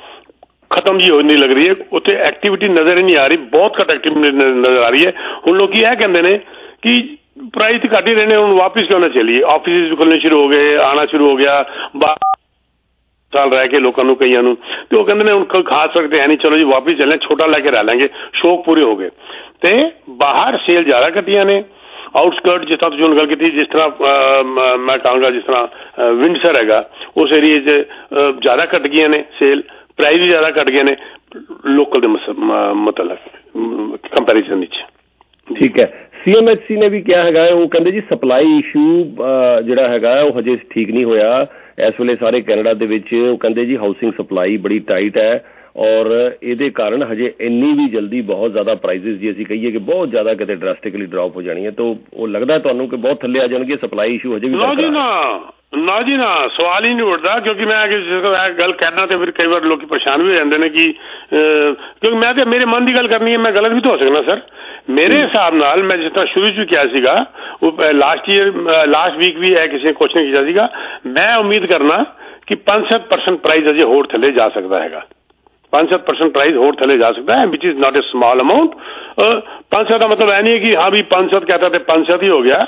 ਖਤਮ ਜੀ ਹੋਣੀ ਲੱਗ ਰਹੀ ਹੈ। ਉੱਥੇ ਐਕਟੀਵਿਟੀ ਨਜ਼ਰ ਹੀ ਨਹੀਂ ਆ ਰਹੀ, ਬਹੁਤ ਘੱਟ ਐਕਟੀਵਿਟੀ ਨਜ਼ਰ ਆ ਰਹੀ ਹੈ। ਹੁਣ ਲੋਕੀ ਇਹ ਕਹਿੰਦੇ ਨੇ ਕਿ ਪ੍ਰਾਈਸ ਘੱਟ ਹੀ ਰਹਿਣੇ, ਹੁਣ ਵਾਪਿਸ ਕਿਉਂ ਨਾ ਚੱਲੀਏ। ਆਫਿਸ ਵੀ ਖੁੱਲ੍ਹਣੇ ਸ਼ੁਰੂ ਹੋ ਗਏ, ਆਉਣਾ ਸ਼ੁਰੂ ਹੋ ਗਿਆ ਬਾਹਰ ਸਾਲ ਰਹਿ ਕੇ ਲੋਕਾਂ ਨੂੰ, ਕਈਆਂ ਨੂੰ, ਤੇ ਉਹ ਕਹਿੰਦੇ ਨੇ ਹੁਣ ਖਾ ਸਕਦੇ ਹੈ ਨਹੀਂ, ਚਲੋ ਜੀ ਵਾਪਿਸ ਚੱਲੇ, ਛੋਟਾ ਲੈ ਕੇ ਰਹਿ ਲੈਂਗੇ, ਸ਼ੌਕ ਪੂਰੇ ਹੋ ਗਏ। ਤੇ ਬਾਹਰ ਸੇਲ ਜ਼ਿਆਦਾ ਘਟੀਆਂ ਨੇ। ਆਊਟਸਕਰਟ ਜਿਸ ਤਰ੍ਹਾਂ ਤੁਸੀਂ ਹੁਣ ਗੱਲ ਕੀਤੀ, ਜਿਸ ਤਰ੍ਹਾਂ ਮੈਂ ਕਹਾਂਗਾ ਜਿਸ ਤਰ੍ਹਾਂ ਵਿੰਡਸਰ ਹੈਗਾ ਉਸ ਏਰੀਏ 'ਚ ਜ਼ਿਆਦਾ ਘਟ ਗਈਆਂ ਨੇ ਸੇਲ, ਪ੍ਰਾਈਸ ਵੀ ਜ਼ਿਆਦਾ ਘਟ ਗਏ ਨੇ ਲੋਕਲ ਦੇ ਮਤਲਬ ਕੰਪੈਰੀਜ਼ਨ ਵਿੱਚ। ਠੀਕ ਹੈ। ਸੀ ਐਮ ਐਚ ਸੀ ਨੇ ਵੀ ਕਿਹਾ ਹੈਗਾ, ਉਹ ਕਹਿੰਦੇ ਜੀ ਸਪਲਾਈ ਇਸ਼ੂ ਜਿਹੜਾ ਹੈਗਾ ਉਹ ਹਜੇ ਠੀਕ ਨਹੀਂ ਹੋਇਆ ਇਸ ਵੇਲੇ ਸਾਰੇ ਕੈਨੇਡਾ ਦੇ ਵਿੱਚ। ਉਹ ਕਹਿੰਦੇ ਜੀ ਹਾਊਸਿੰਗ ਸਪਲਾਈ ਬੜੀ ਟਾਈਟ ਹੈ ਔਰ ਇਹਦੇ ਕਾਰਨ ਹਜੇ ਇੰਨੀ ਵੀ ਜਲਦੀ ਬਹੁਤ ਜ਼ਿਆਦਾ ਪ੍ਰਾਈਸਿਸ ਜੇ ਅਸੀਂ ਕਹੀਏ ਕਿ ਬਹੁਤ ਜ਼ਿਆਦਾ ਕਿਤੇ ਡਰਾਸਟਿਕਲੀ ਡਰੋਪ ਹੋ ਜਾਣੀ ਹੈ, ਤਾਂ ਉਹ ਲੱਗਦਾ ਤੁਹਾਨੂੰ ਕਿ ਬਹੁਤ ਥੱਲੇ ਆ ਜਾਣਗੇ? ਸਪਲਾਈ ਇਸ਼ੂ ਹਜੇ ਵੀ ਨਾ ਜੀ ਨਾ ਨਾ ਜੀ ਨਾ, ਸਵਾਲ ਹੀ ਨਹੀਂ ਉੱਠਦਾ। ਕਿਉਂਕਿ ਮੈਂ ਗੱਲ ਕਹਿਣਾ ਤੇ ਫਿਰ ਕਈ ਵਾਰ ਲੋਕ ਪਰੇਸ਼ਾਨ ਵੀ ਹੋ ਜਾਂਦੇ ਨੇ ਕਿ ਕਿਉਂਕਿ ਮੈਂ ਤੇ ਮੇਰੇ ਮਨ ਦੀ ਗੱਲ ਕਰਨੀ ਹੈ, ਮੈਂ ਗਲਤ ਵੀ ਤਾਂ ਹੋ ਸਕਦਾ ਸਰ। ਮੇਰੇ ਹਿਸਾਬ ਨਾਲ ਮੈਂ ਜਿਸ ਤਰ੍ਹਾਂ ਸ਼ੁਰੂ 'ਚ ਵੀ ਕਿਹਾ ਸੀਗਾ, ਉਹ ਲਾਸਟ ਈਅਰ ਲਾਸਟ ਵੀਕ ਵੀ ਇਹ ਕਿਸੇ ਕੁਐਸਚਨ ਕੀਤਾ ਸੀਗਾ, ਮੈਂ ਉਮੀਦ ਕਰਨਾ ਕਿ ਪੰਜ ਸੱਤ ਪਰਸੈਂਟ ਪ੍ਰਾਈਸ ਅਜੇ ਹੋਰ ਥੱਲੇ ਜਾ ਸਕਦਾ ਹੈਗਾ। ਪੰਜ ਸੱਤ ਪਰਸੈਂਟ ਪ੍ਰਾਈਸ ਹੋਰ ਥੱਲੇ ਜਾ ਸਕਦਾ ਹੈ, which is not a small amount. ਪੰਜ ਸੱਤ ਦਾ ਮਤਲਬ ਇਹ ਨਹੀਂ ਹੈ ਕਿ ਹਾਂ ਵੀ ਪੰਜ ਸੱਤ कहता ਤੇ ਪੰਜ ਸੱਤ ਹੀ ਹੋ ਗਿਆ।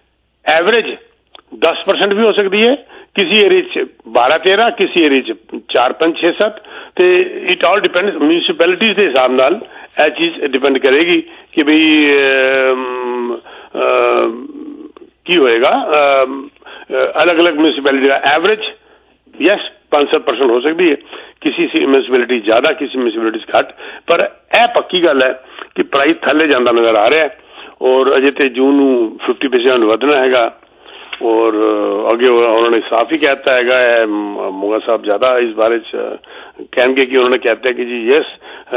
ਐਵਰੇਜ दस परसेंट भी हो सकती है, किसी एरिया च बारह तेरह, किसी एरिया च चार पांच छे सत्त। तो इट ऑल डिपेंड म्यूनसिपैलिटीज के हिसाब नाल यह चीज़ डिपेंड करेगी कि भाई की होएगा। अलग अलग म्यूनसिपैलिटी का एवरेज यस पांच सत्त परसेंट हो सकती है, किसी म्यूनसिपैलिटी ज्यादा, किसी म्यूनसिपैलिटी घट। पर यह पक्की गल है कि प्राइस थले जाता नजर आ रहा है और अजे तो जून फिफ्टी परसेंट वधना हैगा और अगे उन्होंने साफ ही कहता है मोगा साहब ज्यादा इस बारे कहेंगे कि उन्होंने कहते हैं कि जी यस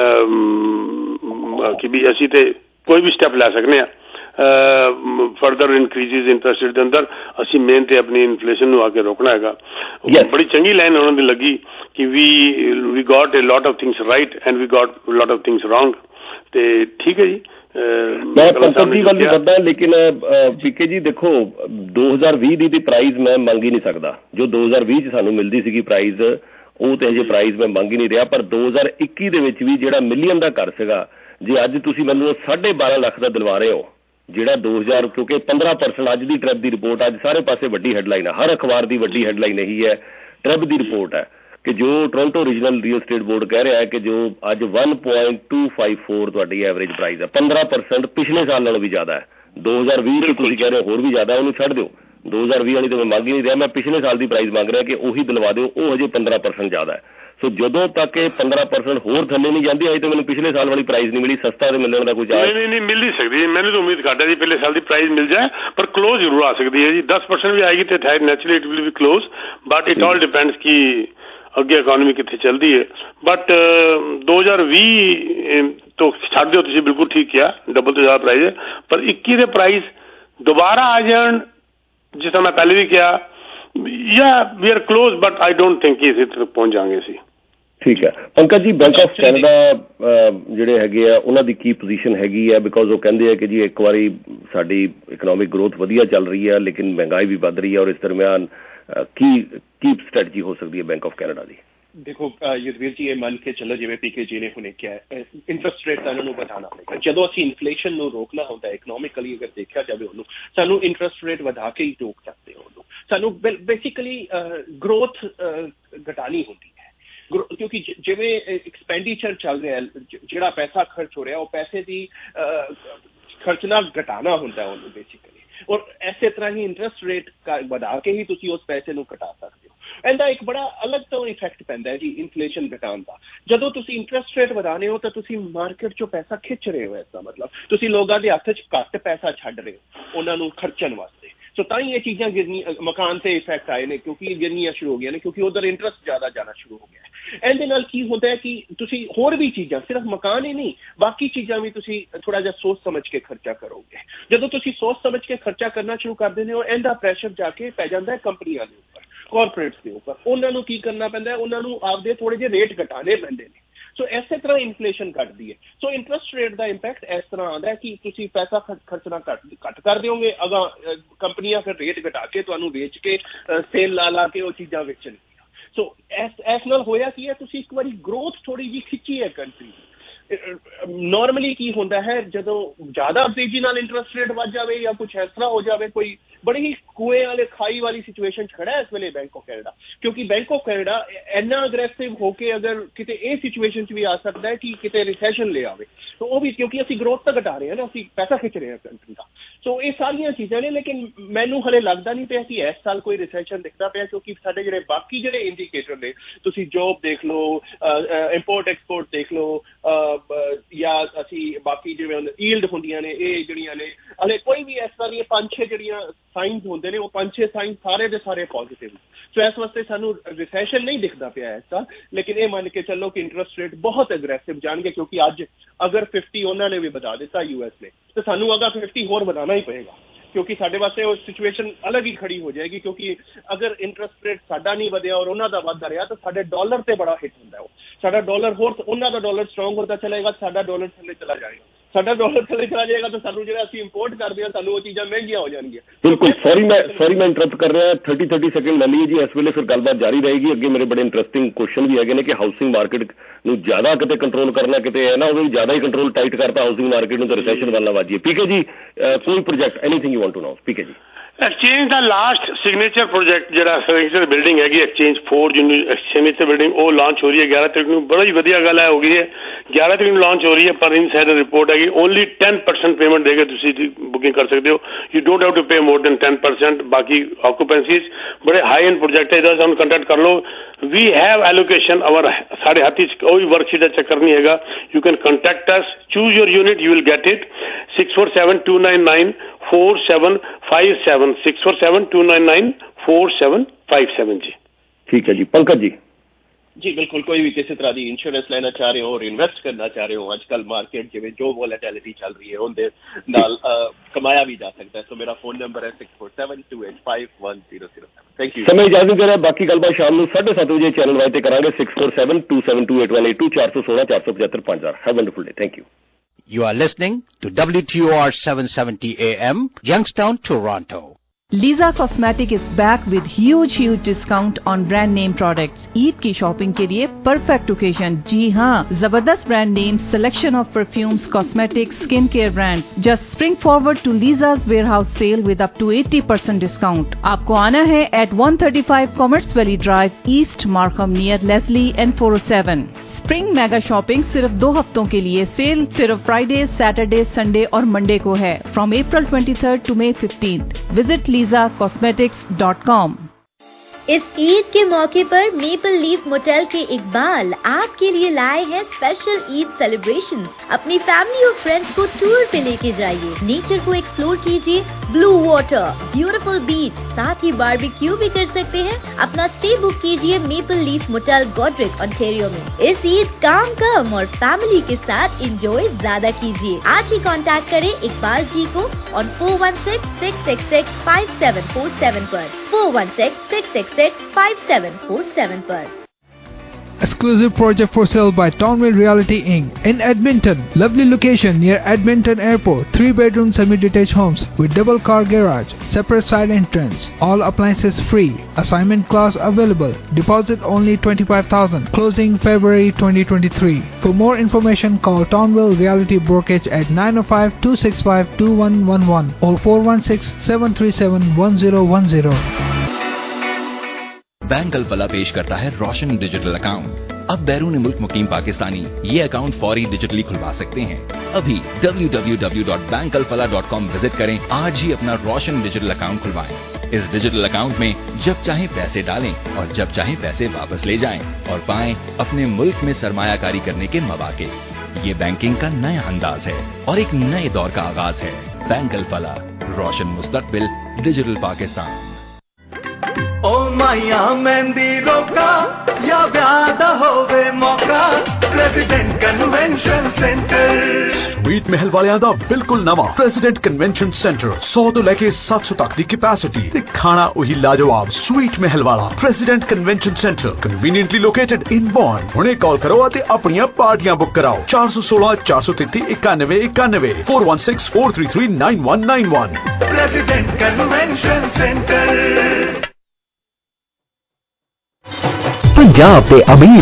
कि भी असी ते कोई भी स्टेप लै सकने फर्दर इनक्रीजिज इंटरेस्ट रेट के अंदर असी मेन ते अपनी इन्फ्लेशन नूं आके रोकना हैगा। yes. बड़ी चंगी लाइन उन्होंने लगी कि we we got a lot of things right and we got lot of things wrong. ते ठीक है जी, मैं पंकज की गल नहीं करता, लेकिन पीके जी देखो दो हज़ार भी दी प्राइस मैं मंग ही नहीं सकता। जो दो हज़ार भी सानू मिलती सी प्राइस वो तो अजे प्राइस मैं मंग ही नहीं रहा। पर दो हज़ार इक्की दे विच भी जिहड़ा मिलियन का घर सीगा, जे अज तुसीं मैनूं साढ़े बारह लख का दिलवा रहे हो, जिहड़ा दो हज़ार क्योंकि पंद्रह परसेंट अज की ट्रैब की रिपोर्ट अज सारे पासे वड्डी हैडलाइन है, हर अखबार की वड्डी हैडलाइन यही है, ट्रैब की रिपोर्ट है कि जो Toronto regional real estate board कह रहा है कि जो अज one point two five four तुहाडी एवरेज प्राइस है, पंद्रह परसेंट पिछले साल नालों भी ज्यादा है। दो हज़ार भी तो तुसीं कह रहे हो होर भी ज्यादा है, उन्होंने छड्ड दिओ। दो हज़ार भी वाली तो मैं मंग ही नहीं रहा, मैं पिछले साल की प्राइस मंग रहा कि उही दिलवा दो, वो हजे पंद्रह परसेंट ज्यादा है। सो जदों तक ये पंद्रह परसेंट होर थल्ले नहीं जाती, अजे तो मैंने पिछले साल वाली प्राइस नहीं मिली, सस्ता तो मिलने का कोई चांस नहीं नहीं मिल नहीं सकती। मैंने तो उम्मीद करता जी पिछले साल की प्राइस मिल जाए, पर क्लोज जरूर आ सकती है जी। दस परसेंट भी आएगी तो naturally it will be close, but it all depends की अगे इकोनॉमी कितने चलती है। बट दो हज़ार भी तो छड़ दो, तुसीं बिल्कुल ठीक किया, डबल तो ज़्यादा प्राइस है। पर इक्की के प्राइस दोबारा आ जान जिस तरह मैं पहले भी किया, या we are close, but I don't think कि इस तक पहुंच जाएंगे सी। ठीक है Pankaj ji, Bank of Canada ਜਿਹੜੇ ਹੈਗੇ ਆ ਉਹਨਾਂ ਦੀ ਕੀ ਪੋਜੀਸ਼ਨ ਹੈਗੀ ਆ? ਬਿਕੋਜ਼ ਉਹ ਕਹਿੰਦੇ ਆ ਕਿ ਜੀ ਇੱਕ ਵਾਰੀ ਸਾਡੀ ਇਕਨੋਮਿਕ ਗਰੋਥ ਵਧੀਆ ਚੱਲ ਰਹੀ ਹੈ, ਲੇਕਿਨ ਮਹਿੰਗਾਈ ਵੀ ਵੱਧ ਰਹੀ ਹੈ, ਔਰ ਇਸ ਦਰਮਿਆਨ ਕੀ ਕੀ ਸਟ੍ਰੈਟਜੀ ਹੋ ਸਕਦੀ ਹੈ बैंक ऑफ कैनेडा ਦੀ? देखो युद्धवीर जी, ये मन के चलो जिवें पीके जी ने हुणे क्या है, इंटरस्ट रेट सानू ਵਧਾਉਣਾ ਪਏਗਾ। ਜਦੋਂ ਅਸੀਂ ਇਨਫਲੇਸ਼ਨ ਨੂੰ ਰੋਕਣਾ ਹੁੰਦਾ ਇਕਨੋਮਿਕਲੀ, ਅਗਰ ਦੇਖਿਆ ਜਾਵੇ ਉਹਨੂੰ, ਸਾਨੂੰ ਇੰਟਰਸਟ ਰੇਟ ਵਧਾ ਕੇ ਹੀ ਰੋਕ ਸਕਦੇ ਹੋ ਉਹਨੂੰ। ਸਾਨੂੰ ਬੇਸਿਕਲੀ ਗਰੋਥ ਘਟਾਣੀ ਹੁੰਦੀ ਹੈ, ਕਿਉਂਕਿ ਜਿਵੇਂ ਐਕਸਪੈਂਡੀਚਰ ਚੱਲ ਰਿਹਾ, ਜਿਹੜਾ ਪੈਸਾ ਖਰਚ ਹੋ ਰਿਹਾ, ਉਹ ਪੈਸੇ ਦੀ ਖਰਚਣਾ ਘਟਾਣਾ ਹੁੰਦਾ ਉਹਨੂੰ ਬੇਸਿਕਲੀ, ਔਰ ਇਸੇ ਤਰ੍ਹਾਂ ਹੀ ਇੰਟਰਸਟ ਰੇਟ ਵਧਾ ਕੇ ਹੀ ਤੁਸੀਂ ਉਸ ਪੈਸੇ ਨੂੰ ਘਟਾ ਸਕਦੇ ਹੋ। ਇਹਦਾ ਇੱਕ ਬੜਾ ਅਲੱਗ ਤੋਂ ਇਫੈਕਟ ਪੈਂਦਾ ਹੈ ਜੀ ਇਨਫਲੇਸ਼ਨ ਘਟਾਉਣ ਦਾ। ਜਦੋਂ ਤੁਸੀਂ ਇੰਟਰਸਟ ਰੇਟ ਵਧਾਉਂਦੇ ਹੋ ਤਾਂ ਤੁਸੀਂ ਮਾਰਕੀਟ ਚੋਂ ਪੈਸਾ ਖਿੱਚ ਰਹੇ ਹੋ, ਇਸਦਾ ਮਤਲਬ ਤੁਸੀਂ ਲੋਕਾਂ ਦੇ ਹੱਥ 'ਚ ਘੱਟ ਪੈਸਾ ਛੱਡ ਰਹੇ ਹੋ ਉਹਨਾਂ ਨੂੰ ਖਰਚਣ ਵਾਸਤੇ। ਸੋ ਤਾਂ ਹੀ ਇਹ ਚੀਜ਼ਾਂ ਗਿਰਨੀ, ਮਕਾਨ ਤੇ ਇਫੈਕਟ ਆਏ ਨੇ ਕਿਉਂਕਿ ਗਿਰਨੀਆਂ ਸ਼ੁਰੂ ਹੋ ਗਈਆਂ ਨੇ, ਕਿਉਂਕਿ ਉਧਰ ਇੰਟਰਸਟ ਜ਼ਿਆਦਾ ਜਾਣਾ ਸ਼ੁਰੂ ਹੋ ਗਿਆ ਹੈ। ਇਹਦੇ ਨਾਲ ਕੀ ਹੁੰਦਾ ਹੈ ਕਿ ਤੁਸੀਂ ਹੋਰ ਵੀ ਚੀਜ਼ਾਂ, ਸਿਰਫ ਮਕਾਨ ਹੀ ਨਹੀਂ, ਬਾਕੀ ਚੀਜ਼ਾਂ ਵੀ ਤੁਸੀਂ ਥੋੜਾ ਜਿਹਾ ਸੋਚ ਸਮਝ ਕੇ ਖਰਚਾ ਕਰੋਗੇ। ਜਦੋਂ ਤੁਸੀਂ ਸੋਚ ਸਮਝ ਕੇ ਖਰਚਾ ਕਰਨਾ ਸ਼ੁਰੂ ਕਰ ਦਿੰਦੇ ਹੋ, ਇਹਦਾ ਪ੍ਰੈਸ਼ਰ ਜਾ ਕੇ ਪੈ ਜਾਂਦਾ ਹੈ ਕੰਪਨੀਆਂ ਦੇ ਉੱਪਰ, ਕਾਰਪੋਰੇਟਸ ਦੇ ਉੱਪਰ। ਉਹਨਾਂ ਨੂੰ ਕੀ ਕਰਨਾ ਪੈਂਦਾ ਹੈ, ਉਹਨਾਂ ਨੂੰ ਆਪਦੇ ਥੋੜੇ ਜਿਹੇ ਰੇਟ ਘਟਾਣੇ ਪੈਂਦੇ ਨੇ। ਸੋ ਇਸੇ ਤਰ੍ਹਾਂ ਇਨਫਲੇਸ਼ਨ ਘਟਦੀ ਹੈ। ਸੋ ਇੰਟਰਸਟ ਰੇਟ ਦਾ ਇੰਪੈਕਟ ਇਸ ਤਰ੍ਹਾਂ ਆਉਂਦਾ ਹੈ ਕਿ ਤੁਸੀਂ ਪੈਸਾ ਖਰਚਣਾ ਘੱਟ ਘੱਟ ਕਰ ਦਿਓਗੇ, ਅਗਾਂ ਕੰਪਨੀਆਂ ਫਿਰ ਰੇਟ ਘਟਾ ਕੇ ਤੁਹਾਨੂੰ ਵੇਚ ਕੇ ਸੇਲ ਲਾ ਲਾ ਕੇ ਉਹ ਚੀਜ਼ਾਂ ਵੇਚਣਗੀਆਂ। ਸੋ ਇਸ ਇਸ ਨਾਲ ਹੋਇਆ ਕੀ ਹੈ, ਤੁਸੀਂ ਇੱਕ ਵਾਰੀ ਗਰੋਥ ਥੋੜੀ ਜਿਹੀ ਖਿੱਚੀ ਹੈ ਕੰਟਰੀ ਦੀ। ਨੋਰਮਲੀ ਕੀ ਹੁੰਦਾ ਹੈ, ਜਦੋਂ ਜ਼ਿਆਦਾ ਤੇਜ਼ੀ ਨਾਲ ਇੰਟਰਸਟ ਰੇਟ ਵੱਧ ਜਾਵੇ ਜਾਂ ਕੁਝ ਇਸ ਤਰ੍ਹਾਂ ਹੋ ਜਾਵੇ, ਕੋਈ ਬੜੀ ਹੀ ਕੂਏ ਵਾਲੇ ਖਾਈ ਵਾਲੀ ਸਿਚੁਏਸ਼ਨ 'ਚ ਖੜਾ ਹੈ ਇਸ ਵੇਲੇ ਬੈਂਕ ਆਫ ਕੈਨੇਡਾ, ਕਿਉਂਕਿ ਬੈਂਕ ਆਫ ਕੈਨੇਡਾ ਇੰਨਾ ਅਗਰੈਸਿਵ ਹੋ ਕੇ ਅਗਰ ਕਿਤੇ ਇਹ ਸਿਚੁਏਸ਼ਨ 'ਚ ਵੀ ਆ ਸਕਦਾ ਹੈ ਕਿ ਕਿਤੇ ਰਿਸੈਸ਼ਨ ਲੈ ਆਵੇ, ਤਾਂ ਉਹ ਵੀ ਕਿਉਂਕਿ ਅਸੀਂ ਗਰੋਥ ਤਾਂ ਘਟਾ ਰਹੇ ਹਾਂ ਨਾ, ਅਸੀਂ ਪੈਸਾ ਖਿੱਚ ਰਹੇ ਹਾਂ ਕੰਟਰੀ ਦਾ। ਸੋ ਇਹ ਸਾਰੀਆਂ ਚੀਜ਼ਾਂ ਨੇ, ਲੇਕਿਨ ਮੈਨੂੰ ਹਲੇ ਲੱਗਦਾ ਨਹੀਂ ਪਿਆ ਕਿ ਇਸ ਸਾਲ ਕੋਈ ਰਿਸੈਸ਼ਨ ਦਿਖਦਾ ਪਿਆ, ਕਿਉਂਕਿ ਸਾਡੇ ਜਿਹੜੇ ਬਾਕੀ ਜਿਹੜੇ ਇੰਡੀਕੇਟਰ ਨੇ, ਤੁਸੀਂ ਜੋਬ ਦੇਖ ਲਓ, ਇੰਪੋਰਟ ਐਕਸਪੋਰਟ ਦੇਖ ਲਓ, ਜਾਂ ਅਸੀਂ ਬਾਕੀ ਜਿਵੇਂ ਈਲਡ ਹੁੰਦੀਆਂ ਨੇ, ਇਹ ਜਿਹੜੀਆਂ ਨੇ ਹਲੇ ਕੋਈ ਵੀ ਇਸ ਤਰ੍ਹਾਂ ਦੀਆਂ ਪੰਜ ਛੇ ਜਿਹੜੀਆਂ ਸਾਈਨਸ ਹੁੰਦੇ ਨੇ, ਉਹ ਪੰਜ ਛੇ ਸਾਈਨ ਸਾਰੇ ਦੇ ਸਾਰੇ ਪੋਜ਼ਿਟਿਵ। ਸੋ ਇਸ ਵਾਸਤੇ ਸਾਨੂੰ ਰਿਸੈਸ਼ਨ ਨਹੀਂ ਦਿਖਦਾ ਪਿਆ ਐਸਾ, ਲੇਕਿਨ ਇਹ ਮੰਨ ਕੇ ਚੱਲੋ ਕਿ ਇੰਟਰਸਟ ਰੇਟ ਬਹੁਤ ਐਗਰੈਸਿਵ ਜਾਣਗੇ, ਕਿਉਂਕਿ ਅੱਜ ਅਗਰ ਫਿਫਟੀ ਉਹਨਾਂ ਨੇ ਵੀ ਵਧਾ ਦਿੱਤਾ ਯੂ ਐਸ ਨੇ, ਤਾਂ ਸਾਨੂੰ ਅਗਰ ਫਿਫਟੀ ਹੋਰ ਵਧਾਉਣਾ ਹੀ ਪਏਗਾ, ਕਿਉਂਕਿ ਸਾਡੇ ਵਾਸਤੇ ਉਹ ਸਿਚੁਏਸ਼ਨ ਅਲੱਗ ਹੀ ਖੜੀ ਹੋ ਜਾਏਗੀ। ਕਿਉਂਕਿ ਅਗਰ ਇੰਟਰਸਟ ਰੇਟ ਸਾਡਾ ਨਹੀਂ ਵਧਿਆ ਔਰ ਉਹਨਾਂ ਦਾ ਵੱਧਦਾ ਰਿਹਾ, ਤਾਂ ਸਾਡੇ ਡਾਲਰ ਤੇ ਬੜਾ ਹਿੱਟ ਹੁੰਦਾ, ਉਹ ਸਾਡਾ ਡਾਲਰ ਹੋਰ, ਉਹਨਾਂ ਦਾ ਡਾਲਰ ਸਟਰੋਂਗ ਹੁੰਦਾ ਚਲੇਗਾ, ਸਾਡਾ ਡਾਲਰ ਥੱਲੇ ਚਲਾ ਜਾਏਗਾ। ਸਾਡਾ ਡਾਲਰ ਥੱਲੇ ਚਲਾ ਜਾਏਗਾ ਤਾਂ ਸਾਨੂੰ ਜਿਹੜਾ ਅਸੀਂ ਇੰਪੋਰਟ ਕਰਦੇ ਹਾਂ, ਸਾਨੂੰ ਉਹ ਚੀਜ਼ਾਂ ਮਹਿੰਗੀਆਂ ਹੋ ਜਾਣਗੀਆਂ। ਬਿਲਕੁਲ, ਸੌਰੀ ਮੈਂ ਸੌਰੀ ਮੈਂ ਇੰਟਰਪਟ ਕਰ ਰਿਹਾ, ਥਰਟੀ ਥਰਟੀ ਸੈਕਿੰਡ ਲੈ ਲਈਏ ਜੀ। ਇਸ ਵੇਲੇ ਫਿਰ ਗੱਲਬਾਤ ਜਾਰੀ ਰਹੇਗੀ। ਅੱਗੇ ਮੇਰੇ ਬੜੇ ਇੰਟਰਸਟਿੰਗ ਕੁਐਸਚਨ ਵੀ ਹੈਗੇ ਨੇ ਕਿ ਹਾਊਸਿੰਗ ਮਾਰਕੀਟ ਨੂੰ ਜ਼ਿਆਦਾ ਕਿਤੇ ਕੰਟਰੋਲ ਕਰਨਾ, ਕਿਤੇ ਹੈ ਨਾ ਉਹ ਜ਼ਿਆਦਾ ਹੀ ਕੰਟਰੋਲ ਟਾਈਟ ਕਰਤਾ ਹਾਊਸਿੰਗ ਮਾਰਕੀਟ ਨੂੰ, ਤਾਂ ਰਿਸੈਸ਼ਨ ਵੱਲ ਨਾ ਵਾਜੀਏ। ਠੀਕ ਹੈ ਜੀ, ਕੋਈ project anything you want to know? ਠੀਕ ਹੈ ਜੀ। ਐਕਸਚੇਂਜ ਦਾ ਲਾਸਟ ਸਿਗਨੇਚਰ ਪ੍ਰੋਜੈਕਟ ਜਿਹੜਾ ਸਿਗਨੇਚਰ ਬਿਲਡਿੰਗ ਹੈਗੀ ਐਕਸਚੇਂਜ ਫੋਰ ਜਿਹਨੂੰ ਸਿਗਨੇਚਰ ਬਿਲਡਿੰਗ, ਉਹ ਲਾਂਚ ਹੋ ਰਹੀ ਹੈ ਗਿਆਰਾਂ ਤਰੀਕ ਨੂੰ। ਬੜਾ ਹੀ ਵਧੀਆ ਗੱਲ ਹੈ, ਹੋ ਗਈ ਹੈ ਗਿਆਰਾਂ ਤਰੀਕ ਨੂੰ ਲਾਂਚ ਹੋ ਰਹੀ ਹੈ, ਪਰ ਇਨਸਾਈਡਰ ਰਿਪੋਰਟ ਹੈਗੀ ਓਨਲੀ ਟੈਨ ਪਰਸੈਂਟ ਪੇਮੈਂਟ ਦੇ ਕੇ ਤੁਸੀਂ ਬੁਕਿੰਗ ਕਰ ਸਕਦੇ ਹੋ। You don't have to pay more than ten percent. ਬਾਕੀ ਆਕੂਪੈਂਸੀਜ਼ ਬੜੇ ਹਾਈ ਐਂਡ ਪ੍ਰੋਜੈਕਟ ਹੈ, ਇਹਦਾ ਸਾਨੂੰ ਕੰਟੈਕਟ ਕਰ ਲਓ। ਵੀ ਹੈਵ ਐਲੋਕੇਸ਼ਨ ਅਵਰ, ਸਾਡੇ ਹੱਥ 'ਚ ਕੋਈ ਵਰਕਸ਼ੀਟ ਦਾ ਚੱਕਰ ਨਹੀਂ ਹੈਗਾ। You can contact us, choose your unit, you will get it. Six four seven two nine nine four seven five seven six four seven two nine nine four seven five seven ji. ठीक है जी। पंकज जी। जी बिल्कुल, कोई भी किसी तरह की इंश्योरेंस लेना चाह रहे हो और इन्वेस्ट करना चाह रहे हो, आजकल मार्केट जिवें जो वोलेटिलिटी चल रही है उनके नाल कमाया भी जा सकता है। तो मेरा फोन नंबर है six four seven two eight five one zero zero seven. Thank you. समय इजाजत दे रहा, बाकी गलबात शाम को साढ़े सत्त बजे चैनल वाइज करांगे। Six four seven two seven two eight one eight two चार सौ सोलह चार सौ पचहत्तर पांच हजार। Have wonderful day. Thank you. You are listening to W T O R seven seventy A M, Youngstown, Toronto. Lisa Cosmetic is back with huge huge discount on brand name products. Eid की शॉपिंग के लिए परफेक्ट ओकेजन। जी हाँ, जबरदस्त brand name, selection of perfumes, cosmetics, skin care brands. Just spring forward to Lisa's warehouse sale with up to eighty percent discount. आपको आना है at one thirty-five Commerce Valley Drive, East Markham near Leslie and four oh seven. Spring mega shopping सिर्फ दो हफ्तों के लिए। सेल सिर्फ फ्राइडे, सैटरडे, संडे और मंडे को है, from April twenty-third to May fifteenth. Visit Lisa cosmetics dot com. इस ईद के मौके पर मेपल लीफ मोटेल के इकबाल आपके लिए लाए हैं स्पेशल ईद सेलिब्रेशन। अपनी फैमिली और फ्रेंड्स को टूर पे लेके जाइए, नेचर को एक्सप्लोर कीजिए, ब्लू वाटर, ब्यूटीफुल बीच, साथ ही बारबेक्यू भी कर सकते हैं। अपना स्टे बुक कीजिए maple leaf motel Goderich Ontario में। इस ईद काम कम और फैमिली के साथ एंजॉय ज्यादा कीजिए। आज ही कांटेक्ट करें इकबाल जी को on four one six six six six five seven four seven पर, four one six six six five seven four seven पर। Exclusive project for sale by Townville Realty Incorporated in Edmonton. Lovely location near Edmonton Airport. Three bedroom semi-detached homes with double car garage, separate side entrance. All appliances free. Assignment clause available. Deposit only twenty-five thousand. Closing February twenty twenty-three. For more information, call Townville Realty Brokerage at nine oh five, two six five, two one one one or four one six, seven three seven, one zero one zero. Bank कल्पला पेश करता है रोशन डिजिटल अकाउंट। अब बैरून मुल्क मुकीम पाकिस्तानी ये अकाउंट फौरी डिजिटली खुलवा सकते हैं। अभी W W W dot bank Alfalah dot com visit करें। आज ही अपना रोशन डिजिटल अकाउंट खुलवाएं। इस डिजिटल अकाउंट में जब चाहे पैसे डालें और जब चाहे पैसे वापस ले जाएं और पाएं अपने मुल्क में सरमायाकारी करने के मौके। ये बैंकिंग का नया अंदाज है और एक नए दौर का आगाज है। बैंक अल फलाह, रोशन मुस्तकबिल, डिजिटल पाकिस्तान। ओ माया मेहंदी रोका या व्याद होवे मौका, प्रेसिडेंट कन्वेंशन सेंटर। स्वीट महल वालियां दा बिल्कुल नवा प्रेसिडेंट कन्वेंशन सेंटर सौ तो लेके सात सौ तक दी कैपेसिटी ते खाना वही लाजवाब स्वीट महल वाला president convention centre conveniently located in Bond. हुणे कॉल करो आते अपनियां पार्टियां बुक कराओ चार सौ सोलह चार सौ तेती इक्यानवे इक्यानवे four one six four three three nine one nine one. President convention centre. Punjab के अमीर